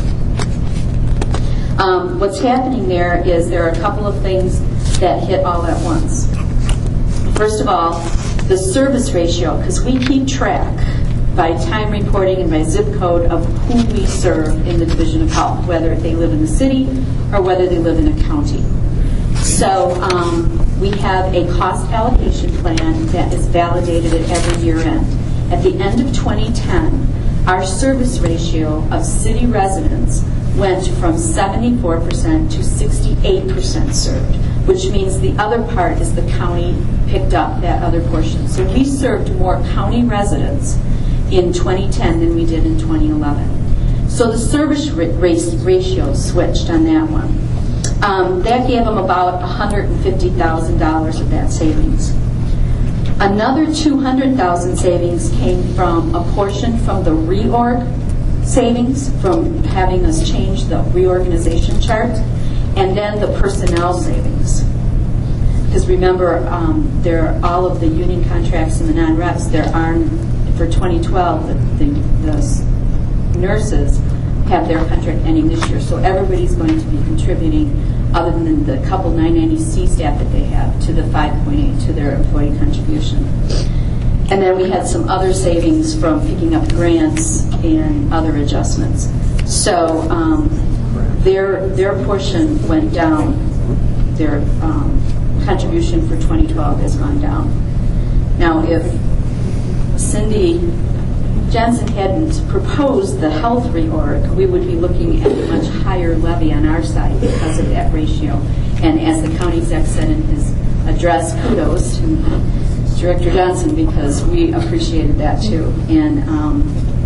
Um, what's happening there is there are a couple of things that hit all at once. First of all, the service ratio, because we keep track by time reporting and by zip code of who we serve in the Division of Health, whether they live in the city or whether they live in a county. So um, we have a cost allocation plan that is validated at every year end. At the end of twenty ten, our service ratio of city residents went from seventy-four percent to sixty-eight percent served, which means the other part is the county picked up that other portion. So we served more county residents in twenty ten than we did in twenty eleven. So the service ratio switched on that one. Um, that gave them about one hundred fifty thousand dollars of that savings. Another two hundred thousand dollars savings came from a portion from the reorg savings, from having us change the reorganization chart, and then the personnel savings. Because remember, um, there are all of the union contracts and the non-reps. There are, for twenty twelve, the, the, the nurses have their contract ending this year, so everybody's going to be contributing, other than the couple nine ninety C staff that they have, to the five point eight to their employee contribution. And then we had some other savings from picking up grants and other adjustments. So um, their their portion went down. Their um, contribution for twenty twelve has gone down. Now, if Cindy Johnson hadn't proposed the health reorg, we would be looking at a much higher levy on our side because of that ratio. And as the county exec said in his address, kudos to Director Johnson, because we appreciated that too. And um,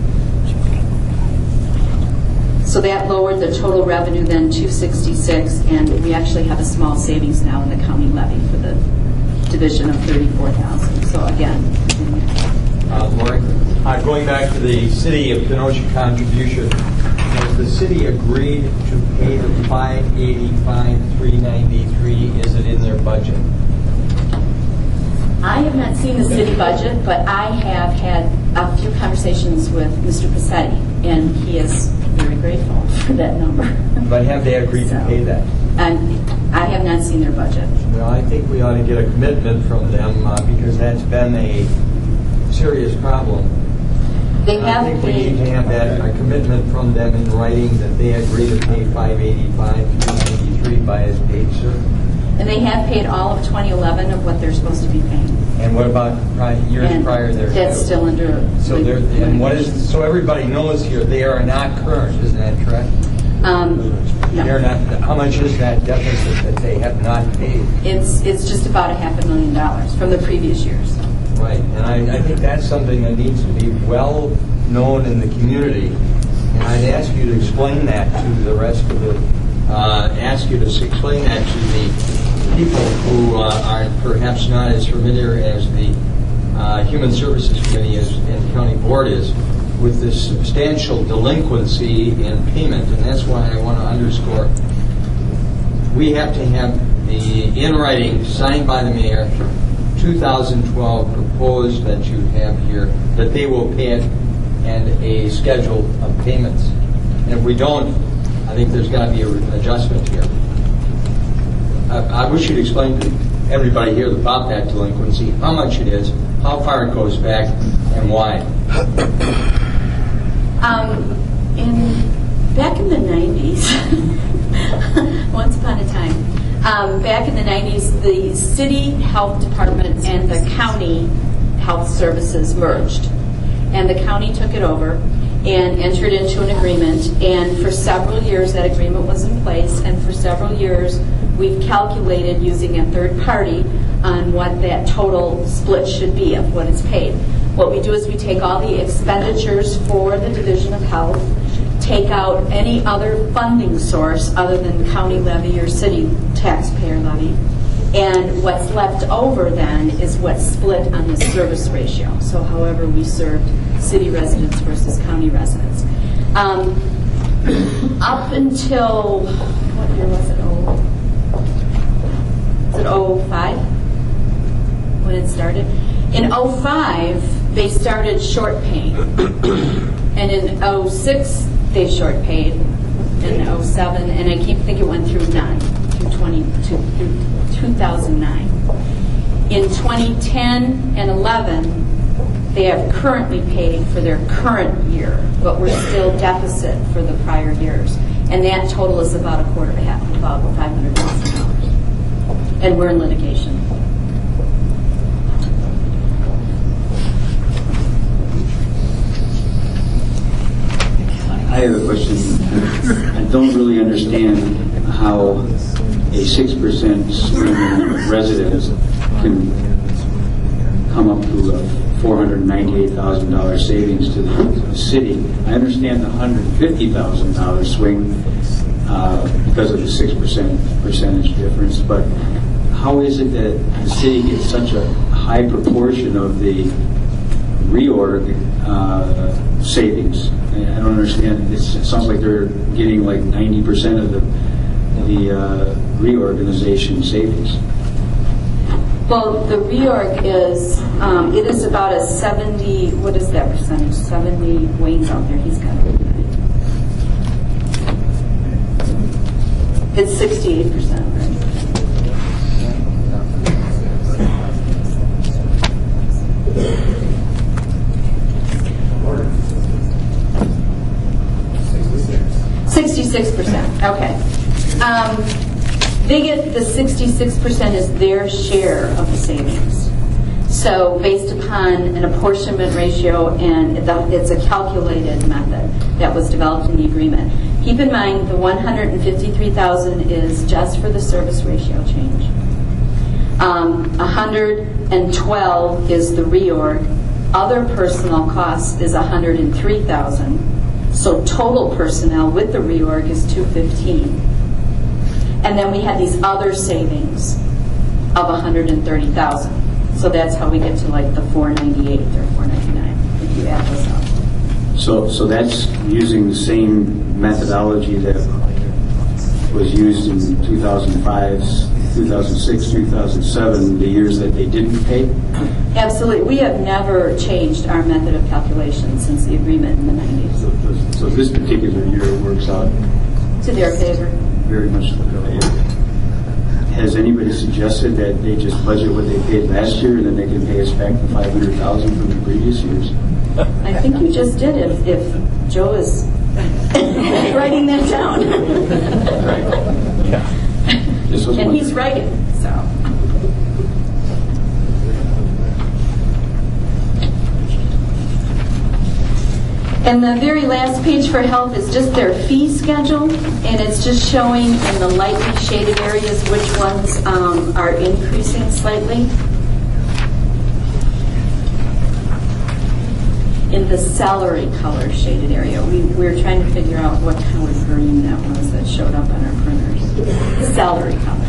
so that lowered the total revenue then to sixty-six, and we actually have a small savings now in the county levy for the division of thirty-four thousand. So again, uh, Lori, uh, going back to the city of Kenosha contribution, has the city agreed to pay the five eighty-five three ninety-three? Is it in their budget? I have not seen the city budget, but I have had a few conversations with Mister Passetti, and he is very grateful for that number. But have they agreed so, to pay that? And I have not seen their budget. Well, I think we ought to get a commitment from them uh, because that's been a serious problem. They have I think paid, we need to have that a commitment from them in writing that they agree to pay five eighty-five three ninety-three by as paid certain. And they have paid all of twenty eleven of what they're supposed to be paying. And what about pri- years and prior there? That's too? still under. So they're and what is so everybody knows here they are not current, isn't that correct? Um, no. They're not. How much is that deficit that they have not paid? It's it's just about a half a million dollars from the previous years. Right, and I, I think that's something that needs to be well known in the community. And I'd ask you to explain that to the rest of the. Uh, ask you to explain that to the people who uh, are perhaps not as familiar as the uh, Human Services Committee is, and County Board is with this substantial delinquency in payment. And that's why I want to underscore we have to have the in writing signed by the mayor two thousand twelve proposed that you have here that they will pay it and a schedule of payments. And if we don't, I think there's got to be an adjustment here. I, I wish you'd explain to everybody here about that delinquency, how much it is, how far it goes back, and why. Um, in back in the nineties, once upon a time, um, back in the nineties, the city health department and the county health services merged, and the county took it over and entered into an agreement, and for several years that agreement was in place, and for several years we've calculated using a third party on what that total split should be of what is paid. What we do is we take all the expenditures for the Division of Health, take out any other funding source other than county levy or city taxpayer levy, and what's left over then is what's split on the service ratio. So however we served city residents versus county residents. Um, up until, what year was it? Oh, was it oh five when it started? In oh five, they started short paying. And in oh six, they short paid. In oh seven, and I keep thinking it went through nine, through twenty, through two thousand nine. In twenty ten and eleven, they have currently paid for their current year, but we're still deficit for the prior years. And that total is about a quarter of a half, about five hundred thousand dollars. And we're in litigation. I have a question. I don't really understand how a six percent resident can come up to a four hundred ninety-eight thousand dollars savings to the, to the city. I understand the one hundred fifty thousand dollars swing uh, because of the six percent percentage difference, but how is it that the city gets such a high proportion of the reorg uh, savings? I don't understand. It's, it sounds like they're getting like ninety percent of the the uh, reorganization savings. Well, the reorg is, um, it is about a seventy, what is that percentage? seventy, Wayne's out there, he's got it. It's sixty-eight percent, right? sixty-six percent, okay. Um, they get the sixty-six percent is their share of the savings. So based upon an apportionment ratio, and it's a calculated method that was developed in the agreement. Keep in mind the one hundred fifty-three thousand dollars is just for the service ratio change. Um, one hundred twelve is the reorg. Other personnel costs is one hundred three thousand dollars. So total personnel with the reorg is two hundred fifteen thousand dollars. And then we had these other savings of one hundred thirty thousand dollars. So that's how we get to like the four ninety-eight or four ninety-nine if you add those up. So, so that's using the same methodology that was used in two thousand five, two thousand six, two thousand seven, the years that they didn't pay? Absolutely. We have never changed our method of calculation since the agreement in the nineties. So, so this particular year works out to their favor. Very much to their favor. Has anybody suggested that they just budget what they paid last year and then they can pay us back the five hundred thousand dollars from the previous years? I think you just did if, if Joe is writing that down. Right. Yeah. This was and one. he's writing, so. And the very last page for health is just their fee schedule, and it's just showing in the lightly shaded areas which ones um, are increasing slightly. In the salary color shaded area, we, we're trying to figure out what color green that was that showed up on our printers. Salary color.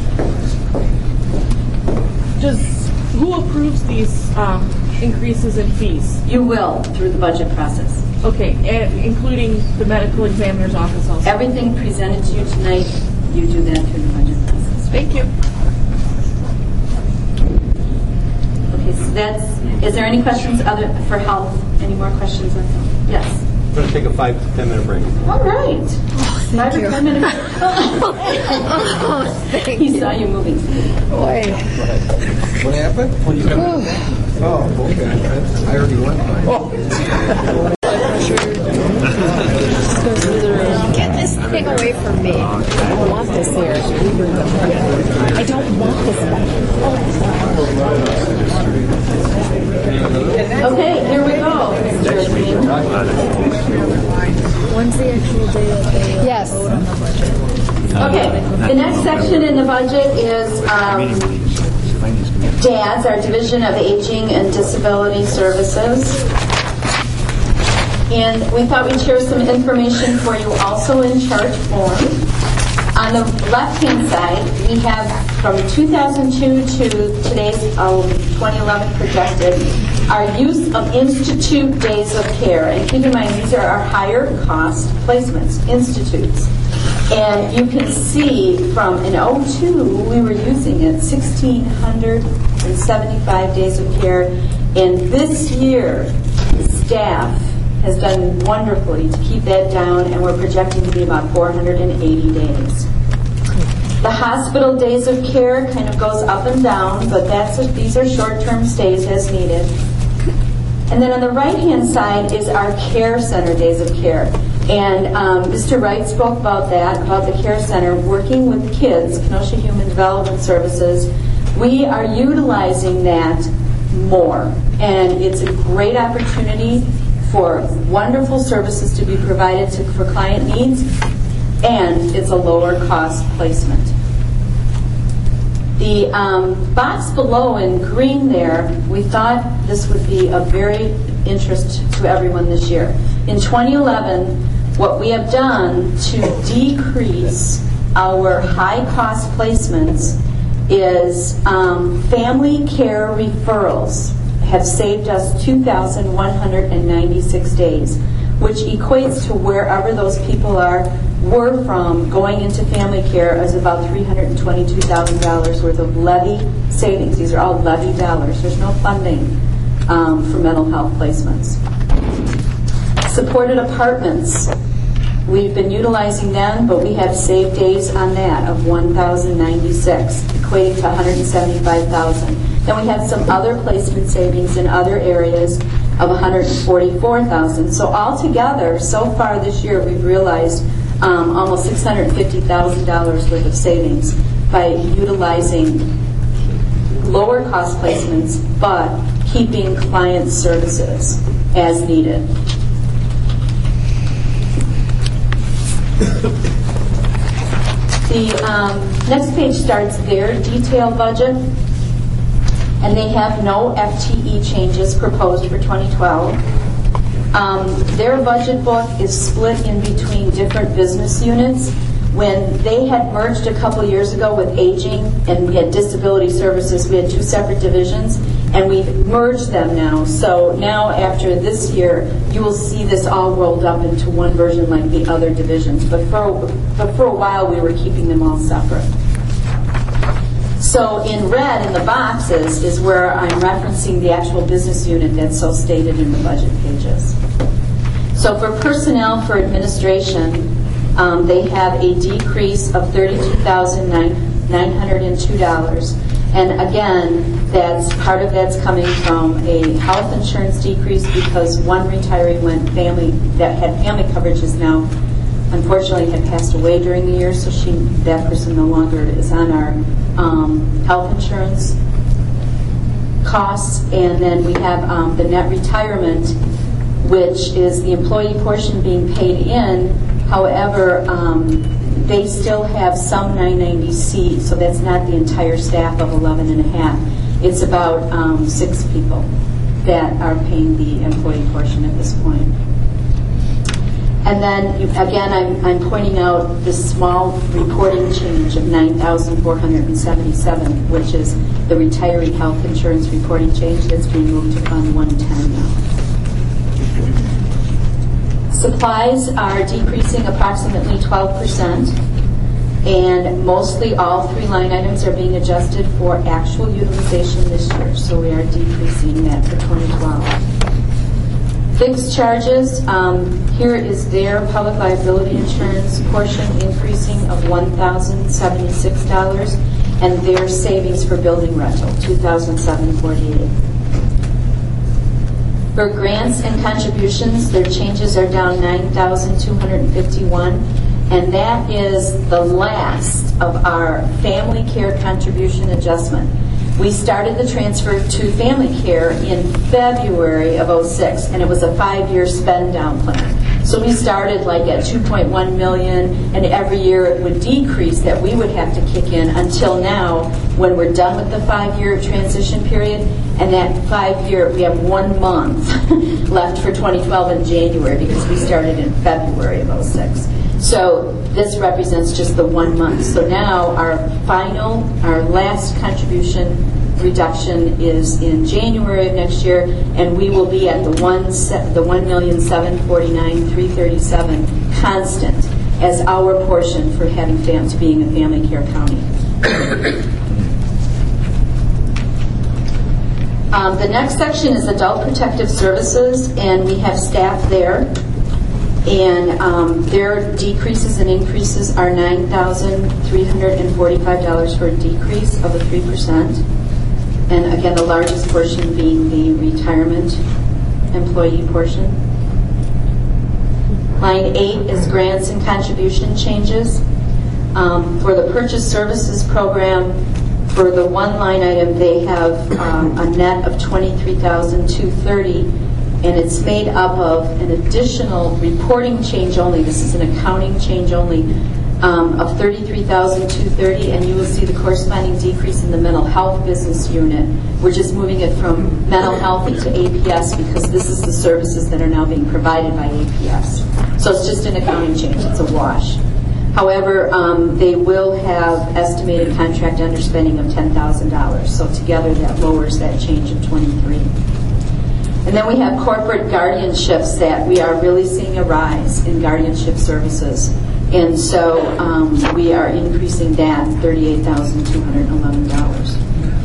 Does who approves these um, increases in fees? You will through the budget process. Okay, and including the medical examiner's office also? Everything presented to you tonight, you do that through the budget process. Thank you. Okay, so that's, is there any questions other for health? Any more questions on health? Yes. I'm going to take a five to ten minute break. All right. Oh, thank five you. or ten minutes. oh, thank he you. saw you moving. Boy. What happened? Oh, okay. I already went by. Oh. Get this thing away from me. I don't want this here. I don't want this back. Okay, here we go. When's the actual day that they yes. vote on the budget? Okay, the next section in the budget is um, D A D S, our Division of Aging and Disability Services. And we thought we'd share some information for you also in chart form. On the left-hand side, we have from two thousand two to today's uh, twenty eleven projected our use of institute days of care. And keep in mind, these are our higher cost placements, institutes. And you can see from in oh two, we were using it one thousand six hundred seventy-five days of care. And this year, the staff has done wonderfully to keep that down, and we're projecting to be about four hundred eighty days. The hospital days of care kind of goes up and down, but that's a, these are short-term stays as needed. And then on the right-hand side is our care center days of care. And um, Mister Wright spoke about that, about the care center, working with kids, Kenosha Human Development Services. We are utilizing that more, and it's a great opportunity for wonderful services to be provided to, for client needs, and it's a lower cost placement. The um, box below in green there, we thought this would be of very interest to everyone this year. In twenty eleven, what we have done to decrease our high cost placements is um, family care referrals have saved us two thousand one hundred ninety-six days, which equates to wherever those people are were from going into family care as about three hundred twenty-two thousand dollars worth of levy savings. These are all levy dollars. There's no funding um, for mental health placements. Supported apartments. We've been utilizing them, but we have saved days on that of one thousand ninety-six, equating to one hundred seventy-five thousand. Then we have some other placement savings in other areas of one hundred forty-four thousand. So altogether, so far this year, we've realized um, almost six hundred fifty thousand dollars worth of savings by utilizing lower cost placements, but keeping client services as needed. The um, next page starts their detailed budget, and they have no F T E changes proposed for twenty twelve. Um, their budget book is split in between different business units. When they had merged a couple years ago with aging and we had disability services, we had two separate divisions, and we've merged them now. So now after this year, you will see this all rolled up into one version like the other divisions. But for, but for a while, we were keeping them all separate. So in red in the boxes is where I'm referencing the actual business unit that's so stated in the budget pages. So for personnel for administration, um, they have a decrease of thirty-two thousand nine hundred two dollars. And again, that's part of that's coming from a health insurance decrease because one retiree went family that had family coverages now unfortunately had passed away during the year, so she that person no longer is on our um, health insurance costs. And then we have um, the net retirement, which is the employee portion being paid in. However, um, they still have some nine ninety C, so that's not the entire staff of eleven and a half. It's about um, six people that are paying the employee portion at this point. And then, again, I'm, I'm pointing out the small reporting change of nine thousand four hundred seventy-seven, which is the retiree health insurance reporting change that's being moved to Fund one ten now. Supplies are decreasing approximately twelve percent, and mostly all three line items are being adjusted for actual utilization this year, so we are decreasing that for twenty twelve. Fixed charges, um, here is their public liability insurance portion increasing of one thousand seventy-six dollars, and their savings for building rental, two thousand seven hundred forty-eight dollars. For grants and contributions, their changes are down nine thousand two hundred fifty-one dollars, and that is the last of our family care contribution adjustment. We started the transfer to family care in February of oh six, and it was a five-year spend-down plan. So we started like at two point one million dollars, and every year it would decrease that we would have to kick in until now when we're done with the five-year transition period. And that five-year, we have one month left for twenty twelve in January because we started in February of oh six. So this represents just the one month. So now our final, our last contribution reduction is in January of next year, and we will be at the one the one million seven hundred forty-nine thousand three hundred thirty-seven constant as our portion for having fam- to being a family care county. Um, the next section is adult protective services, and we have staff there. And um, their decreases and increases are nine thousand three hundred forty-five dollars for a decrease of a three percent. And again, the largest portion being the retirement employee portion. Line eight is grants and contribution changes. Um, for the purchase services program, for the one line item, they have um, a net of twenty-three thousand two hundred thirty dollars, and it's made up of an additional reporting change only. This is an accounting change only um, of thirty-three thousand two hundred thirty dollars, and you will see the corresponding decrease in the mental health business unit. We're just moving it from mental health into A P S because this is the services that are now being provided by A P S. So it's just an accounting change. It's a wash. However, um, they will have estimated contract underspending of ten thousand dollars. So together that lowers that change of twenty-three. And then we have corporate guardianships that we are really seeing a rise in guardianship services. And so um, we are increasing that thirty-eight thousand two hundred eleven dollars.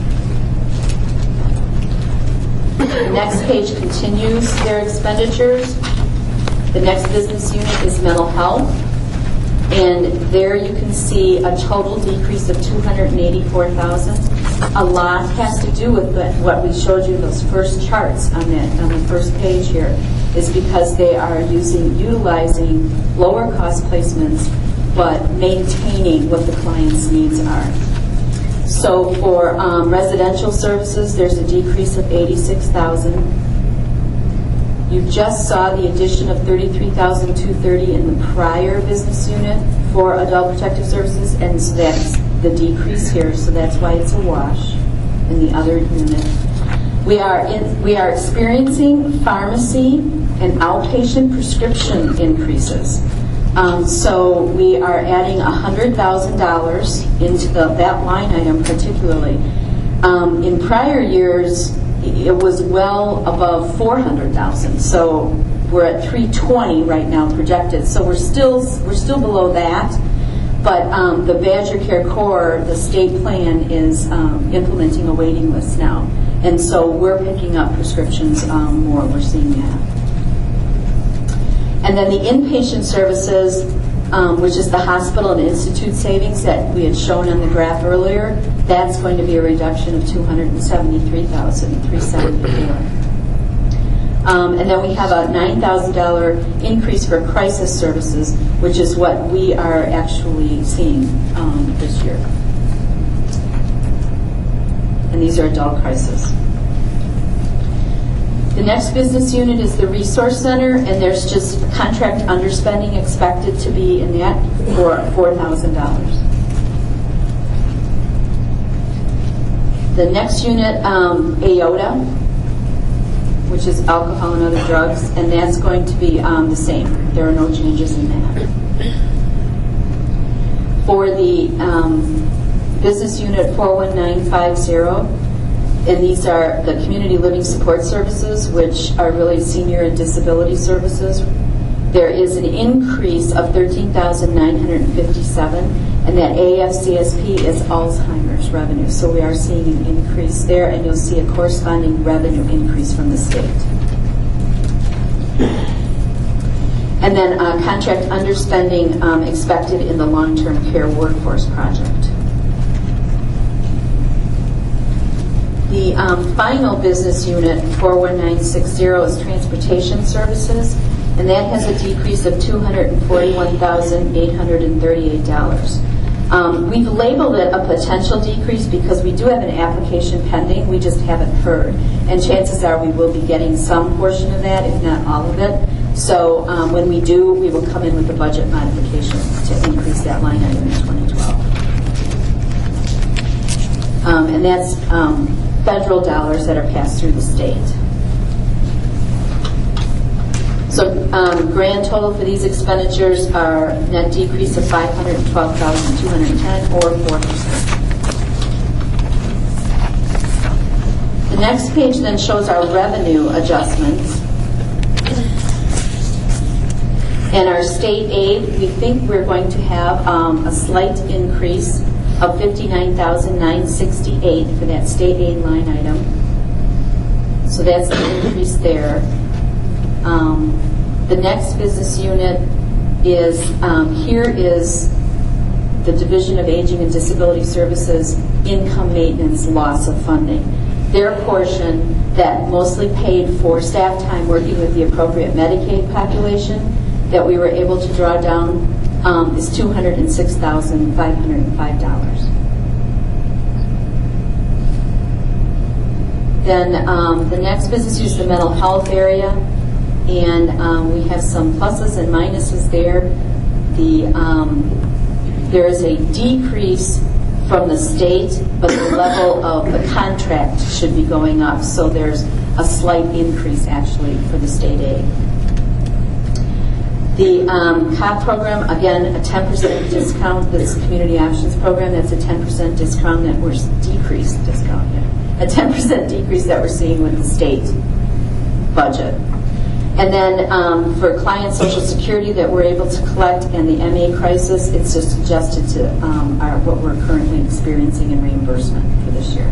The next page continues their expenditures. The next business unit is mental health. And there you can see a total decrease of two hundred eighty-four thousand dollars. A lot has to do with the, what we showed you, those first charts on that on the first page here, is because they are using utilizing lower cost placements, but maintaining what the client's needs are. So for um, residential services, there's a decrease of eighty-six thousand dollars. You just saw the addition of thirty-three thousand two hundred thirty dollars in the prior business unit for adult protective services, and so that's the decrease here, so that's why it's a wash in the other unit. We are in, we are experiencing pharmacy and outpatient prescription increases. Um, so we are adding one hundred thousand dollars into the, that line item particularly. Um, in prior years, it was well above four hundred thousand dollars. So we're at three hundred twenty right now projected. So we're still we're still below that. But um, the Badger Care Core, the state plan, is um, implementing a waiting list now. And so we're picking up prescriptions um, more. We're seeing that. And then the inpatient services, um, which is the hospital and institute savings that we had shown on the graph earlier, that's going to be a reduction of two hundred seventy-three thousand three hundred seventy-four. Um, and then we have a nine thousand dollars increase for crisis services, which is what we are actually seeing um, this year. And these are adult crises. The next business unit is the Resource Center, and there's just contract underspending expected to be in that for four thousand dollars. The next unit, um, A O D A, which is alcohol and other drugs, and that's going to be um, the same. There are no changes in that. For the um, business unit four one nine five zero, and these are the community living support services, which are really senior and disability services. There is an increase of thirteen thousand nine hundred fifty-seven, and that A F C S P is Alzheimer's revenue. So we are seeing an increase there, and you'll see a corresponding revenue increase from the state. And then uh, contract underspending um, expected in the long-term care workforce project. The um, final business unit, four one nine six zero, is transportation services, and that has a decrease of two hundred forty-one thousand eight hundred thirty-eight dollars. Um, we've labeled it a potential decrease because we do have an application pending, we just haven't heard. And chances are we will be getting some portion of that, if not all of it. So um, when we do, we will come in with a budget modification to increase that line item in twenty twelve. Um, and that's um, federal dollars that are passed through the state. So um, grand total for these expenditures are net decrease of five hundred twelve thousand two hundred ten, or four percent. The next page then shows our revenue adjustments. And our state aid, we think we're going to have um, a slight increase of fifty-nine thousand nine hundred sixty-eight for that state aid line item. So that's the increase there. Um, the next business unit is, um, here is the Division of Aging and Disability Services income maintenance loss of funding. Their portion that mostly paid for staff time working with the appropriate Medicaid population that we were able to draw down um, is two hundred six thousand five hundred five dollars. Then um, the next business use is the mental health area, and um, we have some pluses and minuses there. The um, there is a decrease from the state, but the level of the contract should be going up, so there's a slight increase actually for the state aid. The um, C O P program, again, a ten percent discount. This community options program, that's a ten percent discount that we're decreased discount, yeah. A ten percent decrease that we're seeing with the state budget. And then um, for client Social Security that we're able to collect and the M A crisis, it's just adjusted to um, our, what we're currently experiencing in reimbursement for this year.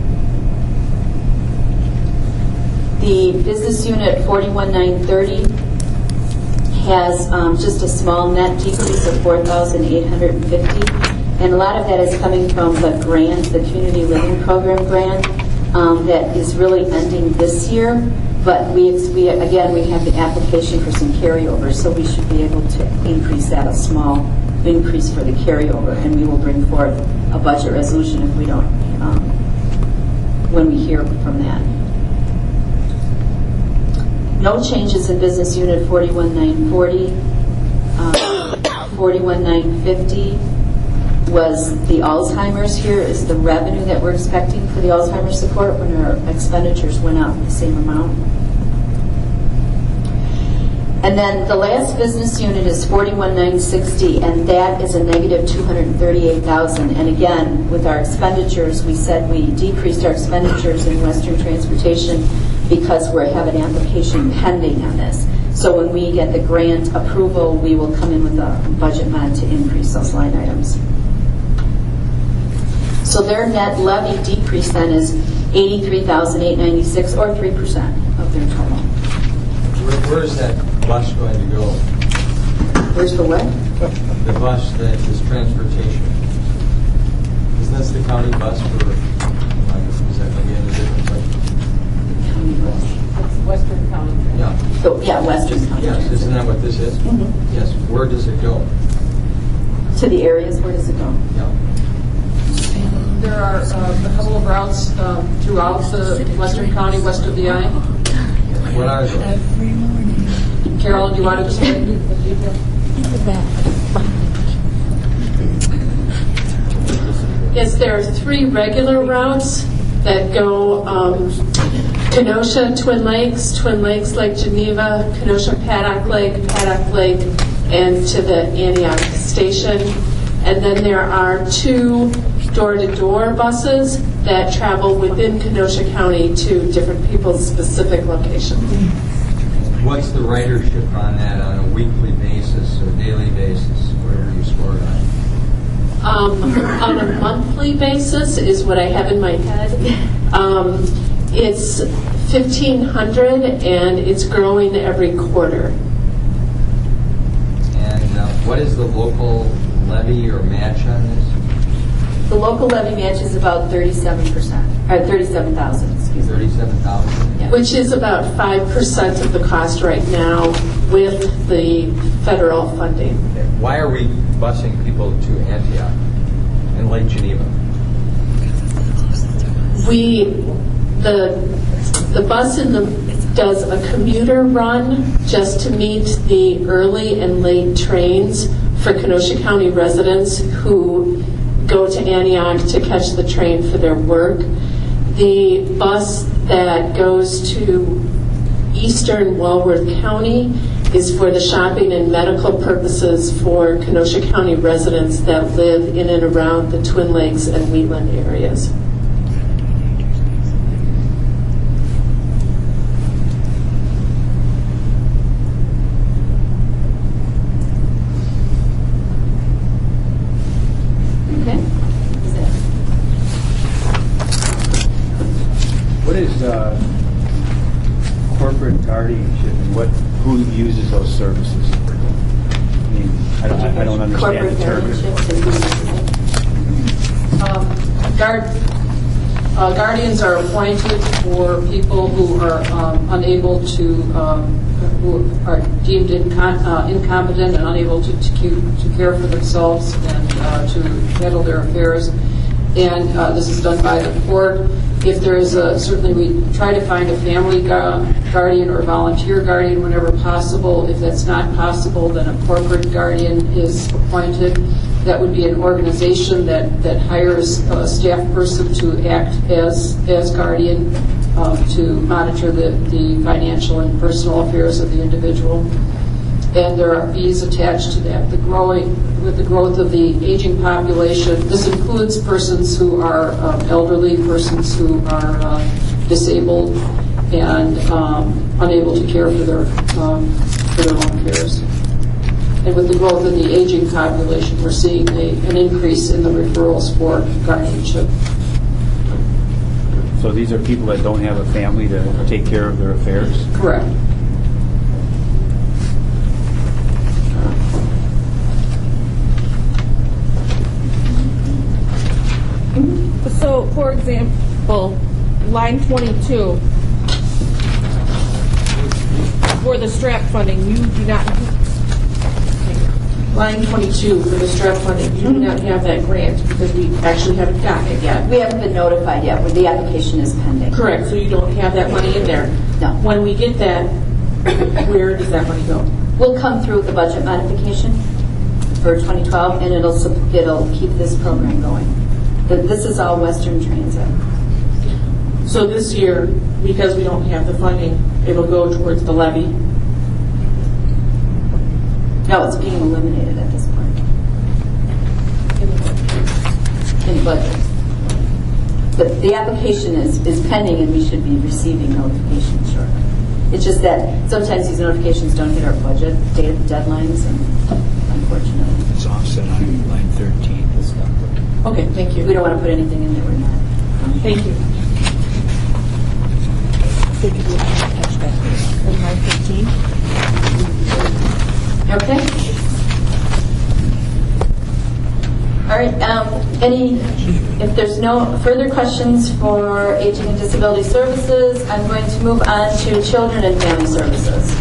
The business unit forty-one nine thirty has um, just a small net decrease of four thousand eight hundred fifty, and a lot of that is coming from the grant, the Community Living Program grant, um, that is really ending this year. But we, we again, we have the application for some carryovers, so we should be able to increase that a small increase for the carryover, and we will bring forth a budget resolution if we don't, um, when we hear from that. No changes in business unit forty-one nine forty. Um, forty-one nine fifty was the Alzheimer's. Here is the revenue that we're expecting for the Alzheimer's support when our expenditures went up the same amount. And then the last business unit is forty-one nine sixty, and that is a negative two hundred thirty-eight thousand. And again, with our expenditures, we said we decreased our expenditures in Western Transportation because we have an application pending on this. So when we get the grant approval, we will come in with a budget mod to increase those line items. So their net levy decrease then is eighty-three thousand eight hundred ninety-six, or three percent of their total. Where, where is that bus going to go? Where's the what? The bus that is transportation. Isn't this the county bus for, like, is that going to be in a different place? County bus. It's Western County. Yeah. So, yeah, Western County. Yes, isn't that what this is? Mm-hmm. Yes. Where does it go? To the areas, where does it go? Yeah. There are uh, a couple of routes um, throughout the Western County, west of the I. What are they? Carol, do you want to explain the detail? Yes, there are three regular routes that go um, Kenosha, Twin Lakes, Twin Lakes, Lake Geneva, Kenosha, Paddock Lake, Paddock Lake, and to the Antioch station. And then there are two door-to-door buses that travel within Kenosha County to different people's specific locations. What's the ridership on that on a weekly basis or daily basis? Where do you score it on? Um, on a monthly basis is what I have in my head. Um, it's fifteen hundred, and it's growing every quarter. And uh, what is the local levy or match on this? The local levy match is about thirty-seven percent, or thirty-seven thousand, excuse me. thirty-seven thousand? Yeah. Which is about five percent of the cost right now with the federal funding. Okay. Why are we busing people to Antioch and Lake Geneva? We, the, the bus in the, does a commuter run just to meet the early and late trains for Kenosha County residents who go to Antioch to catch the train for their work. The bus that goes to eastern Walworth County is for the shopping and medical purposes for Kenosha County residents that live in and around the Twin Lakes and Wheatland areas. What is uh, corporate guardianship, and what who uses those services? I mean, I don't, I don't understand the term. Um, guard, uh, guardians are appointed for people who are um, unable to, um, who are deemed incom- uh, incompetent and unable to, to, to care for themselves and uh, to handle their affairs. And uh, this is done by the court. If there is a, certainly we try to find a family gu- guardian or volunteer guardian whenever possible. If that's not possible, then a corporate guardian is appointed. That would be an organization that, that hires a staff person to act as, as guardian um, to monitor the, the financial and personal affairs of the individual. And there are fees attached to that. The growing, with the growth of the aging population, this includes persons who are um, elderly, persons who are uh, disabled and um, unable to care for their um, for their own affairs. And with the growth of the aging population, we're seeing a, an increase in the referrals for guardianship. So these are people that don't have a family to take care of their affairs? Correct. So, for example, line twenty-two, for the STRAP funding, you do not line twenty-two for the STREP funding, you do not have that grant because we actually haven't gotten it yet. We haven't been notified yet, but the application is pending. Correct, so you don't have that money in there. No. When we get that, where does that money go? We'll come through with the budget modification for twenty twelve, and it'll sup- it'll keep this program going. The, this is all Western Transit. So this year, because we don't have the funding, it'll go towards the levy? No, it's being eliminated at this point. In the budget. But the application is, is pending, and we should be receiving notifications shortly. It's just that sometimes these notifications don't hit our budget date deadlines, and unfortunately. It's offset on line thirteen. Okay, thank you. We don't want to put anything in that we're not. Thank you. line fifteen. Okay. All right. Um, any, if there's no further questions for Aging and Disability Services, I'm going to move on to Children and Family Services.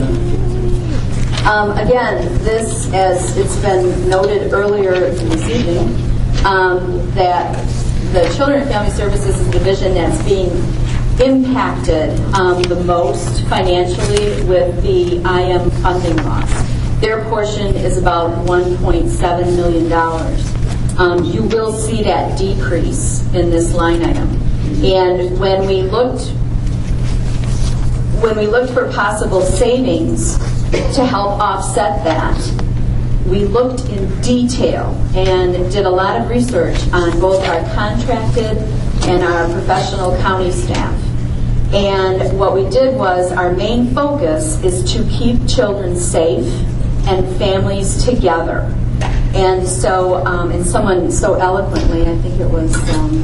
Um, again, this, as it's been noted earlier this evening, um, that the Children and Family Services is the division that's being impacted um, the most financially with the I M funding loss. Their portion is about one point seven million dollars. Um, you will see that decrease in this line item. And when we looked, when we looked for possible savings to help offset that, we looked in detail and did a lot of research on both our contracted and our professional county staff. And what we did was, our main focus is to keep children safe and families together. And so, um, and someone so eloquently, I think it was um,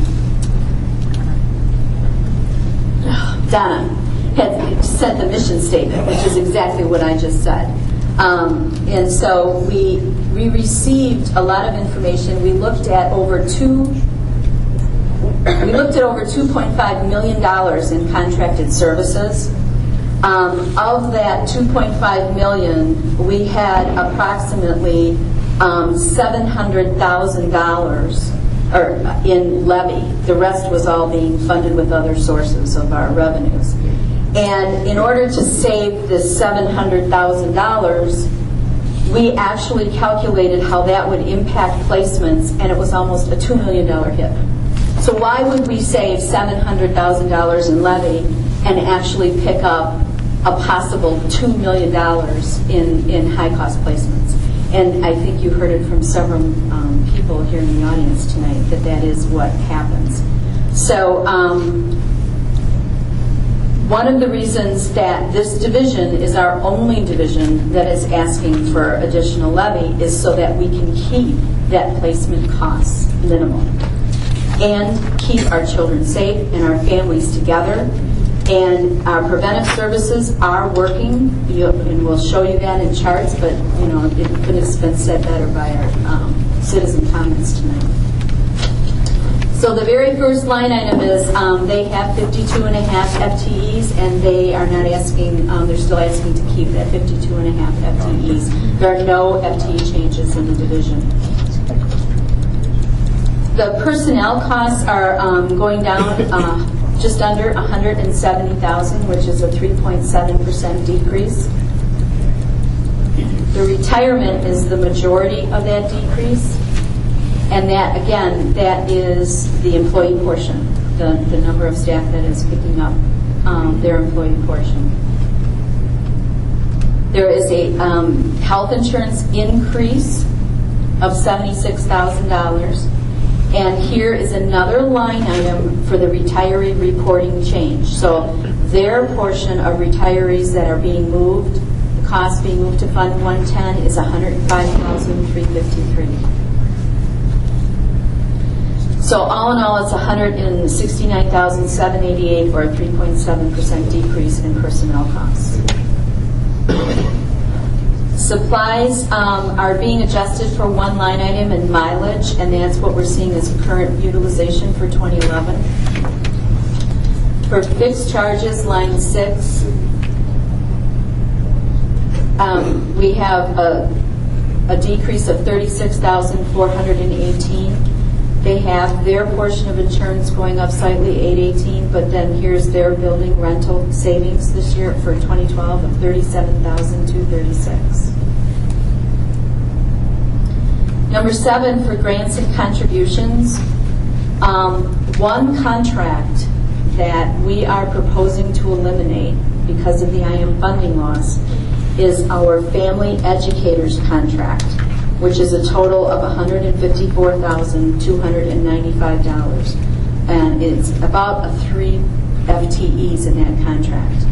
Donna, had said the mission statement, which is exactly what I just said. Um, and so we we received a lot of information. We looked at over two. We looked at over two point five million dollars in contracted services. Um, of that two point five million dollars, we had approximately um, seven hundred thousand dollars or in levy. The rest was all being funded with other sources of our revenues. And in order to save this seven hundred thousand dollars, we actually calculated how that would impact placements, and it was almost a two million dollars hit. So why would we save seven hundred thousand dollars in levy and actually pick up a possible two million dollars in, in high-cost placements? And I think you heard it from several um, people here in the audience tonight that that is what happens. So um, one of the reasons that this division is our only division that is asking for additional levy is so that we can keep that placement costs minimal and keep our children safe and our families together. And our preventive services are working, and we'll show you that in charts, but you know, it couldn't have been said better by our um, citizen comments tonight. So the very first line item is um, they have fifty-two and a half F T Es, and they are not asking, um, they're still asking to keep that fifty-two and a half F T Es. There are no F T E changes in the division. The personnel costs are um, going down uh, just under one hundred seventy thousand dollars, which is a three point seven percent decrease. The retirement is the majority of that decrease. And that, again, that is the employee portion, the, the number of staff that is picking up um, their employee portion. There is a um, health insurance increase of seventy-six thousand dollars. And here is another line item for the retiree reporting change. So their portion of retirees that are being moved, the cost being moved to Fund one ten is one hundred five thousand three hundred fifty-three dollars. So all in all, it's one hundred sixty-nine thousand seven hundred eighty-eight dollars, or a three point seven percent decrease in personnel costs. Supplies um, are being adjusted for one line item in mileage, and that's what we're seeing as current utilization for twenty eleven. For fixed charges, line six, um, we have a a decrease of thirty-six thousand four hundred eighteen. They have their portion of insurance going up slightly, eight eighteen, but then here's their building rental savings this year for twenty twelve of thirty-seven thousand two hundred thirty-six. Number seven, for grants and contributions, um, one contract that we are proposing to eliminate because of the I M funding loss is our family educators contract, which is a total of one hundred fifty-four thousand two hundred ninety-five dollars. And it's about a three F T Es in that contract.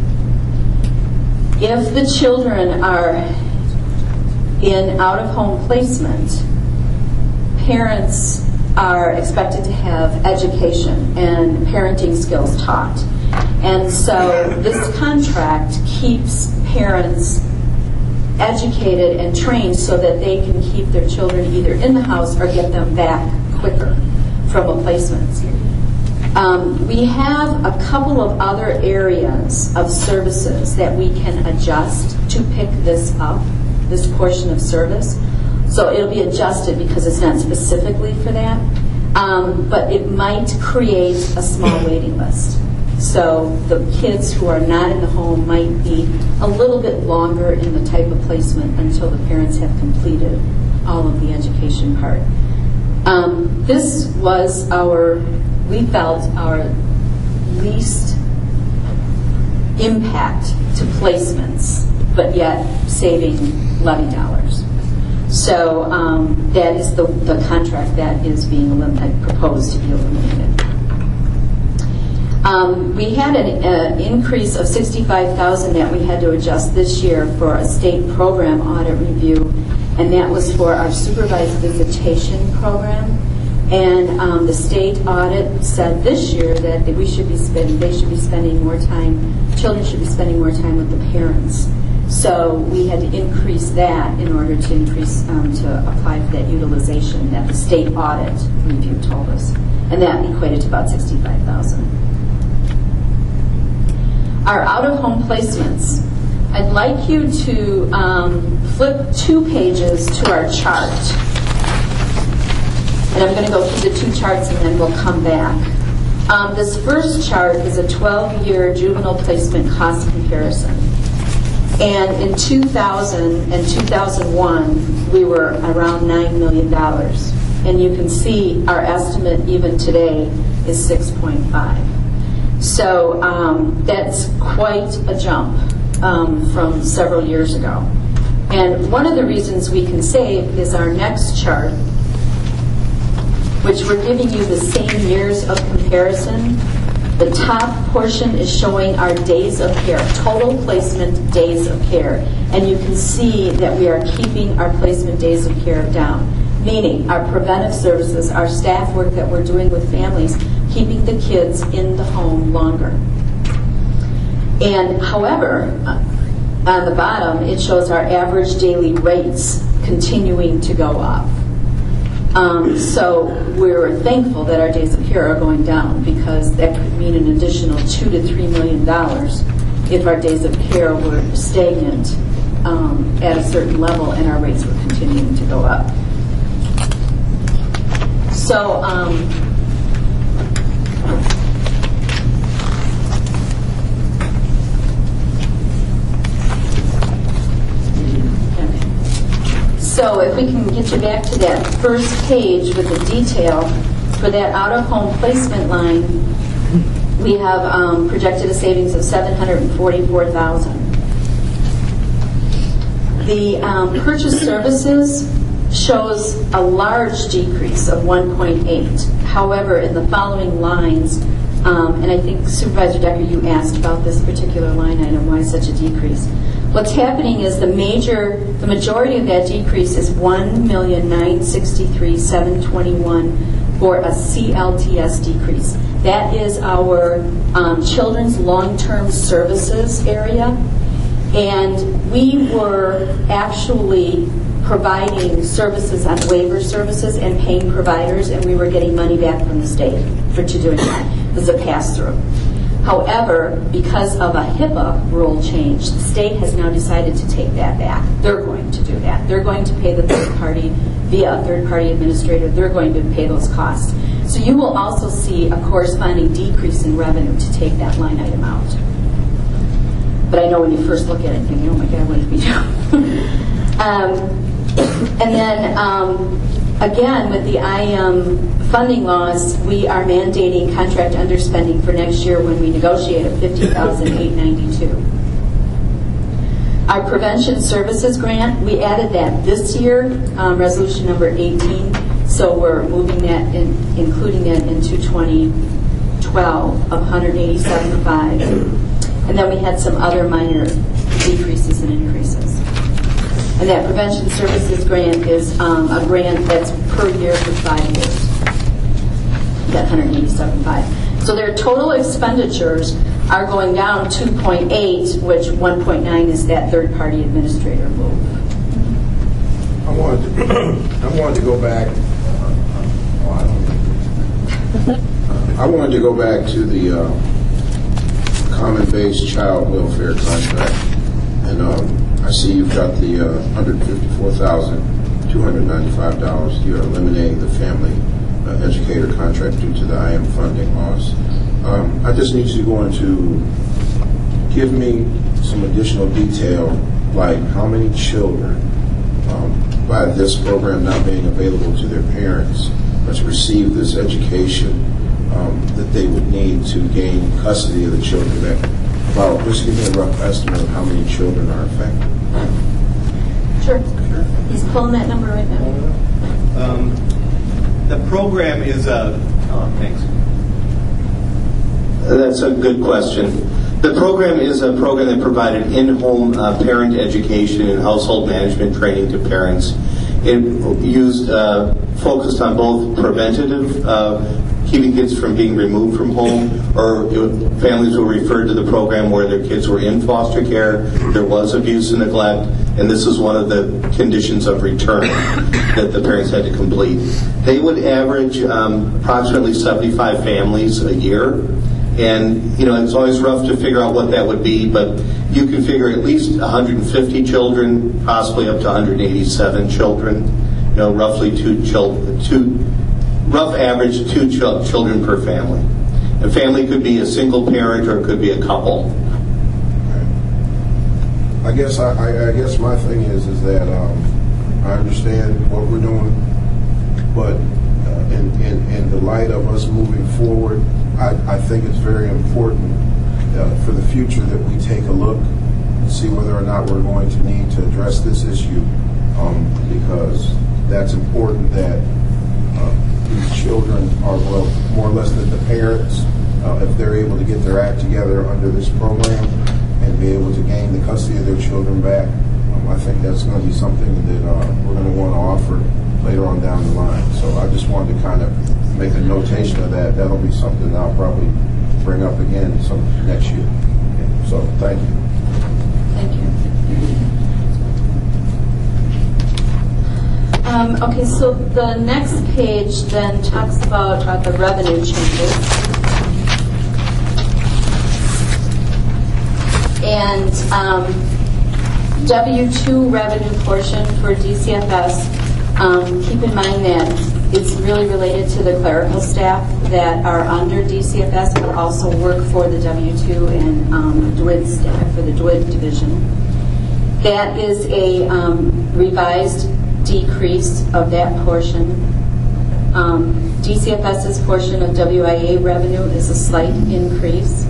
If the children are in out-of-home placement, parents are expected to have education and parenting skills taught. And so this contract keeps parents educated and trained so that they can keep their children either in the house or get them back quicker from a placement. Um, we have a couple of other areas of services that we can adjust to pick this up, this portion of service. So it'll be adjusted because it's not specifically for that, um, but it might create a small waiting list. So the kids who are not in the home might be a little bit longer in the type of placement until the parents have completed all of the education part. Um, this was our, we felt, our least impact to placements, but yet saving levy dollars. So um, that is the, the contract that is being eliminated, proposed to be eliminated. Um, we had an uh, increase of sixty-five thousand dollars that we had to adjust this year for a state program audit review, and that was for our supervised visitation program. And um, the state audit said this year that we should be spending, they should be spending more time, children should be spending more time with the parents. So we had to increase that in order to increase, um, to apply for that utilization that the state audit review told us. And that equated to about sixty-five thousand dollars. Our out-of-home placements. I'd like you to um, flip two pages to our chart. And I'm going to go through the two charts and then we'll come back. Um, this first chart is a twelve-year juvenile placement cost comparison. And in two thousand and two thousand one, we were around nine million dollars. And you can see our estimate even today is six point five. So um, that's quite a jump um, from several years ago. And one of the reasons we can save is our next chart, which we're giving you the same years of comparison. The top portion is showing our days of care, total placement days of care. And you can see that we are keeping our placement days of care down, meaning our preventive services, our staff work that we're doing with families, keeping the kids in the home longer. And however, on the bottom, it shows our average daily rates continuing to go up. Um, so we're thankful that our days of care are going down because that could mean an additional two to three million dollars if our days of care were stagnant um, at a certain level and our rates were continuing to go up. So um, So if we can get you back to that first page with the detail for that out-of-home placement line, we have um, projected a savings of seven hundred forty-four thousand dollars. The um, purchase services shows a large decrease of one point eight. However, in the following lines, um, and I think Supervisor Decker, you asked about this particular line item, why such a decrease? What's happening is the major, the majority of that decrease is one million nine hundred sixty-three thousand seven hundred twenty-one dollars for a C L T S decrease. That is our um, children's long-term services area, and we were actually providing services on waiver services and paying providers, and we were getting money back from the state for to doing that. It was a pass-through. However, because of a HIPAA rule change, the state has now decided to take that back. They're going to do that. They're going to pay the third party via a third party administrator. They're going to pay those costs. So you will also see a corresponding decrease in revenue to take that line item out. But I know when you first look at it, you think, oh my God, what did we do? um, and then, um, again, with the I M funding laws, we are mandating contract underspending for next year when we negotiate at fifty thousand eight hundred ninety-two dollars. Our prevention services grant, we added that this year, um, resolution number eighteen. So we're moving that, in, including that into twenty twelve of one hundred eighty-seven thousand five hundred dollars. And then we had some other minor decreases and increases. And that prevention services grant is um, a grant that's per year for five years. That one hundred eighty-seven thousand five hundred dollars. So their total expenditures are going down two point eight, which one point nine is that third-party administrator move. I wanted to, I wanted to go back. Oh, I, don't I wanted to go back to the uh, common-based child welfare contract, and um, I see you've got the uh, one hundred fifty-four thousand two hundred ninety-five dollars. You're eliminating the family uh, educator contract due to the I M funding loss. Um, I just need you to go into give me some additional detail, like how many children, um, by this program not being available to their parents, but to receive this education um, that they would need to gain custody of the children. That about, just give me a rough estimate of how many children are affected. Sure. Sure. He's pulling that number right now. Um, the program is a. Oh, thanks. That's a good question. The program is a program that provided in-home uh, parent education and household management training to parents. It used uh, focused on both preventative, uh, keeping kids from being removed from home, or it, families were referred to the program where their kids were in foster care, there was abuse and neglect, and this is one of the conditions of return that the parents had to complete. They would average um, approximately seventy-five families a year. And, you know, it's always rough to figure out what that would be, but you can figure at least one hundred fifty children, possibly up to one hundred eighty-seven children, you know, roughly two children, two, rough average two ch- children per family. A family could be a single parent or it could be a couple. I guess I, I, I guess my thing is is that um, I understand what we're doing, but uh, in, in, in the light of us moving forward, I, I think it's very important uh, for the future that we take a look and see whether or not we're going to need to address this issue, um, because that's important that uh, these children are, well, more or less than the parents, uh, if they're able to get their act together under this program and be able to gain the custody of their children back, um, I think that's going to be something that uh, we're going to want to offer later on down the line. So I just wanted to kind of make a notation of that. That'll be something I'll probably bring up again some next year. So thank you. Thank you. Um, okay, so the next page then talks about uh, the revenue changes. And um, W two revenue portion for D C F S, um, keep in mind that it's really related to the clerical staff that are under D C F S but also work for the W two and um, D W I D staff for the D W I D division. That is a um, revised decrease of that portion. Um, DCFS's portion of W I A revenue is a slight increase.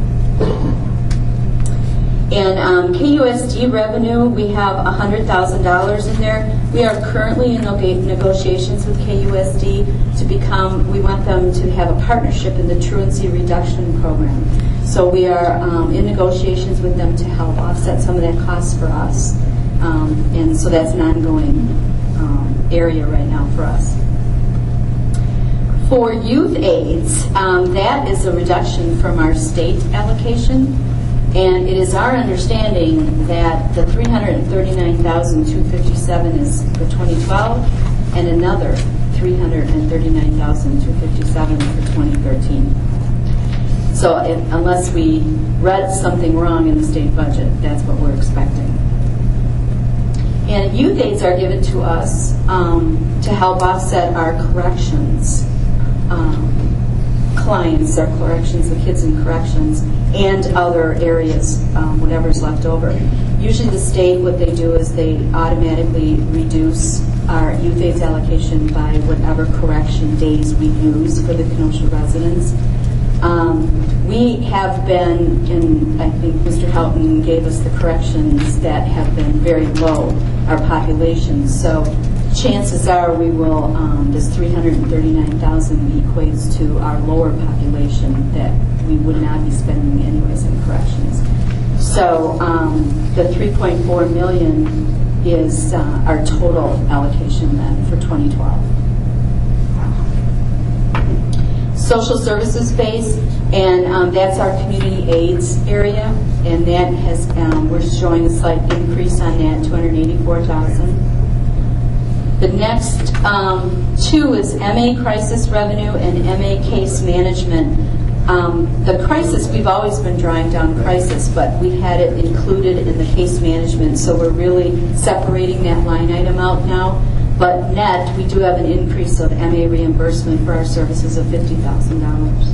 And um, K U S D revenue, we have one hundred thousand dollars in there. We are currently in negotiations with K U S D to become, we want them to have a partnership in the truancy reduction program. So we are um, in negotiations with them to help offset some of that cost for us. Um, and so that's an ongoing um, area right now for us. For youth aids, um, that is a reduction from our state allocation. And it is our understanding that the three hundred thirty-nine thousand two hundred fifty-seven is for twenty twelve and another three hundred thirty-nine thousand two hundred fifty-seven for twenty thirteen. So it, unless we read something wrong in the state budget, that's what we're expecting. And youth aids are given to us um, to help offset our corrections um, clients, our corrections, the kids in corrections, and other areas, um, whatever's left over. Usually the state, what they do is they automatically reduce our youth aids allocation by whatever correction days we use for the Kenosha residents. Um, we have been, and I think Mister Houghton gave us the corrections that have been very low, our population. So chances are we will, um, this three hundred thirty-nine thousand equates to our lower population that we would not be spending anyways in corrections. So um, the three point four million is uh, our total allocation then for twenty twelve. Social services base, and um, that's our community aids area, and that has, um, we're showing a slight increase on that, two hundred eighty-four thousand. The next um, two is M A crisis revenue and M A case management. Um, the crisis, we've always been drawing down crisis, but we had it included in the case management, so we're really separating that line item out now. But net, we do have an increase of M A reimbursement for our services of fifty thousand dollars.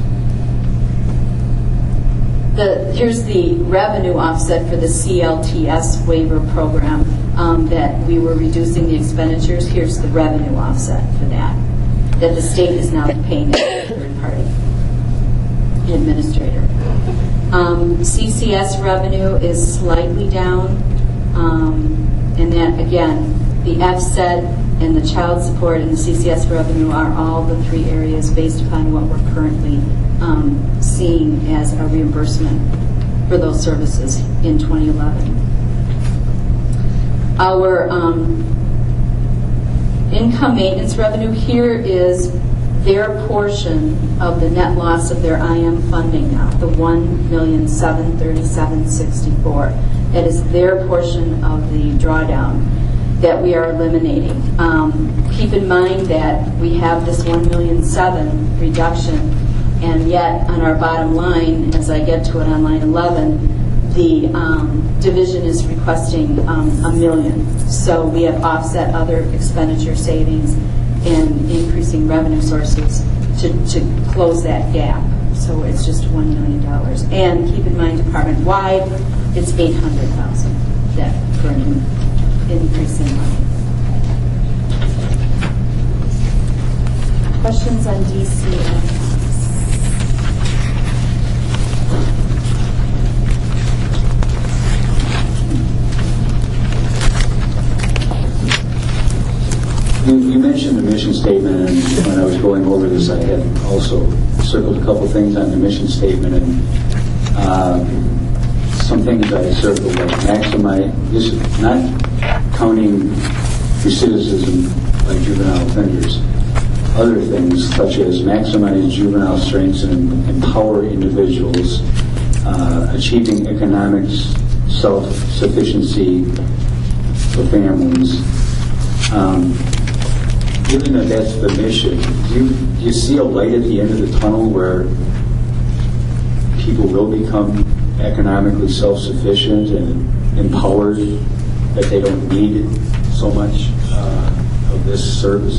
The, here's the revenue offset for the C L T S waiver program um, that we were reducing the expenditures. Here's the revenue offset for that, that the state is now paying the third party administrator. Um, C C S revenue is slightly down, um, and that, again, the F S E T and the child support and the C C S revenue are all the three areas based upon what we're currently um, seeing as a reimbursement for those services in twenty eleven. Our um, income maintenance revenue here is their portion of the net loss of their I M funding now, the one million seven hundred thirty-seven thousand sixty-four. That is their portion of the drawdown that we are eliminating. Um, keep in mind that we have this one million seven reduction, and yet on our bottom line, as I get to it on line eleven, the um, division is requesting um, a million. So we have offset other expenditure savings and increasing revenue sources to, to close that gap. So it's just one million dollars. And keep in mind, department-wide, it's eight hundred thousand dollars that for an increase in money. Questions on D C F? You, you mentioned the mission statement, and when I was going over this, I had also circled a couple things on the mission statement, and uh, some things I circled like maximize, this is not counting recidivism by juvenile offenders. Other things such as maximize juvenile strengths and empower individuals, uh, achieving economic self-sufficiency for families. Um, given that that's the mission, do you, do you see a light at the end of the tunnel where people will become economically self-sufficient and empowered, that they don't need so much uh, of this service?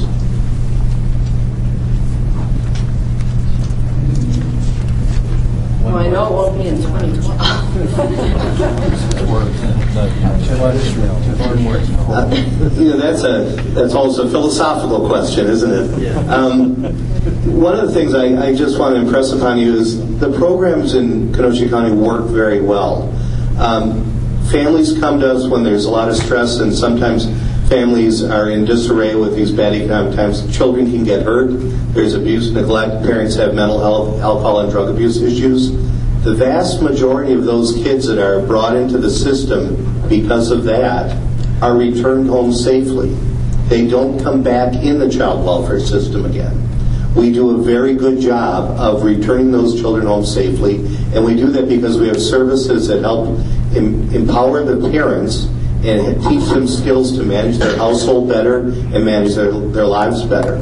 Well, I know it won't be in twenty twelve. uh, you know, that's a that's also a philosophical question, isn't it? Um, one of the things I, I just want to impress upon you is the programs in Kenosha County work very well. Um, families come to us when there's a lot of stress, and sometimes families are in disarray with these bad economic times. Children can get hurt. There's abuse, neglect. Parents have mental health, alcohol, and drug abuse issues. The vast majority of those kids that are brought into the system because of that are returned home safely. They don't come back in the child welfare system again. We do a very good job of returning those children home safely, and we do that because we have services that help em- empower the parents and teach them skills to manage their household better and manage their, their lives better.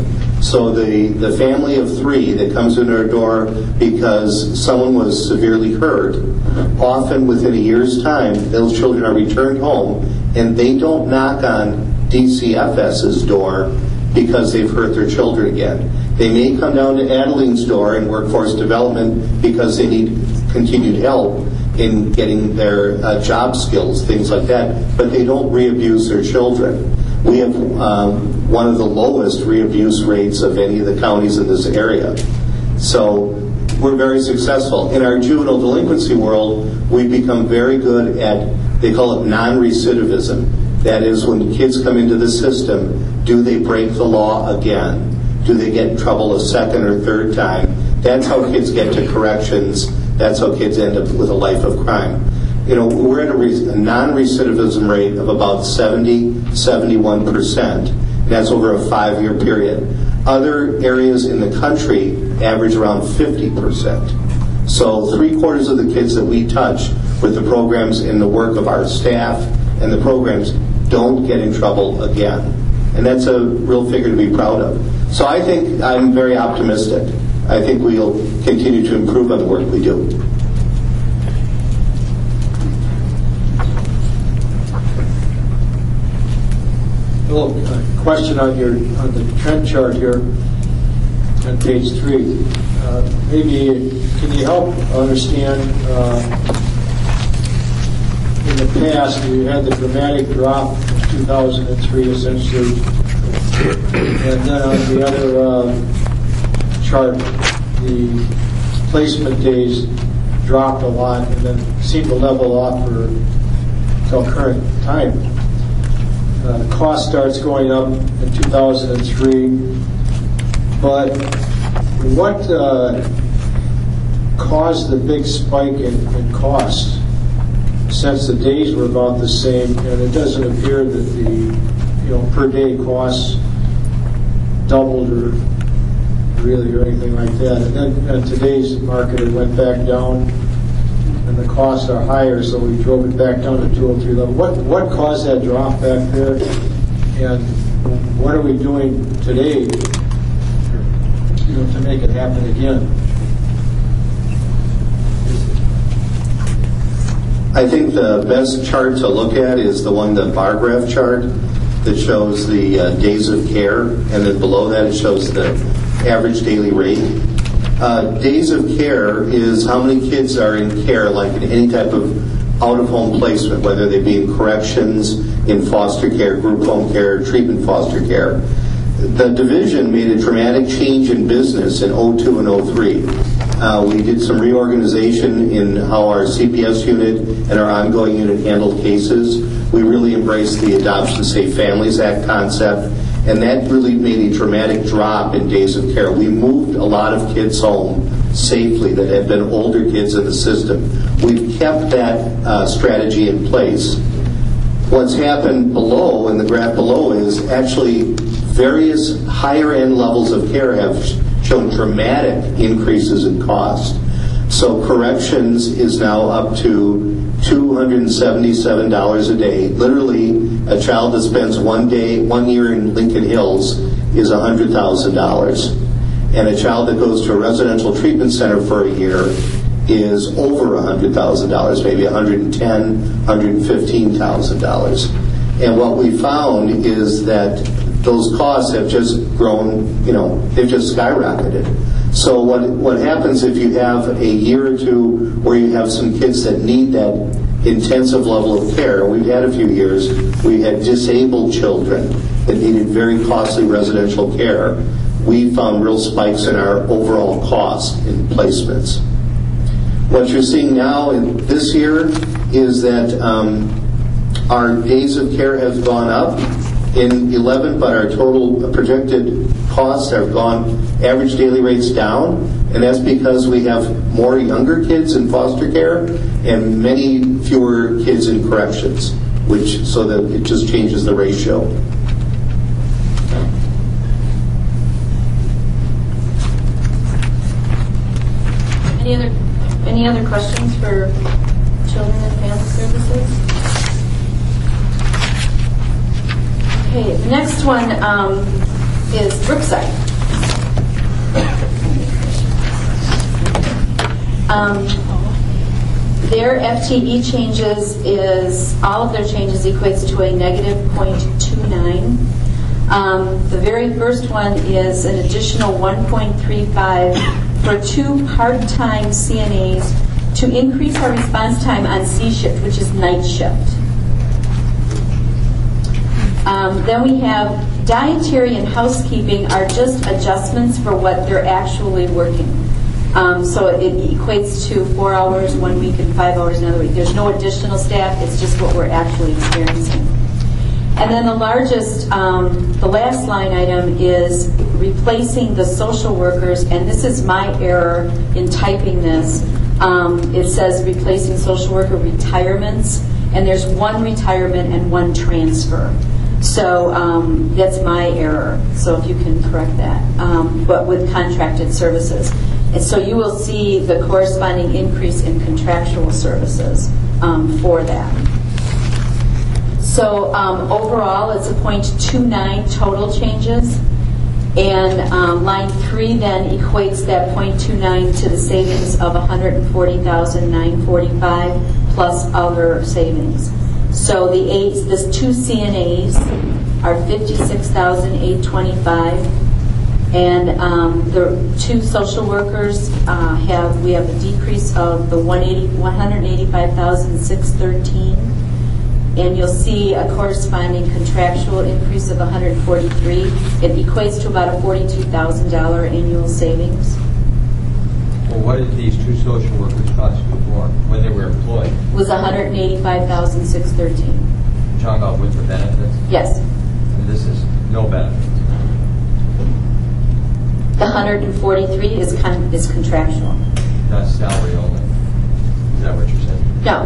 So the, the family of three that comes into our door because someone was severely hurt, often within a year's time, those children are returned home, and they don't knock on D C F S's door because they've hurt their children again. They may come down to Adeline's door in workforce development because they need continued help in getting their uh, job skills, things like that, but they don't re-abuse their children. We have um, one of the lowest re-abuse rates of any of the counties in this area. So we're very successful. In our juvenile delinquency world, we've become very good at, they call it non-recidivism. That is, when kids come into the system, do they break the law again? Do they get in trouble a second or third time? That's how kids get to corrections. That's how kids end up with a life of crime. You know, we're at a, re- a non-recidivism rate of about seventy, seventy-one percent. That's over a five-year period. Other areas in the country average around fifty percent. So three quarters of the kids that we touch with the programs and the work of our staff and the programs don't get in trouble again. And that's a real figure to be proud of. So I think I'm very optimistic. I think we'll continue to improve on the work we do. A little uh, question on your on the trend chart here on page three. Uh, maybe can you help understand? Uh, in the past, you had the dramatic drop in two thousand three, essentially, and then on the other uh, chart, the placement days dropped a lot, and then seemed to level off for until current time. Uh, the cost starts going up in two thousand three, but what uh, caused the big spike in, in cost? Since the days were about the same, and it doesn't appear that the you know per day costs doubled or really or anything like that. And then in today's market, it went back down, and the costs are higher, so we drove it back down to two oh three level. What what caused that drop back there, and what are we doing today, you know, to make it happen again? I think the best chart to look at is the one, the bar graph chart that shows the uh, days of care, and then below that it shows the average daily rate. Uh, days of care is how many kids are in care, like in any type of out-of-home placement, whether they be in corrections, in foster care, group home care, treatment foster care. The division made a dramatic change in business in oh two and oh three. Uh, we did some reorganization in how our C P S unit and our ongoing unit handled cases. We really embraced the Adoption Safe Families Act concept, and that really made a dramatic drop in days of care. We moved a lot of kids home safely that had been older kids in the system. We've kept that uh, strategy in place. What's happened below, in the graph below, is actually various higher end levels of care have shown dramatic increases in cost. So corrections is now up to two hundred seventy-seven dollars a day. Literally, a child that spends one day, one year in Lincoln Hills is one hundred thousand dollars. And a child that goes to a residential treatment center for a year is over one hundred thousand dollars, maybe one hundred ten thousand dollars, one hundred fifteen thousand dollars. And what we found is that those costs have just grown, you know, they've just skyrocketed. So what what happens if you have a year or two where you have some kids that need that intensive level of care? We've had a few years, we had disabled children that needed very costly residential care. We found real spikes in our overall cost in placements. What you're seeing now in this year is that um, our days of care have gone up in eleven, but our total projected costs have gone, average daily rates down, and that's because we have more younger kids in foster care and many fewer kids in corrections, which so that it just changes the ratio. Any other any other questions for Children and Family Services? Okay, the next one um, is Brookside. Um, their F T E changes is, all of their changes equates to a negative zero point two nine. Um, the very first one is an additional one point three five for two part-time C N As to increase our response time on C shift, which is night shift. Um, then we have dietary and housekeeping are just adjustments for what they're actually working. Um, so it, it equates to four hours one week and five hours another week. There's no additional staff, it's just what we're actually experiencing. And then the largest, um, the last line item is replacing the social workers, and this is my error in typing this. Um, it says replacing social worker retirements, and there's one retirement and one transfer. So um, that's my error, so if you can correct that, um, but with contracted services. And so you will see the corresponding increase in contractual services um, for that. So um, overall, it's a zero point two nine total changes. And um, line three then equates that zero point two nine to the savings of one hundred forty thousand nine hundred forty-five dollars plus other savings. So the eight, the two C N As are fifty-six thousand eight hundred twenty-five dollars. And um, the two social workers uh, have, we have a decrease of the one hundred eighty-five thousand six hundred thirteen dollars. And you'll see a corresponding contractual increase of one hundred forty-three dollars. It equates to about a forty-two thousand dollars annual savings. Well, what did these two social workers cost before, when they were employed? It was one hundred eighty-five thousand six hundred thirteen dollars. You're talking about with the benefits? Yes. And this is no benefits? The one hundred forty-three is con- is contractual. That's salary only? Is that what you're saying? No.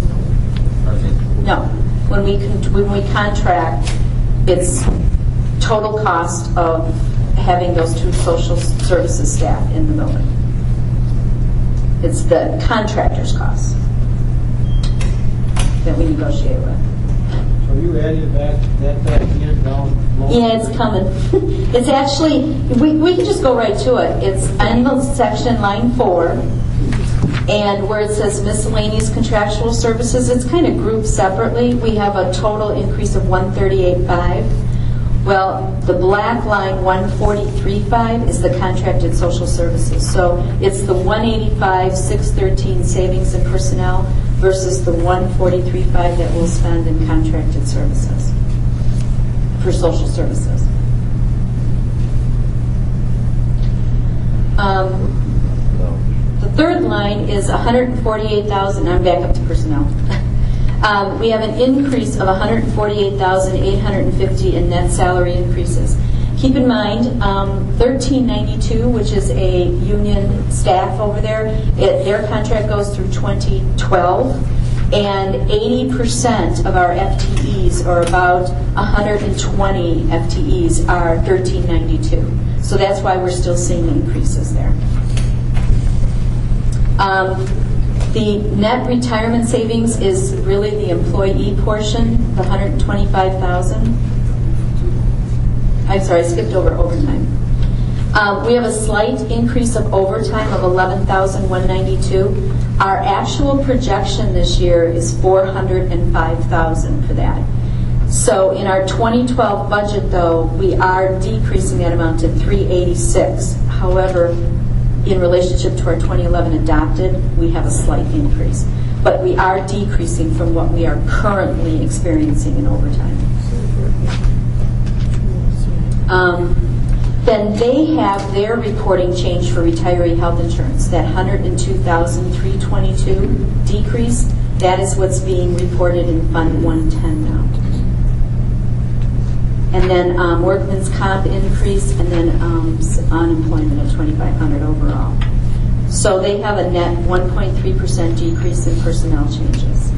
No. When we con- when we contract, it's total cost of having those two social services staff in the building. It's the contractor's cost that we negotiate with. So you added that, that back again down below? Yeah, it's coming. It's actually, we, we can just go right to it. It's in the section line four, and where it says miscellaneous contractual services, it's kind of grouped separately. We have a total increase of one hundred thirty-eight thousand five hundred. Well, the black line, one hundred forty-three thousand five hundred, is the contracted social services. So it's the one hundred eighty-five thousand six hundred thirteen savings in personnel versus the one hundred forty-three thousand five hundred that we'll spend in contracted services for social services. Um, the third line is one hundred forty-eight thousand. I'm back up to personnel. Um, we have an increase of one hundred forty-eight thousand eight hundred fifty in net salary increases. Keep in mind, um, thirteen ninety-two, which is a union staff over there, it, their contract goes through twenty twelve, and eighty percent of our F T Es, or about one hundred twenty F T Es, are thirteen ninety-two. So that's why we're still seeing increases there. Um, The net retirement savings is really the employee portion, the one hundred twenty-five thousand. I'm sorry, I skipped over overtime. Um, we have a slight increase of overtime of eleven thousand one hundred ninety-two. Our actual projection this year is four hundred five thousand for that. So in our twenty twelve budget, though, we are decreasing that amount to three hundred eighty-six. However, in relationship to our twenty eleven adopted, we have a slight increase. But we are decreasing from what we are currently experiencing in overtime. Um, then they have their reporting change for retiree health insurance, that one hundred two thousand three hundred twenty-two decrease. That is what's being reported in Fund one ten now. And then um, workman's comp increase, and then um, unemployment of twenty-five hundred overall. So they have a net one point three percent decrease in personnel changes.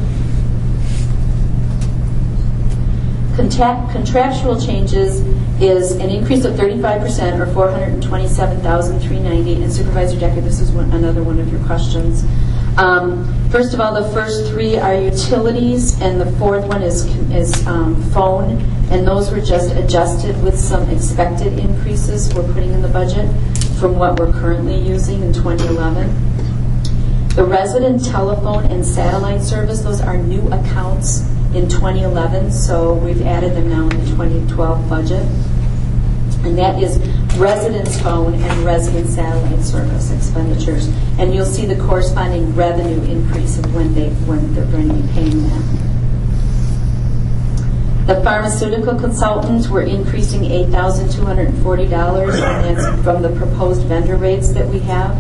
Contact, contractual changes is an increase of thirty-five percent, or four hundred twenty-seven thousand three hundred ninety. And Supervisor Decker, this is one, another one of your questions. Um, first of all, the first three are utilities, and the fourth one is is um, phone, and those were just adjusted with some expected increases we're putting in the budget from what we're currently using in twenty eleven. The resident telephone and satellite service, those are new accounts in twenty eleven, so we've added them now in the twenty twelve budget. And that is residence phone and resident satellite service expenditures. And you'll see the corresponding revenue increase of when, they, when they're going to be paying that. The pharmaceutical consultants, we're increasing eight thousand two hundred forty dollars, and that's from the proposed vendor rates that we have.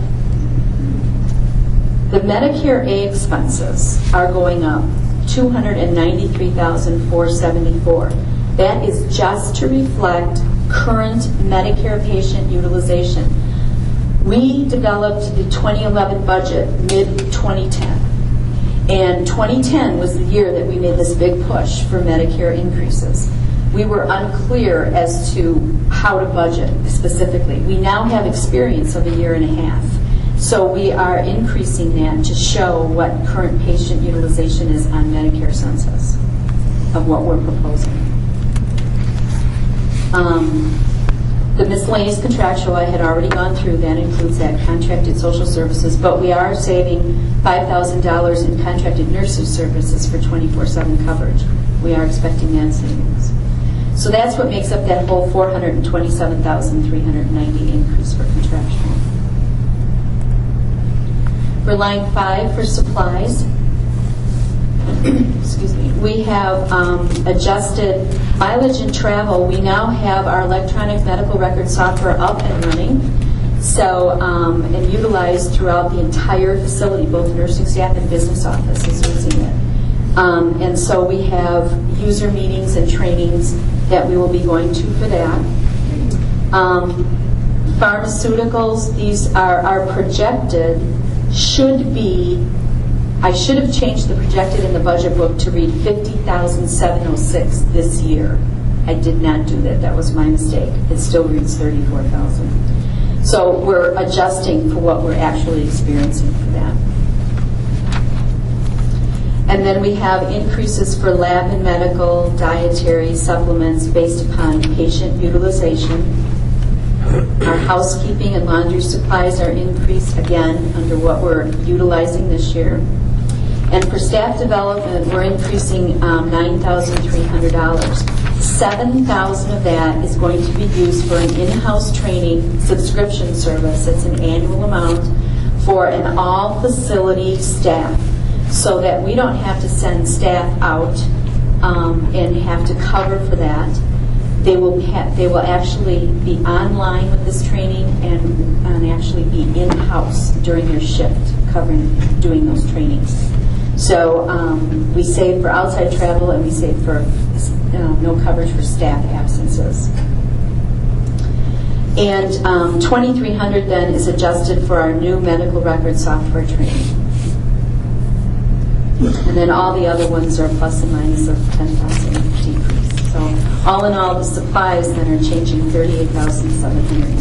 The Medicare A expenses are going up two hundred ninety-three thousand four hundred seventy-four dollars. That is just to reflect current Medicare patient utilization. We developed the twenty eleven budget mid twenty ten. And twenty ten was the year that we made this big push for Medicare increases. We were unclear as to how to budget specifically. We now have experience of a year and a half. So we are increasing that to show what current patient utilization is on Medicare census of what we're proposing. Um, The miscellaneous contractual I had already gone through. That includes that contracted social services, but we are saving five thousand dollars in contracted nurses services for twenty-four seven coverage. We are expecting that savings. So that's what makes up that whole four hundred twenty-seven thousand three hundred ninety increase for contractual. For line five, for supplies, excuse me, we have um, adjusted mileage and travel. We now have our electronic medical record software up and running, so um, and utilized throughout the entire facility, both nursing staff and business offices using it. Um, and so we have user meetings and trainings that we will be going to for that. Um, pharmaceuticals, these are, are projected, should be, I should have changed the projected in the budget book to read fifty thousand seven hundred six this year. I did not do that. That was my mistake. It still reads thirty-four thousand. So we're adjusting for what we're actually experiencing for that. And then we have increases for lab and medical, dietary supplements based upon patient utilization. Our housekeeping and laundry supplies are increased again under what we're utilizing this year. And for staff development, we're increasing um, nine thousand three hundred dollars. seven thousand dollars of that is going to be used for an in-house training subscription service. It's an annual amount for an all-facility staff, so that we don't have to send staff out um, and have to cover for that. They will ha- they will actually be online with this training and, and actually be in-house during their shift, covering doing those trainings. So um, we save for outside travel, and we save for uh, no coverage for staff absences. And um, twenty-three hundred dollars then is adjusted for our new medical record software training. And then all the other ones are plus and minus of ten thousand decrease. So all in all, the supplies then are changing thirty-eight thousand seven hundred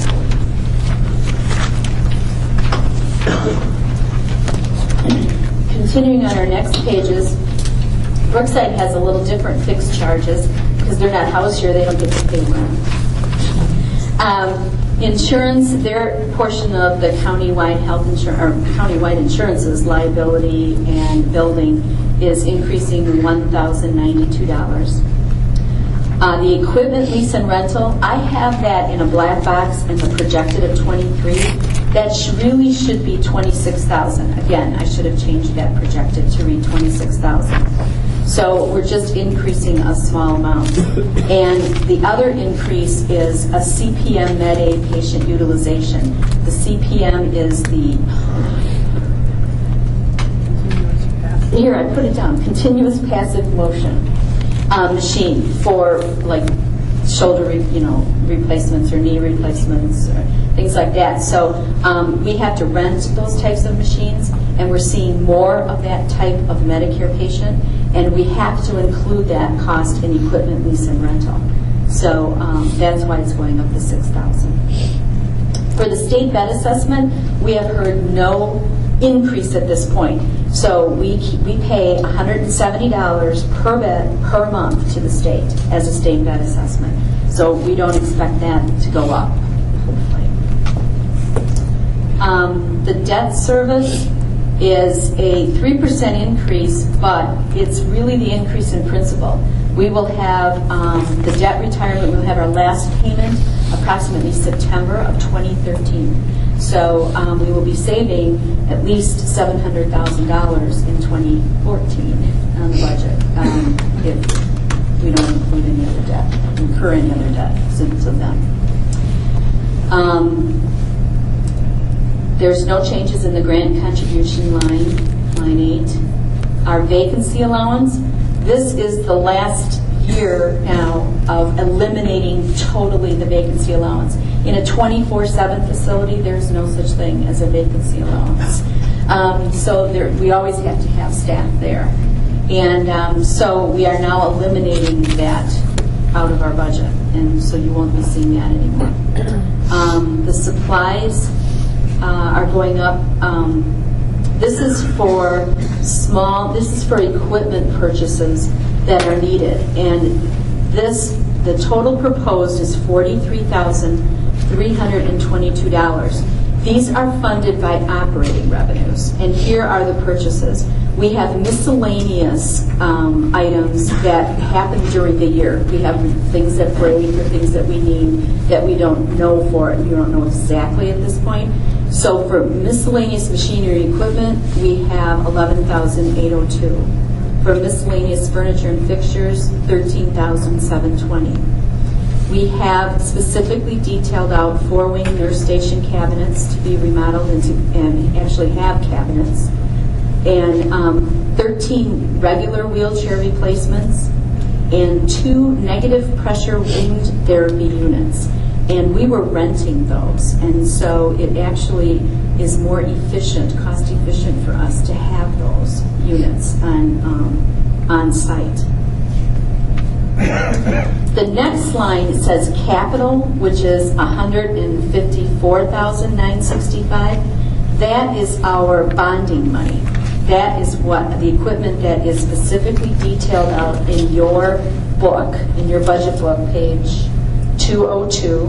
forty. Continuing on our next pages, Brookside has a little different fixed charges because they're not housed here. They don't get to pay rent. Um, insurance, their portion of the countywide health insurance or countywide insurances, liability and building, is increasing one thousand ninety-two dollars. Uh, the equipment lease and rental, I have that in a black box and the projected of twenty-three. That sh- really should be twenty-six thousand. Again, I should have changed that projected to read twenty-six thousand. So we're just increasing a small amount. And the other increase is a C P M Med-Aid patient utilization. The C P M is the, here I put it down, continuous passive motion uh, machine for like shoulder, re- you know, replacements or knee replacements or things like that. So um, we have to rent those types of machines, and we're seeing more of that type of Medicare patient, and we have to include that cost in equipment lease and rental. So um, that's why it's going up to six thousand dollars. For the state bed assessment, we have heard no increase at this point. So we we pay one hundred seventy dollars per bed per month to the state as a state bed assessment. So we don't expect that to go up, hopefully. Um, the debt service is a three percent increase, but it's really the increase in principal. We will have um, the debt retirement, we'll have our last payment approximately September of twenty thirteen. So um, we will be saving at least seven hundred thousand dollars in twenty fourteen on the budget um, if we don't include any other debt, incur any other debt since of them. Um, there's no changes in the grant contribution line, line eight. Our vacancy allowance, this is the last year now of eliminating totally the vacancy allowance. In a twenty-four seven facility, there's no such thing as a vacancy allowance. Um, so there, we always have to have staff there. And um, so we are now eliminating that out of our budget. And so you won't be seeing that anymore. Um, the supplies uh, are going up. Um, this is for small, this is for equipment purchases that are needed. And this, the total proposed is forty-three thousand three hundred twenty-two dollars. These are funded by operating revenues, and here are the purchases. We have miscellaneous um, items that happen during the year. We have things that break or things that we need that we don't know for, you don't know exactly at this point. So for miscellaneous machinery equipment, we have eleven thousand eight hundred two. For miscellaneous furniture and fixtures, thirteen thousand seven hundred twenty. We have specifically detailed out four-wing nurse station cabinets to be remodeled into, and actually have cabinets, and um, thirteen regular wheelchair replacements, and two negative pressure wound therapy units. And we were renting those, and so it actually is more efficient, cost efficient for us to have those units on um, on site. The next line, it says capital, which is one hundred fifty-four thousand nine hundred sixty-five dollars. That is our bonding money. That is what the equipment that is specifically detailed out in your book, in your budget book, page two oh two.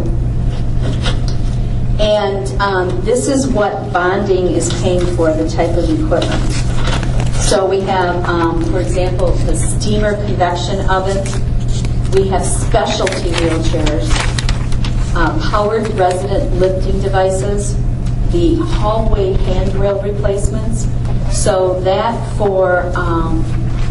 And um, this is what bonding is paying for, the type of equipment. So we have, um, for example, the steamer convection oven. We have specialty wheelchairs, uh, powered resident lifting devices, the hallway handrail replacements. So that for um,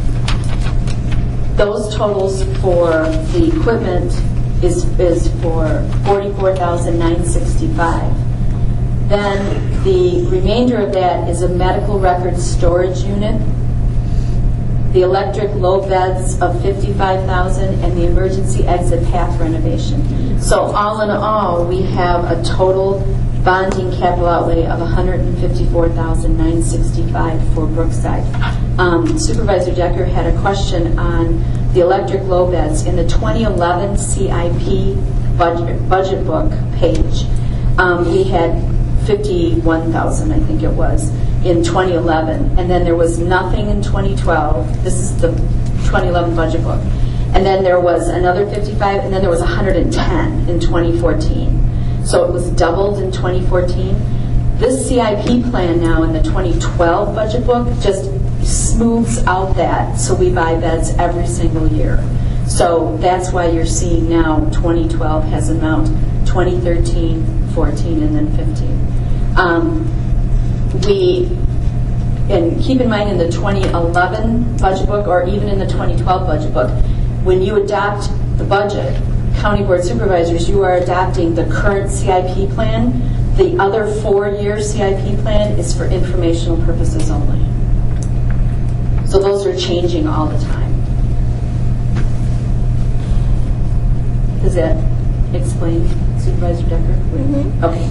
those totals for the equipment is is for forty-four thousand nine hundred sixty-five dollars. Then the remainder of that is a medical records storage unit, the electric low beds of fifty-five thousand dollars, and the emergency exit path renovation. So all in all, we have a total bonding capital outlay of one hundred fifty-four thousand nine hundred sixty-five dollars for Brookside. Um, Supervisor Decker had a question on the electric low beds. In the twenty eleven C I P budget, budget book page, um, we had fifty-one thousand, I think it was, in twenty eleven, and then there was nothing in twenty twelve. This is the twenty eleven budget book. And then there was another fifty-five, and then there was one hundred ten in twenty fourteen. So it was doubled in twenty fourteen. This C I P plan now in the twenty twelve budget book just smooths out that, so we buy beds every single year. So that's why you're seeing now twenty twelve has amount, twenty thirteen, fourteen, and then fifteen. Um, we, and keep in mind in the twenty eleven budget book, or even in the twenty twelve budget book, when you adopt the budget, County Board Supervisors, you are adopting the current C I P plan. The other four-year C I P plan is for informational purposes only. So those are changing all the time. Does that explain, Supervisor Decker? Mm-hmm. Okay,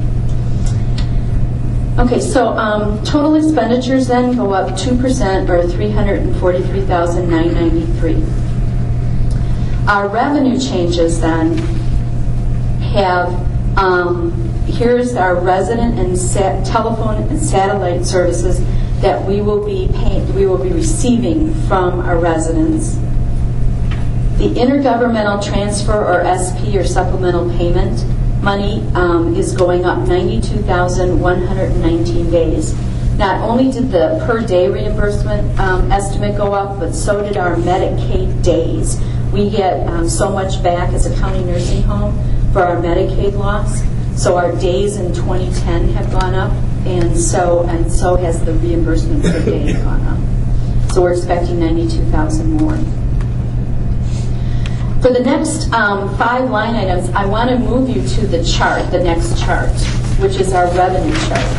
good. Okay, so um, total expenditures then go up two percent, or three hundred forty-three thousand nine hundred ninety-three. Our revenue changes then have, um, here's our resident and sat- telephone and satellite services that we will be paying, we will be receiving from our residents. The intergovernmental transfer, or S P, or supplemental payment money, um, is going up ninety-two thousand one hundred nineteen days. Not only did the per day reimbursement um, estimate go up, but so did our Medicaid days. We get um, so much back as a county nursing home for our Medicaid loss. So our days in twenty ten have gone up, and so and so has the reimbursement per day gone up. So we're expecting ninety-two thousand more. For the next um, five line items, I want to move you to the chart, the next chart, which is our revenue chart.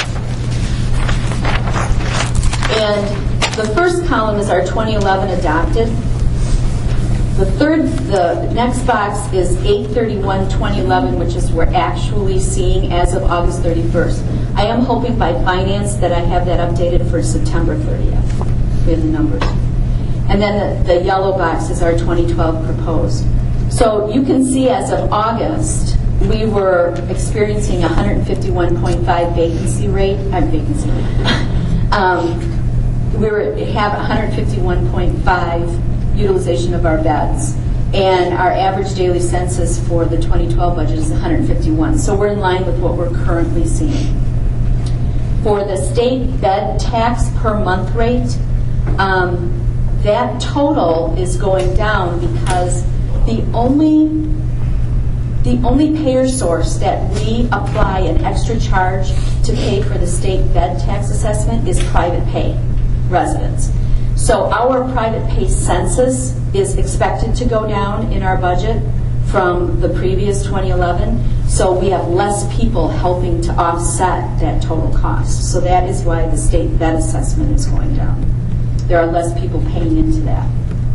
And the first column is our twenty eleven adopted. The third, the next box is eight thirty-one twenty eleven, which is we're actually seeing as of August thirty-first. I am hoping by finance that I have that updated for September thirtieth. We have the numbers. And then the, the yellow box is our twenty twelve proposed. So you can see as of August, we were experiencing one hundred fifty-one point five vacancy rate. Uh, vacancy. um, we were have one hundred fifty-one point five utilization of our beds, and our average daily census for the twenty twelve budget is one hundred fifty-one. So we're in line with what we're currently seeing. For the state bed tax per month rate, um, that total is going down because the only the only payer source that we apply an extra charge to pay for the state bed tax assessment is private pay residents. So our private pay census is expected to go down in our budget from the previous twenty eleven. So we have less people helping to offset that total cost. So that is why the state bed assessment is going down. There are less people paying into that.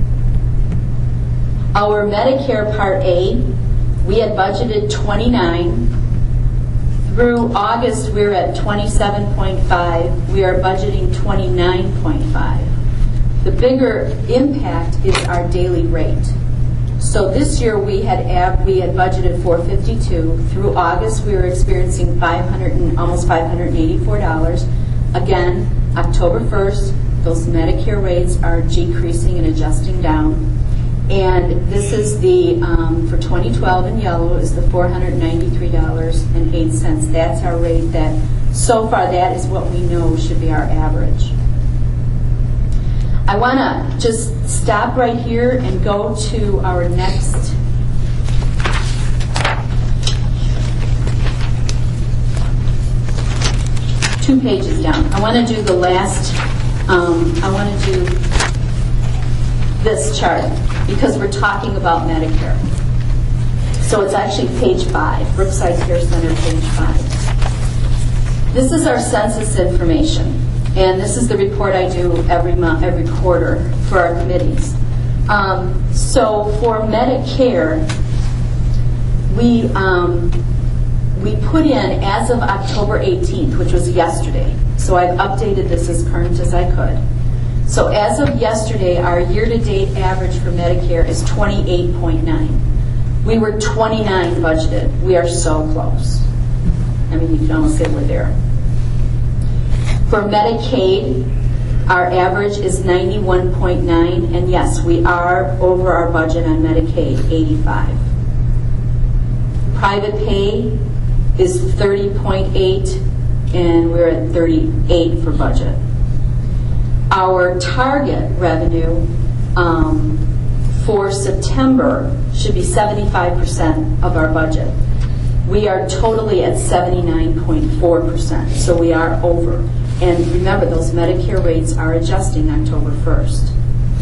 Our Medicare Part A, we had budgeted twenty-nine. Through August, we're at twenty-seven point five. We are budgeting twenty-nine point five. The bigger impact is our daily rate. So this year we had ab- we had budgeted four hundred fifty-two dollars. Through August, we were experiencing five hundred and almost five hundred eighty-four dollars. Again, October first, those Medicare rates are decreasing and adjusting down. And this is the, um, for twenty twelve in yellow, is the four hundred ninety-three dollars and eight cents. That's our rate that, so far, that is what we know should be our average. I want to just stop right here and go to our next two pages down. I want to do the last, um, I want to do this chart because we're talking about Medicare. So it's actually page five, Brookside Care Center, page five. This is our census information. And this is the report I do every month, every quarter for our committees. Um, so for Medicare, we um, we put in as of October eighteenth, which was yesterday. So I've updated this as current as I could. So as of yesterday, our year-to-date average for Medicare is twenty-eight point nine. We were twenty-nine budgeted. We are so close. I mean, you can almost say we're there. For Medicaid, our average is ninety-one point nine, and yes, we are over our budget on Medicaid, eighty-five. Private pay is thirty point eight, and we're at thirty-eight for budget. Our target revenue um, for September should be seventy-five percent of our budget. We are totally at seventy-nine point four percent, so we are over. And remember, those Medicare rates are adjusting October first.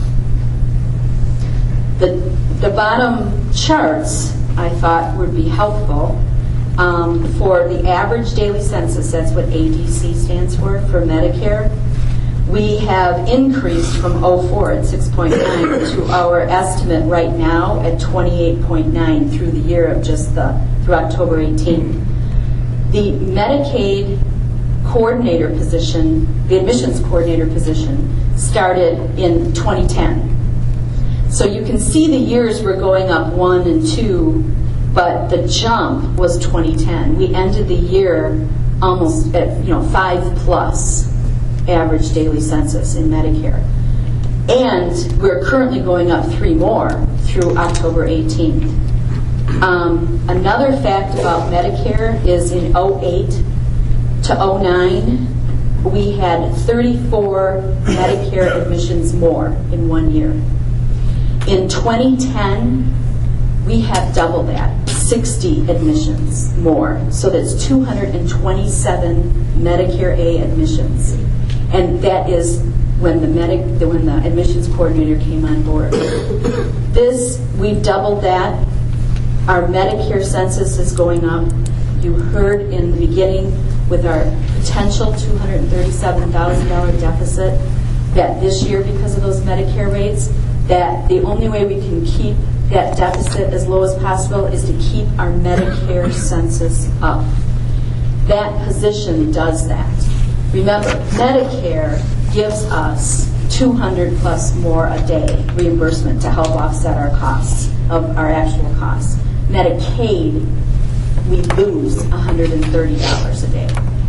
The, the bottom charts, I thought, would be helpful. Um, for the average daily census, that's what A D C stands for, for Medicare, we have increased from oh four at six point nine to our estimate right now at twenty-eight point nine through the year of just the, through October eighteenth. The Medicaid coordinator position, the admissions coordinator position, started in twenty ten. So you can see the years were going up one and two, but the jump was twenty ten. We ended the year almost at, you know, five plus average daily census in Medicare. And we're currently going up three more through October eighteenth. Um, another fact about Medicare is in oh eight to oh nine, we had thirty-four Medicare admissions more in one year. In twenty ten, we have double that, sixty admissions more. So that's two hundred twenty-seven Medicare A admissions. And that is when the medic, when the admissions coordinator came on board. This, we've doubled that. Our Medicare census is going up. You heard in the beginning with our potential two hundred thirty-seven thousand dollars deficit that this year, because of those Medicare rates, that the only way we can keep that deficit as low as possible is to keep our Medicare census up. That position does that. Remember, Medicare gives us two hundred plus more a day reimbursement to help offset our costs, of our actual costs. Medicaid, we lose one hundred thirty dollars a day.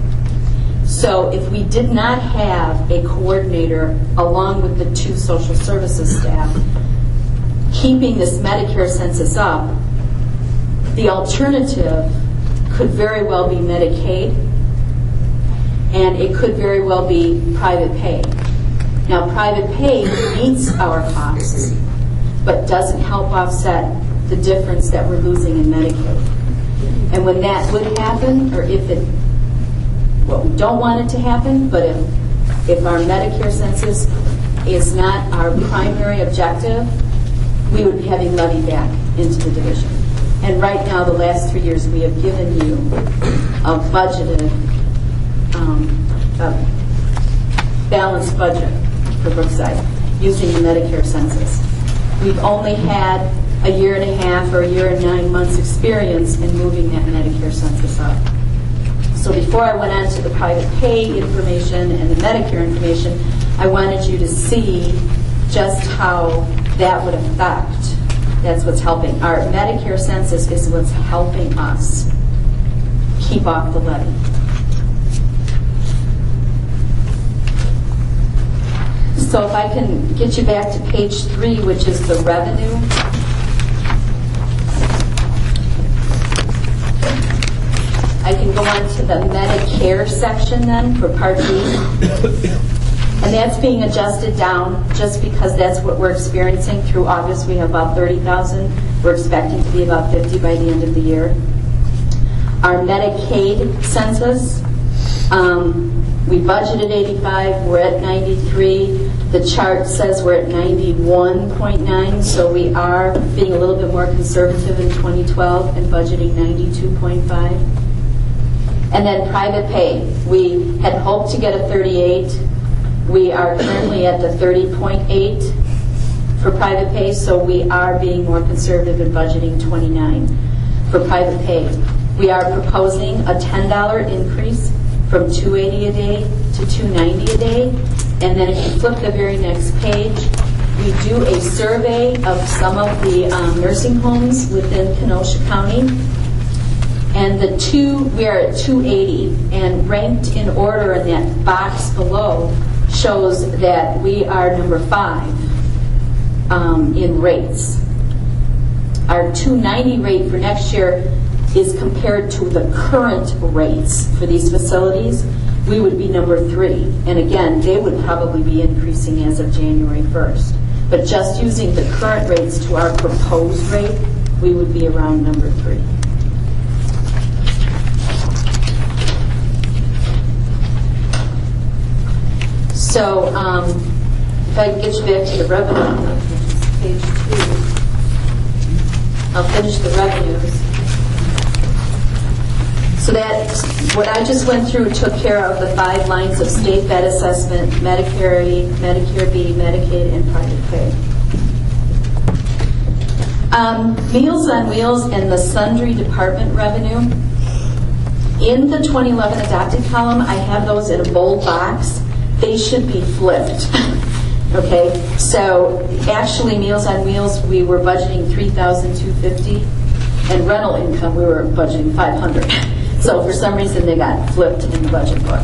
So if we did not have a coordinator along with the two social services staff keeping this Medicare census up, the alternative could very well be Medicaid, and it could very well be private pay. Now, private pay meets our costs, but doesn't help offset the difference that we're losing in Medicaid. And when that would happen, or if it, well, we don't want it to happen, but if, if our Medicare census is not our primary objective, we would be having levy back into the division. And right now, the last three years, we have given you a budgeted, um, a balanced budget for Brookside using the Medicare census. We've only had a year and a half or a year and nine months experience in moving that Medicare census up. So before I went on to the private pay information and the Medicare information, I wanted you to see just how that would affect. That's what's helping. Our Medicare census is what's helping us keep off the levy. So if I can get you back to page three, which is the revenue. I can go on to the Medicare section then for Part B. And that's being adjusted down just because that's what we're experiencing through August. We have about thirty thousand. We're expecting to be about fifty by the end of the year. Our Medicaid census, um, we budgeted eighty-five. We're at ninety-three. The chart says we're at ninety-one point nine, so we are being a little bit more conservative in twenty twelve and budgeting ninety-two point five. And then private pay. We had hoped to get a thirty-eight. We are currently at the thirty point eight for private pay, so we are being more conservative in budgeting twenty-nine for private pay. We are proposing a ten dollar increase from two hundred eighty dollars a day to two hundred ninety dollars a day. And then if you flip the very next page, we do a survey of some of the um, nursing homes within Kenosha County. And the two, we are at two hundred eighty, and ranked in order in that box below shows that we are number five um, in rates. Our two hundred ninety rate for next year is compared to the current rates for these facilities. We would be number three. And again, they would probably be increasing as of January first. But just using the current rates to our proposed rate, we would be around number three. So um, if I can get you back to the revenue, page two, I'll finish the revenues. So that, what I just went through took care of the five lines of state bed assessment, Medicare A, Medicare B, Medicaid, and private pay. Um, Meals on Wheels and the sundry department revenue. In the twenty eleven adopted column, I have those in a bold box. They should be flipped. Okay, so actually Meals on Wheels, we were budgeting three thousand two hundred fifty dollars, and rental income, we were budgeting five hundred dollars. So for some reason, they got flipped in the budget book.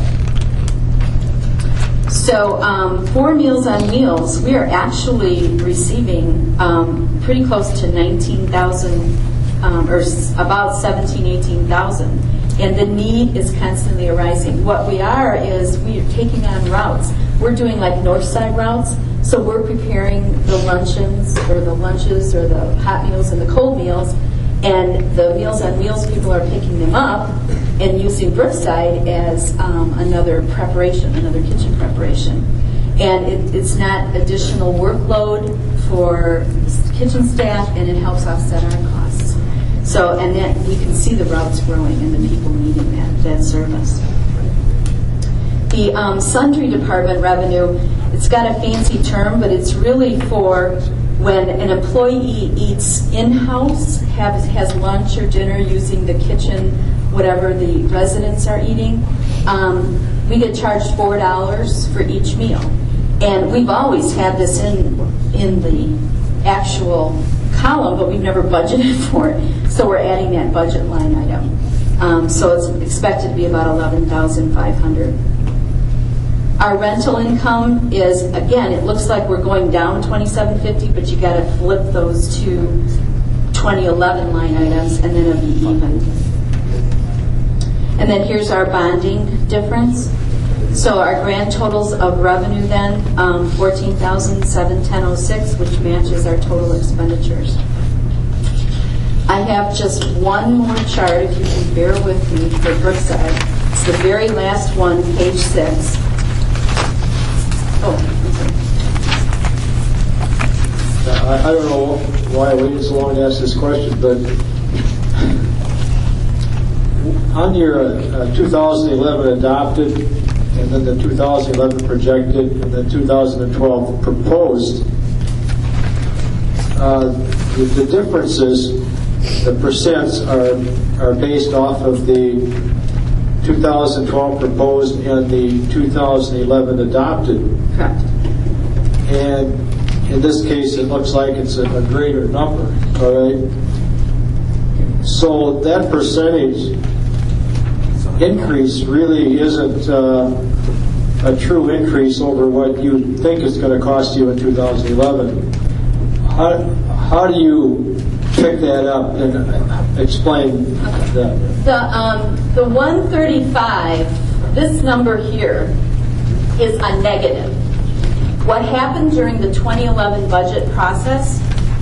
So um, for Meals on Wheels, we are actually receiving um, pretty close to nineteen thousand, um, or about seventeen, eighteen thousand. and the need is constantly arising. What we are is we are taking on routes. We're doing like north side routes, so we're preparing the luncheons or the lunches or the hot meals and the cold meals, and the Meals on Wheels people are picking them up and using Brookside as um, another preparation, another kitchen preparation. And it, it's not additional workload for kitchen staff, and it helps offset our costs. So, and that we can see the routes growing and the people needing that, that service. The um, sundry department revenue, it's got a fancy term, but it's really for when an employee eats in-house, has, has lunch or dinner using the kitchen, whatever the residents are eating, um, we get charged four dollars for each meal. And we've always had this in in the actual column, but we've never budgeted for it. So we're adding that budget line item. Um, so it's expected to be about eleven thousand five hundred dollars. Our rental income is, again, it looks like we're going down twenty-seven fifty, but you got to flip those two twenty eleven line items, and then it'll be even. And then here's our bonding difference. So our grand totals of revenue then, um, fourteen thousand seven hundred ten point oh six, which matches our total expenditures. I have just one more chart, if you can bear with me, for Brookside. It's the very last one, page six. Oh, I, I don't know why I waited so long to ask this question, but on your uh, two thousand eleven adopted, and then the two thousand eleven projected, and then two thousand twelve proposed, uh, the, the differences, the percents are are based off of the two thousand twelve proposed and the two thousand eleven adopted. Correct. And in this case, it looks like it's a, a greater number. All right. So that percentage increase really isn't uh, a true increase over what you think it's going to cost you in two thousand eleven. How how do you pick that up and explain that? The um, the one thirty-five, this number here is a negative. What happened during the twenty eleven budget process,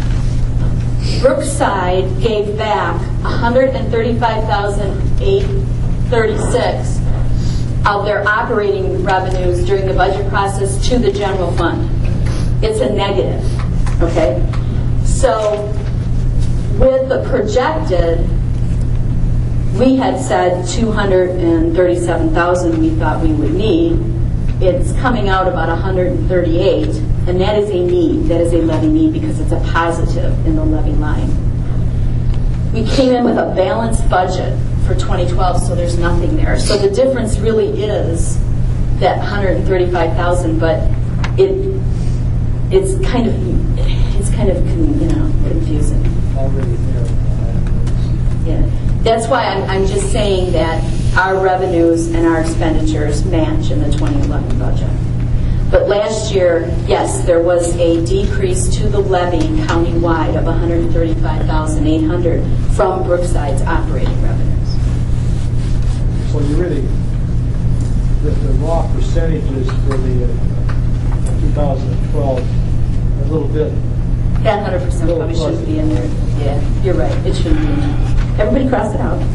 Brookside gave back one hundred thirty-five thousand eight hundred thirty-six of their operating revenues during the budget process to the general fund. It's a negative, okay? So with the projected, we had said two hundred thirty-seven thousand we thought we would need. It's coming out about one hundred thirty-eight, and that is a need. That is a levy need because it's a positive in the levy line. We came in with a balanced budget for twenty twelve, so there's nothing there. So the difference really is that one hundred thirty-five thousand, but it it's kind of it's kind of you know confusing. Already there. Yeah, that's why I'm I'm just saying that our revenues and our expenditures match in the twenty eleven budget. But last year, yes, there was a decrease to the levy countywide of one hundred thirty-five thousand eight hundred from Brookside's operating revenues. So you really, the, the raw percentages for the uh, two thousand twelve are a little bit. That one hundred percent probably shouldn't be in there. Yeah, you're right. It shouldn't be in there. Everybody cross it out.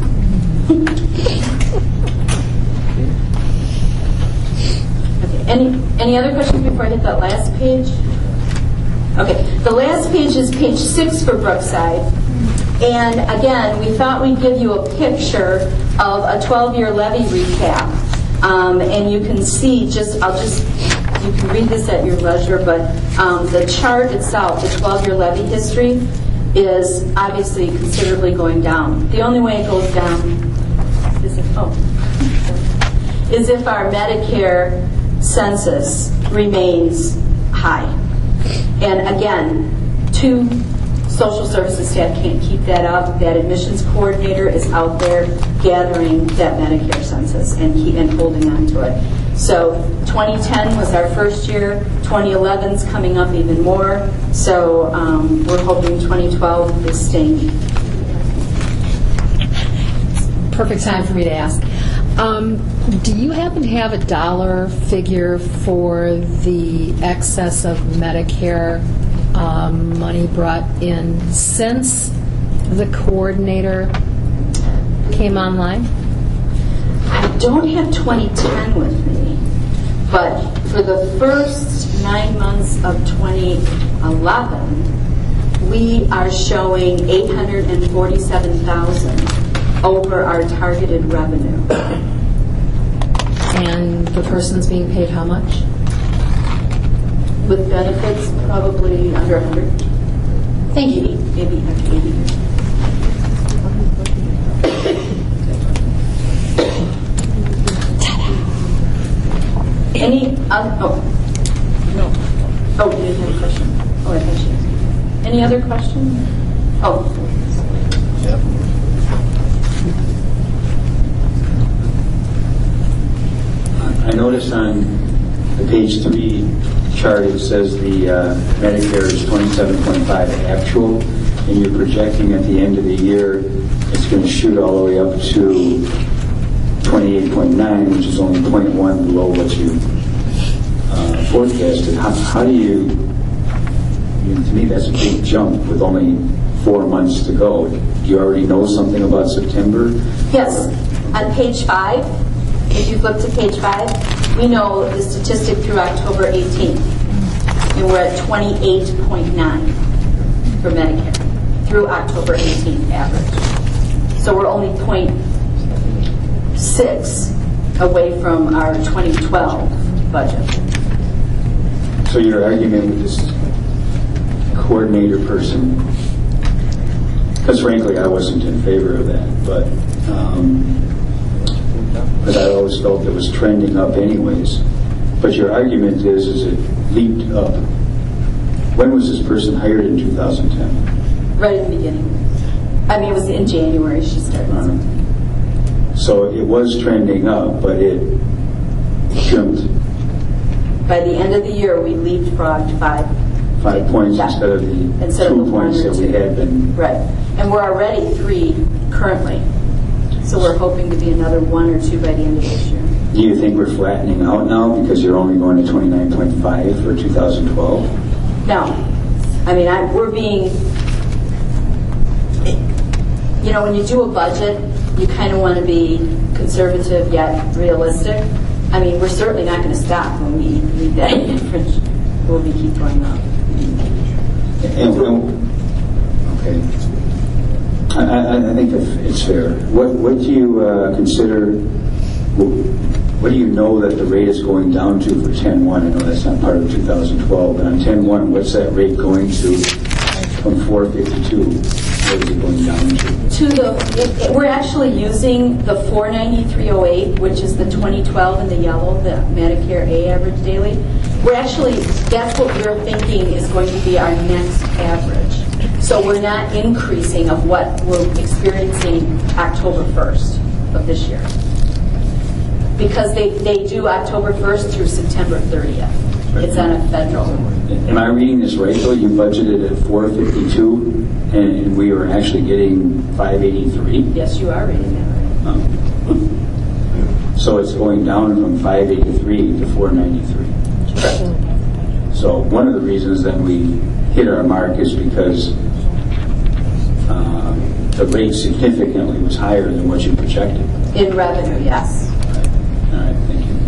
Okay. Any any other questions before I hit that last page? Okay. The last page is page six for Brookside. And again, we thought we'd give you a picture of a twelve-year levy recap. Um, and you can see, just I'll just, you can read this at your leisure, but um, the chart itself, the twelve-year levy history, is obviously considerably going down. The only way it goes down is if, oh, is if our Medicare census remains high. And again, two social services staff can't keep that up. That admissions coordinator is out there gathering that Medicare census and keep and holding on to it. So twenty ten was our first year. twenty eleven's coming up even more. So um, we're hoping twenty twelve is staying. perfect time for me to ask. Um, do you happen to have a dollar figure for the excess of Medicare um, money brought in since the coordinator came online? I don't have twenty ten with me, but for the first nine months of twenty eleven, we are showing eight hundred forty-seven thousand over our targeted revenue. And the person's being paid how much? With benefits, probably under one hundred. Thank you. Maybe, maybe eighty. Any other? Oh, no. Oh, you didn't have a question. Oh, I thought she was. Any other questions? Oh. Yep. I noticed on the page three chart it says the uh, Medicare is twenty-seven point five actual, and you're projecting at the end of the year it's going to shoot all the way up to twenty-eight point nine, which is only zero point one below what you uh, forecasted. How, how do you, I mean, to me that's a big jump with only four months to go. Do you already know something about September? Yes. On page five, if you flip to page five, we know the statistic through October eighteenth, and we're at twenty-eight point nine for Medicare through October eighteenth average. So we're only zero point six away from our twenty twelve budget. So your argument with this coordinator person, because frankly I wasn't in favor of that, but um, but I always felt it was trending up anyways. But your argument is, is it leaped up. When was this person hired in two thousand ten? Right in the beginning. I mean, it was in January she started. Uh, so it was trending up, but it jumped. By the end of the year, we leapfrogged five. Five points yeah. instead of the instead two of the points that we had been. Right. And we're already three currently. So we're hoping to be another one or two by the end of this year. Do you think we're flattening out now because you're only going to twenty-nine point five for two thousand twelve? No. I mean, I, we're being, you know, when you do a budget, you kind of want to be conservative yet realistic. I mean, we're certainly not going to stop when we read that average. We'll be keep going up. And, okay. I, I, I think it's fair. What, what do you uh, consider, what do you know that the rate is going down to for ten one? I know that's not part of two thousand twelve, but on ten one, what's that rate going to from four fifty-two? What is it going down to? To the, it, it, we're actually using the four ninety-three oh eight, which is the twenty twelve in the yellow, the Medicare A average daily. We're actually, that's what we're thinking is going to be our next average. So we're not increasing of what we're experiencing October first of this year. Because they, they do October first through September thirtieth. It's on a federal. Am I reading this right, though? You budgeted at four fifty-two, and we were actually getting five eighty-three? Yes, you are reading that right. Oh. So it's going down from five eighty-three to four ninety-three. Correct. So one of the reasons then we hit our mark is because uh, the rate significantly was higher than what you projected. In revenue, yes. Right. All right, thank you.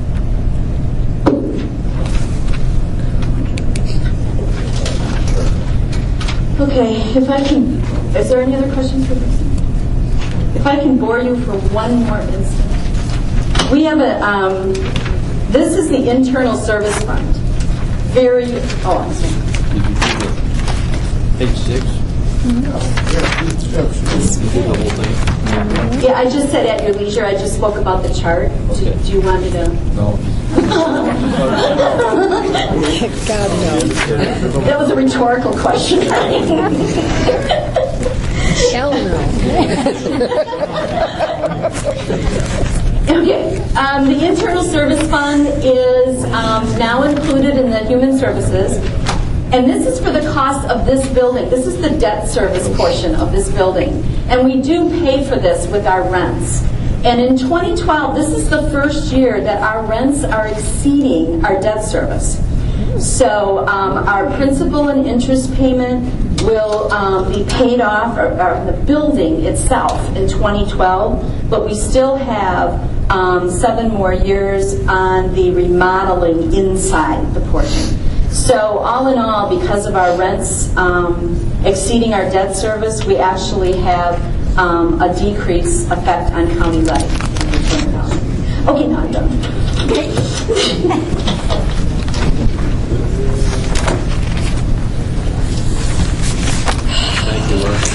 Okay, if I can, is there any other questions for this? If I can bore you for one more instant. We have a, um, this is the internal service fund. Very, oh, I'm sorry. Page six. Yeah, I just said at your leisure, I just spoke about the chart. Do, do you want me to? No. God, no. That was a rhetorical question. Hell no. Okay, um, the internal service fund is um, now included in the human services. And this is for the cost of this building. This is the debt service portion of this building. And we do pay for this with our rents. And in twenty twelve, this is the first year that our rents are exceeding our debt service. So um, our principal and interest payment will um, be paid off, or, or the building itself, in twenty twelve, but we still have um, seven more years on the remodeling inside the portion. So all in all, because of our rents um, exceeding our debt service, we actually have um, a decrease effect on county levy. Okay, now I'm done. Thank you, Laura.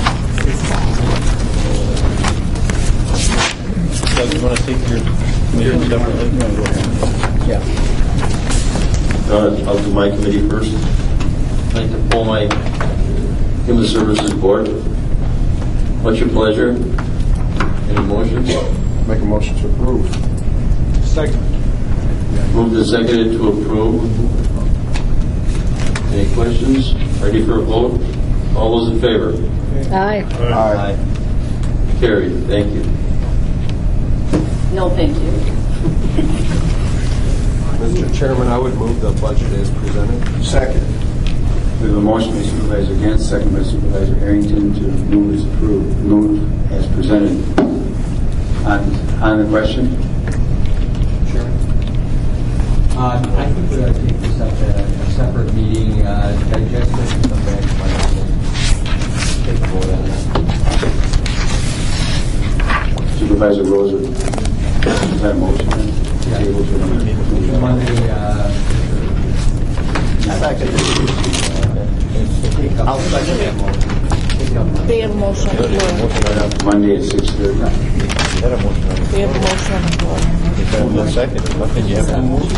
Doug, you want to take your committee separately? Yeah. Uh, I'll do my committee first. I'd like to pull my Human Services Board. What's your pleasure? Any motions? Make a motion to approve. Second. Moved and seconded to approve. Any questions? Ready for a vote? All those in favor? Aye. Aye. Carried. Thank you. No, thank you. Mister Chairman, I would move the budget as presented. Second. We have a motion by Supervisor Gantz, second by Supervisor Harrington to move as approved, move as presented. On, on the question? Chairman? Uh, I think we ought to take this up at a, a separate meeting, uh, digest it, and come back to my office. Take a vote on that. Supervisor Rosa, is that a motion? Yeah. Table to Monday. Monday, uh, Second. I'll second that motion. They have a motion on the floor. Monday at six thirty. They have a motion on the floor. One second. Nothing you have to move.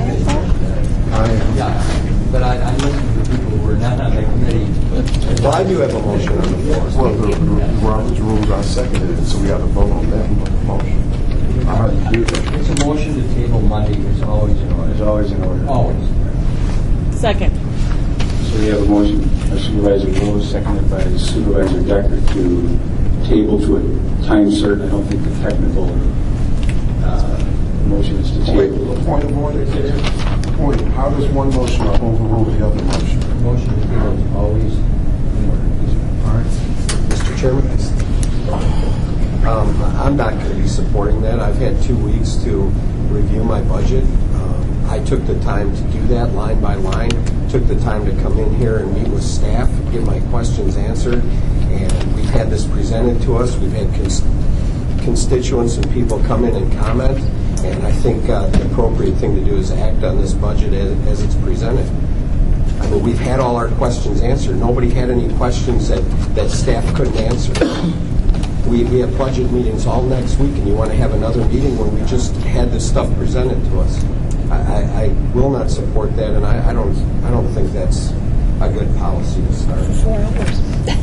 yeah, but I, I listen to people who are not on the committee. Well, I do have a motion on the floor. Well, the, the Robert's rules are seconded, so we have to vote on that motion. How do you do that? It's a motion to table Monday. It's always in order. It's always in order. Always. Second. So we have a motion by Supervisor Rose, seconded by Supervisor Decker to table to a time certain. I don't think the technical uh, motion is to table. Wait, point of order. Point. How does one motion overrule the other motion? The motion to table is always in order. All right. Mister Chairman, um, I'm not going to be supporting that. I've had two weeks to review my budget. Um, I took the time to do that line by line, took the time to come in here and meet with staff, get my questions answered, and we've had this presented to us. We've had cons- constituents and people come in and comment, and I think uh, the appropriate thing to do is act on this budget as, as it's presented. I mean, we've had all our questions answered. Nobody had any questions that, that staff couldn't answer. We, we have budget meetings all next week, and you want to have another meeting when we just had this stuff presented to us. I, I, I will not support that, and I, I don't I don't think that's a good policy to start. Four hours.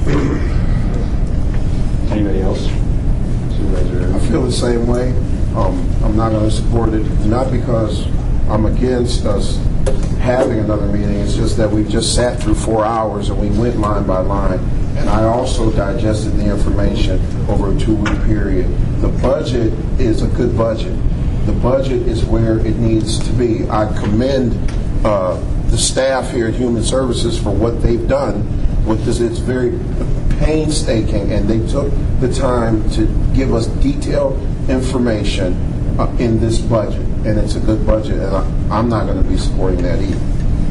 Anybody else? Supervisor? I feel the same way. Um, I'm not going to support it, not because I'm against us having another meeting. It's just that we've just sat through four hours and we went line by line. And I also digested the information over a two-week period. The budget is a good budget. The budget is where it needs to be. I commend uh, the staff here at Human Services for what they've done with this. It's very painstaking, and they took the time to give us detailed information uh, in this budget, and it's a good budget, and I, I'm not going to be supporting that either.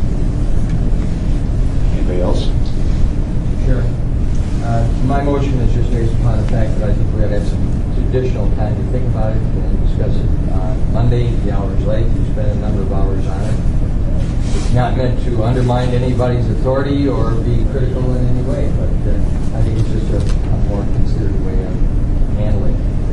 Anybody else? Sure. Uh, my motion is just based upon the fact that I think we ought to have some additional time to think about it and discuss it on Monday. The hour's late. We spent a number of hours on it. It's not meant to undermine anybody's authority or be critical in any way, but uh, I think it's just a, a more considered way of handling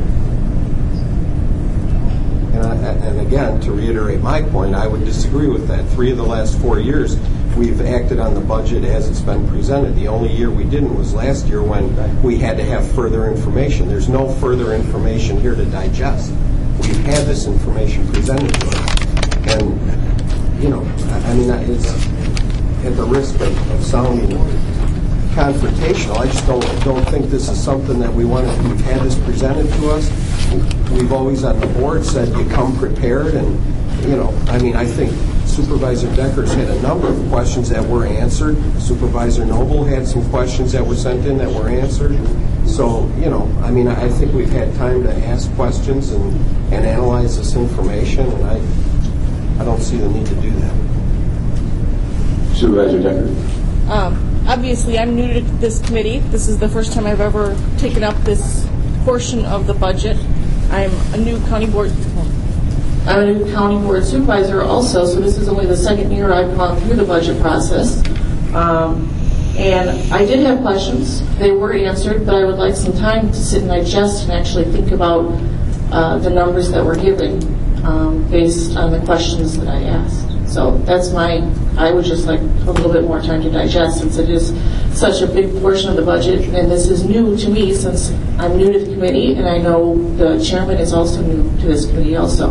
it. And, I, and again, to reiterate my point, I would disagree with that. Three of the last four years, we've acted on the budget as it's been presented. The only year we didn't was last year when we had to have further information. There's no further information here to digest. We've had this information presented to us. And, you know, I, I mean, it's at the risk of, of sounding confrontational, I just don't don't think this is something that we want to. We've had this presented to us. We've always on the board said you come prepared, and you know, I mean, I think Supervisor Deckers had a number of questions that were answered. Supervisor Noble had some questions that were sent in that were answered. So, you know, I mean, I think we've had time to ask questions and, and analyze this information, and I I don't see the need to do that. Supervisor Decker. Um, obviously, I'm new to this committee. This is the first time I've ever taken up this portion of the budget. I'm a new county board. I'm a new county board supervisor also, so this is only the second year I've gone through the budget process. Um, and I did have questions. They were answered, but I would like some time to sit and digest and actually think about uh, the numbers that were given um, based on the questions that I asked. So that's my, I would just like a little bit more time to digest, since it is such a big portion of the budget, and this is new to me since I'm new to the committee, and I know the chairman is also new to this committee also.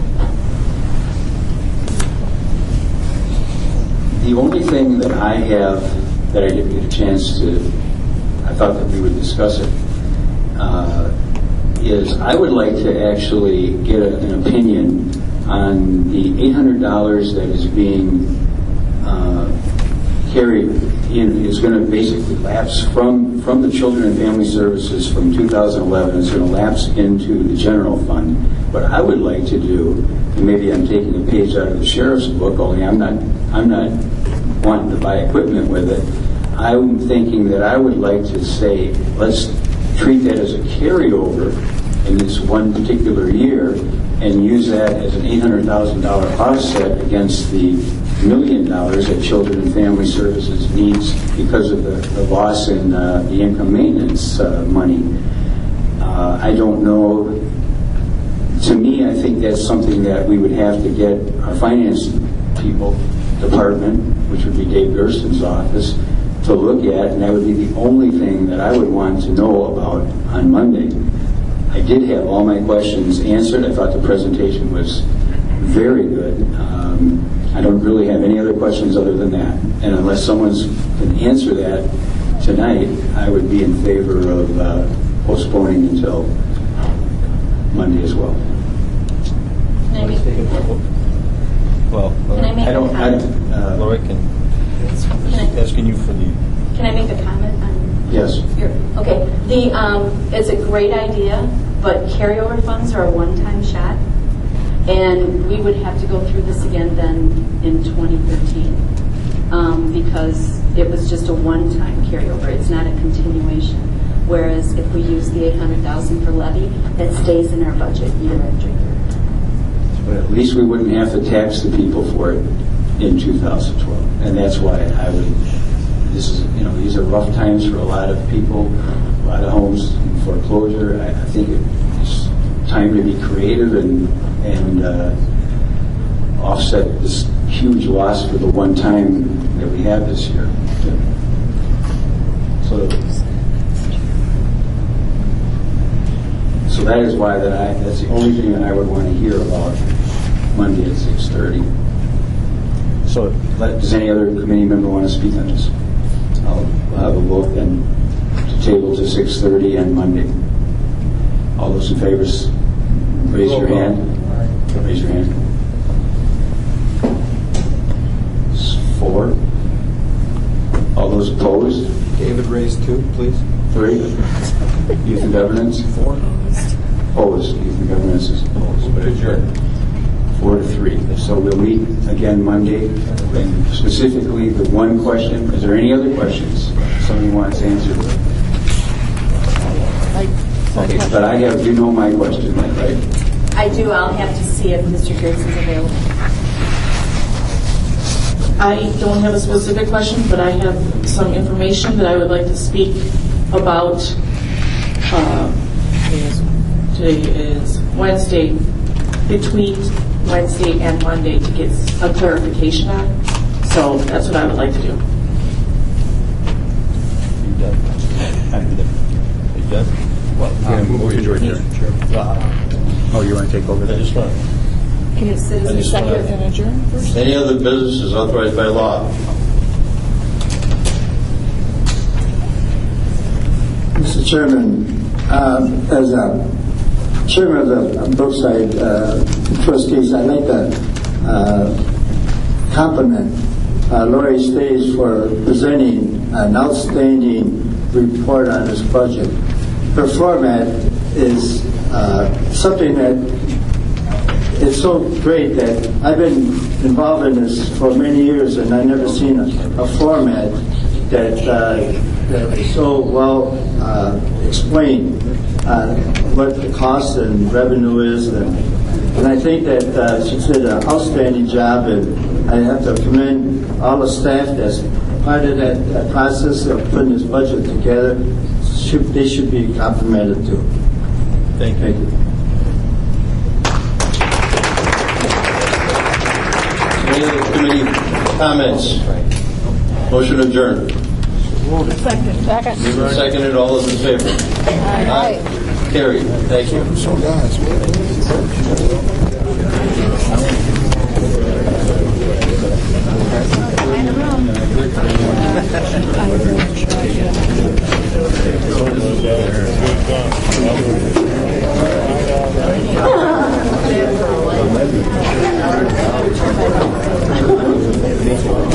The only thing that I have that I didn't get a chance to, I thought that we would discuss it, uh, is I would like to actually get a, an opinion on the eight hundred dollars that is being uh, carried in, is going to basically lapse from, from the Children and Family Services from two thousand eleven. It's going to lapse into the general fund. What I would like to do, and maybe I'm taking a page out of the sheriff's book, only I'm not, I'm not wanting to buy equipment with it. I'm thinking that I would like to say, let's treat that as a carryover in this one particular year and use that as an eight hundred thousand dollars offset against the million dollars that Children and Family Services needs because of the, the loss in uh, the income maintenance uh, money. Uh, I don't know. To me, I think that's something that we would have to get our finance people, department, which would be Dave Gersten's office, to look at, and that would be the only thing that I would want to know about on Monday. I did have all my questions answered. I thought the presentation was very good. Um, I don't really have any other questions other than that. And unless someone can answer that tonight, I would be in favor of uh, postponing until Monday as well. Can I make, well, can I make I don't. a I, comment? uh, Lori can. Can I, asking you for the. Can I make a comment on? Yes. Your, okay. The um, it's a great idea, but carryover funds are a one-time shot, and we would have to go through this again then in twenty thirteen um, because it was just a one-time carryover. It's not a continuation. Whereas if we use the eight hundred thousand for levy, that stays in our budget year after year. But at least we wouldn't have to tax the people for it in two thousand twelve, and that's why I would. This is, you know, these are rough times for a lot of people, a lot of homes in foreclosure. I, I think it's time to be creative and and uh, offset this huge loss for the one time that we have this year. So, so that is why that I. That's the only thing that I would want to hear about Monday at six thirty. So, does any other committee member want to speak on this? I'll have a vote then to table to six thirty on Monday. All those in favor, raise your hand. Raise your hand. Four. All those opposed? David raised two, please. Three. Youth and Governance? Four. Opposed. Youth and Governance is opposed. But adjourned. Four to three. So we'll meet again Monday. And specifically, the one question. Is there any other questions somebody wants answered? Okay, but I have. You know my question, right? I do. I'll have to see if Mister Gertz is available. I don't have a specific question, but I have some information that I would like to speak about. Uh, today is Wednesday, between Wednesday and Monday, to get a clarification on. So that's what I would like to do. You done? You done? Well, Yeah, move to adjourn. Sure. Oh, you want to take over that? I just want. Can you sit as I a just second wanna- and adjourn first? Any other business is authorized by law. Mister Chairman, um, as a chairman of the Brookside uh, trustees, I'd like to uh, compliment uh, Lori Stays for presenting an outstanding report on this budget. Her format is uh, something that is so great that I've been involved in this for many years, and I've never seen a, a format that, uh, that is so well uh, explained uh, what the cost and revenue is. And, and I think that uh, she did an outstanding job, and I have to commend all the staff that's part of that uh, process of putting this budget together. Should, they should be complimented too. Thank you. Thank you. Any other committee comments? Motion adjourned. Second. Second. Moved and seconded. All those in favor? Aye. Aye. Carried. Thank you. So guys, I will try to.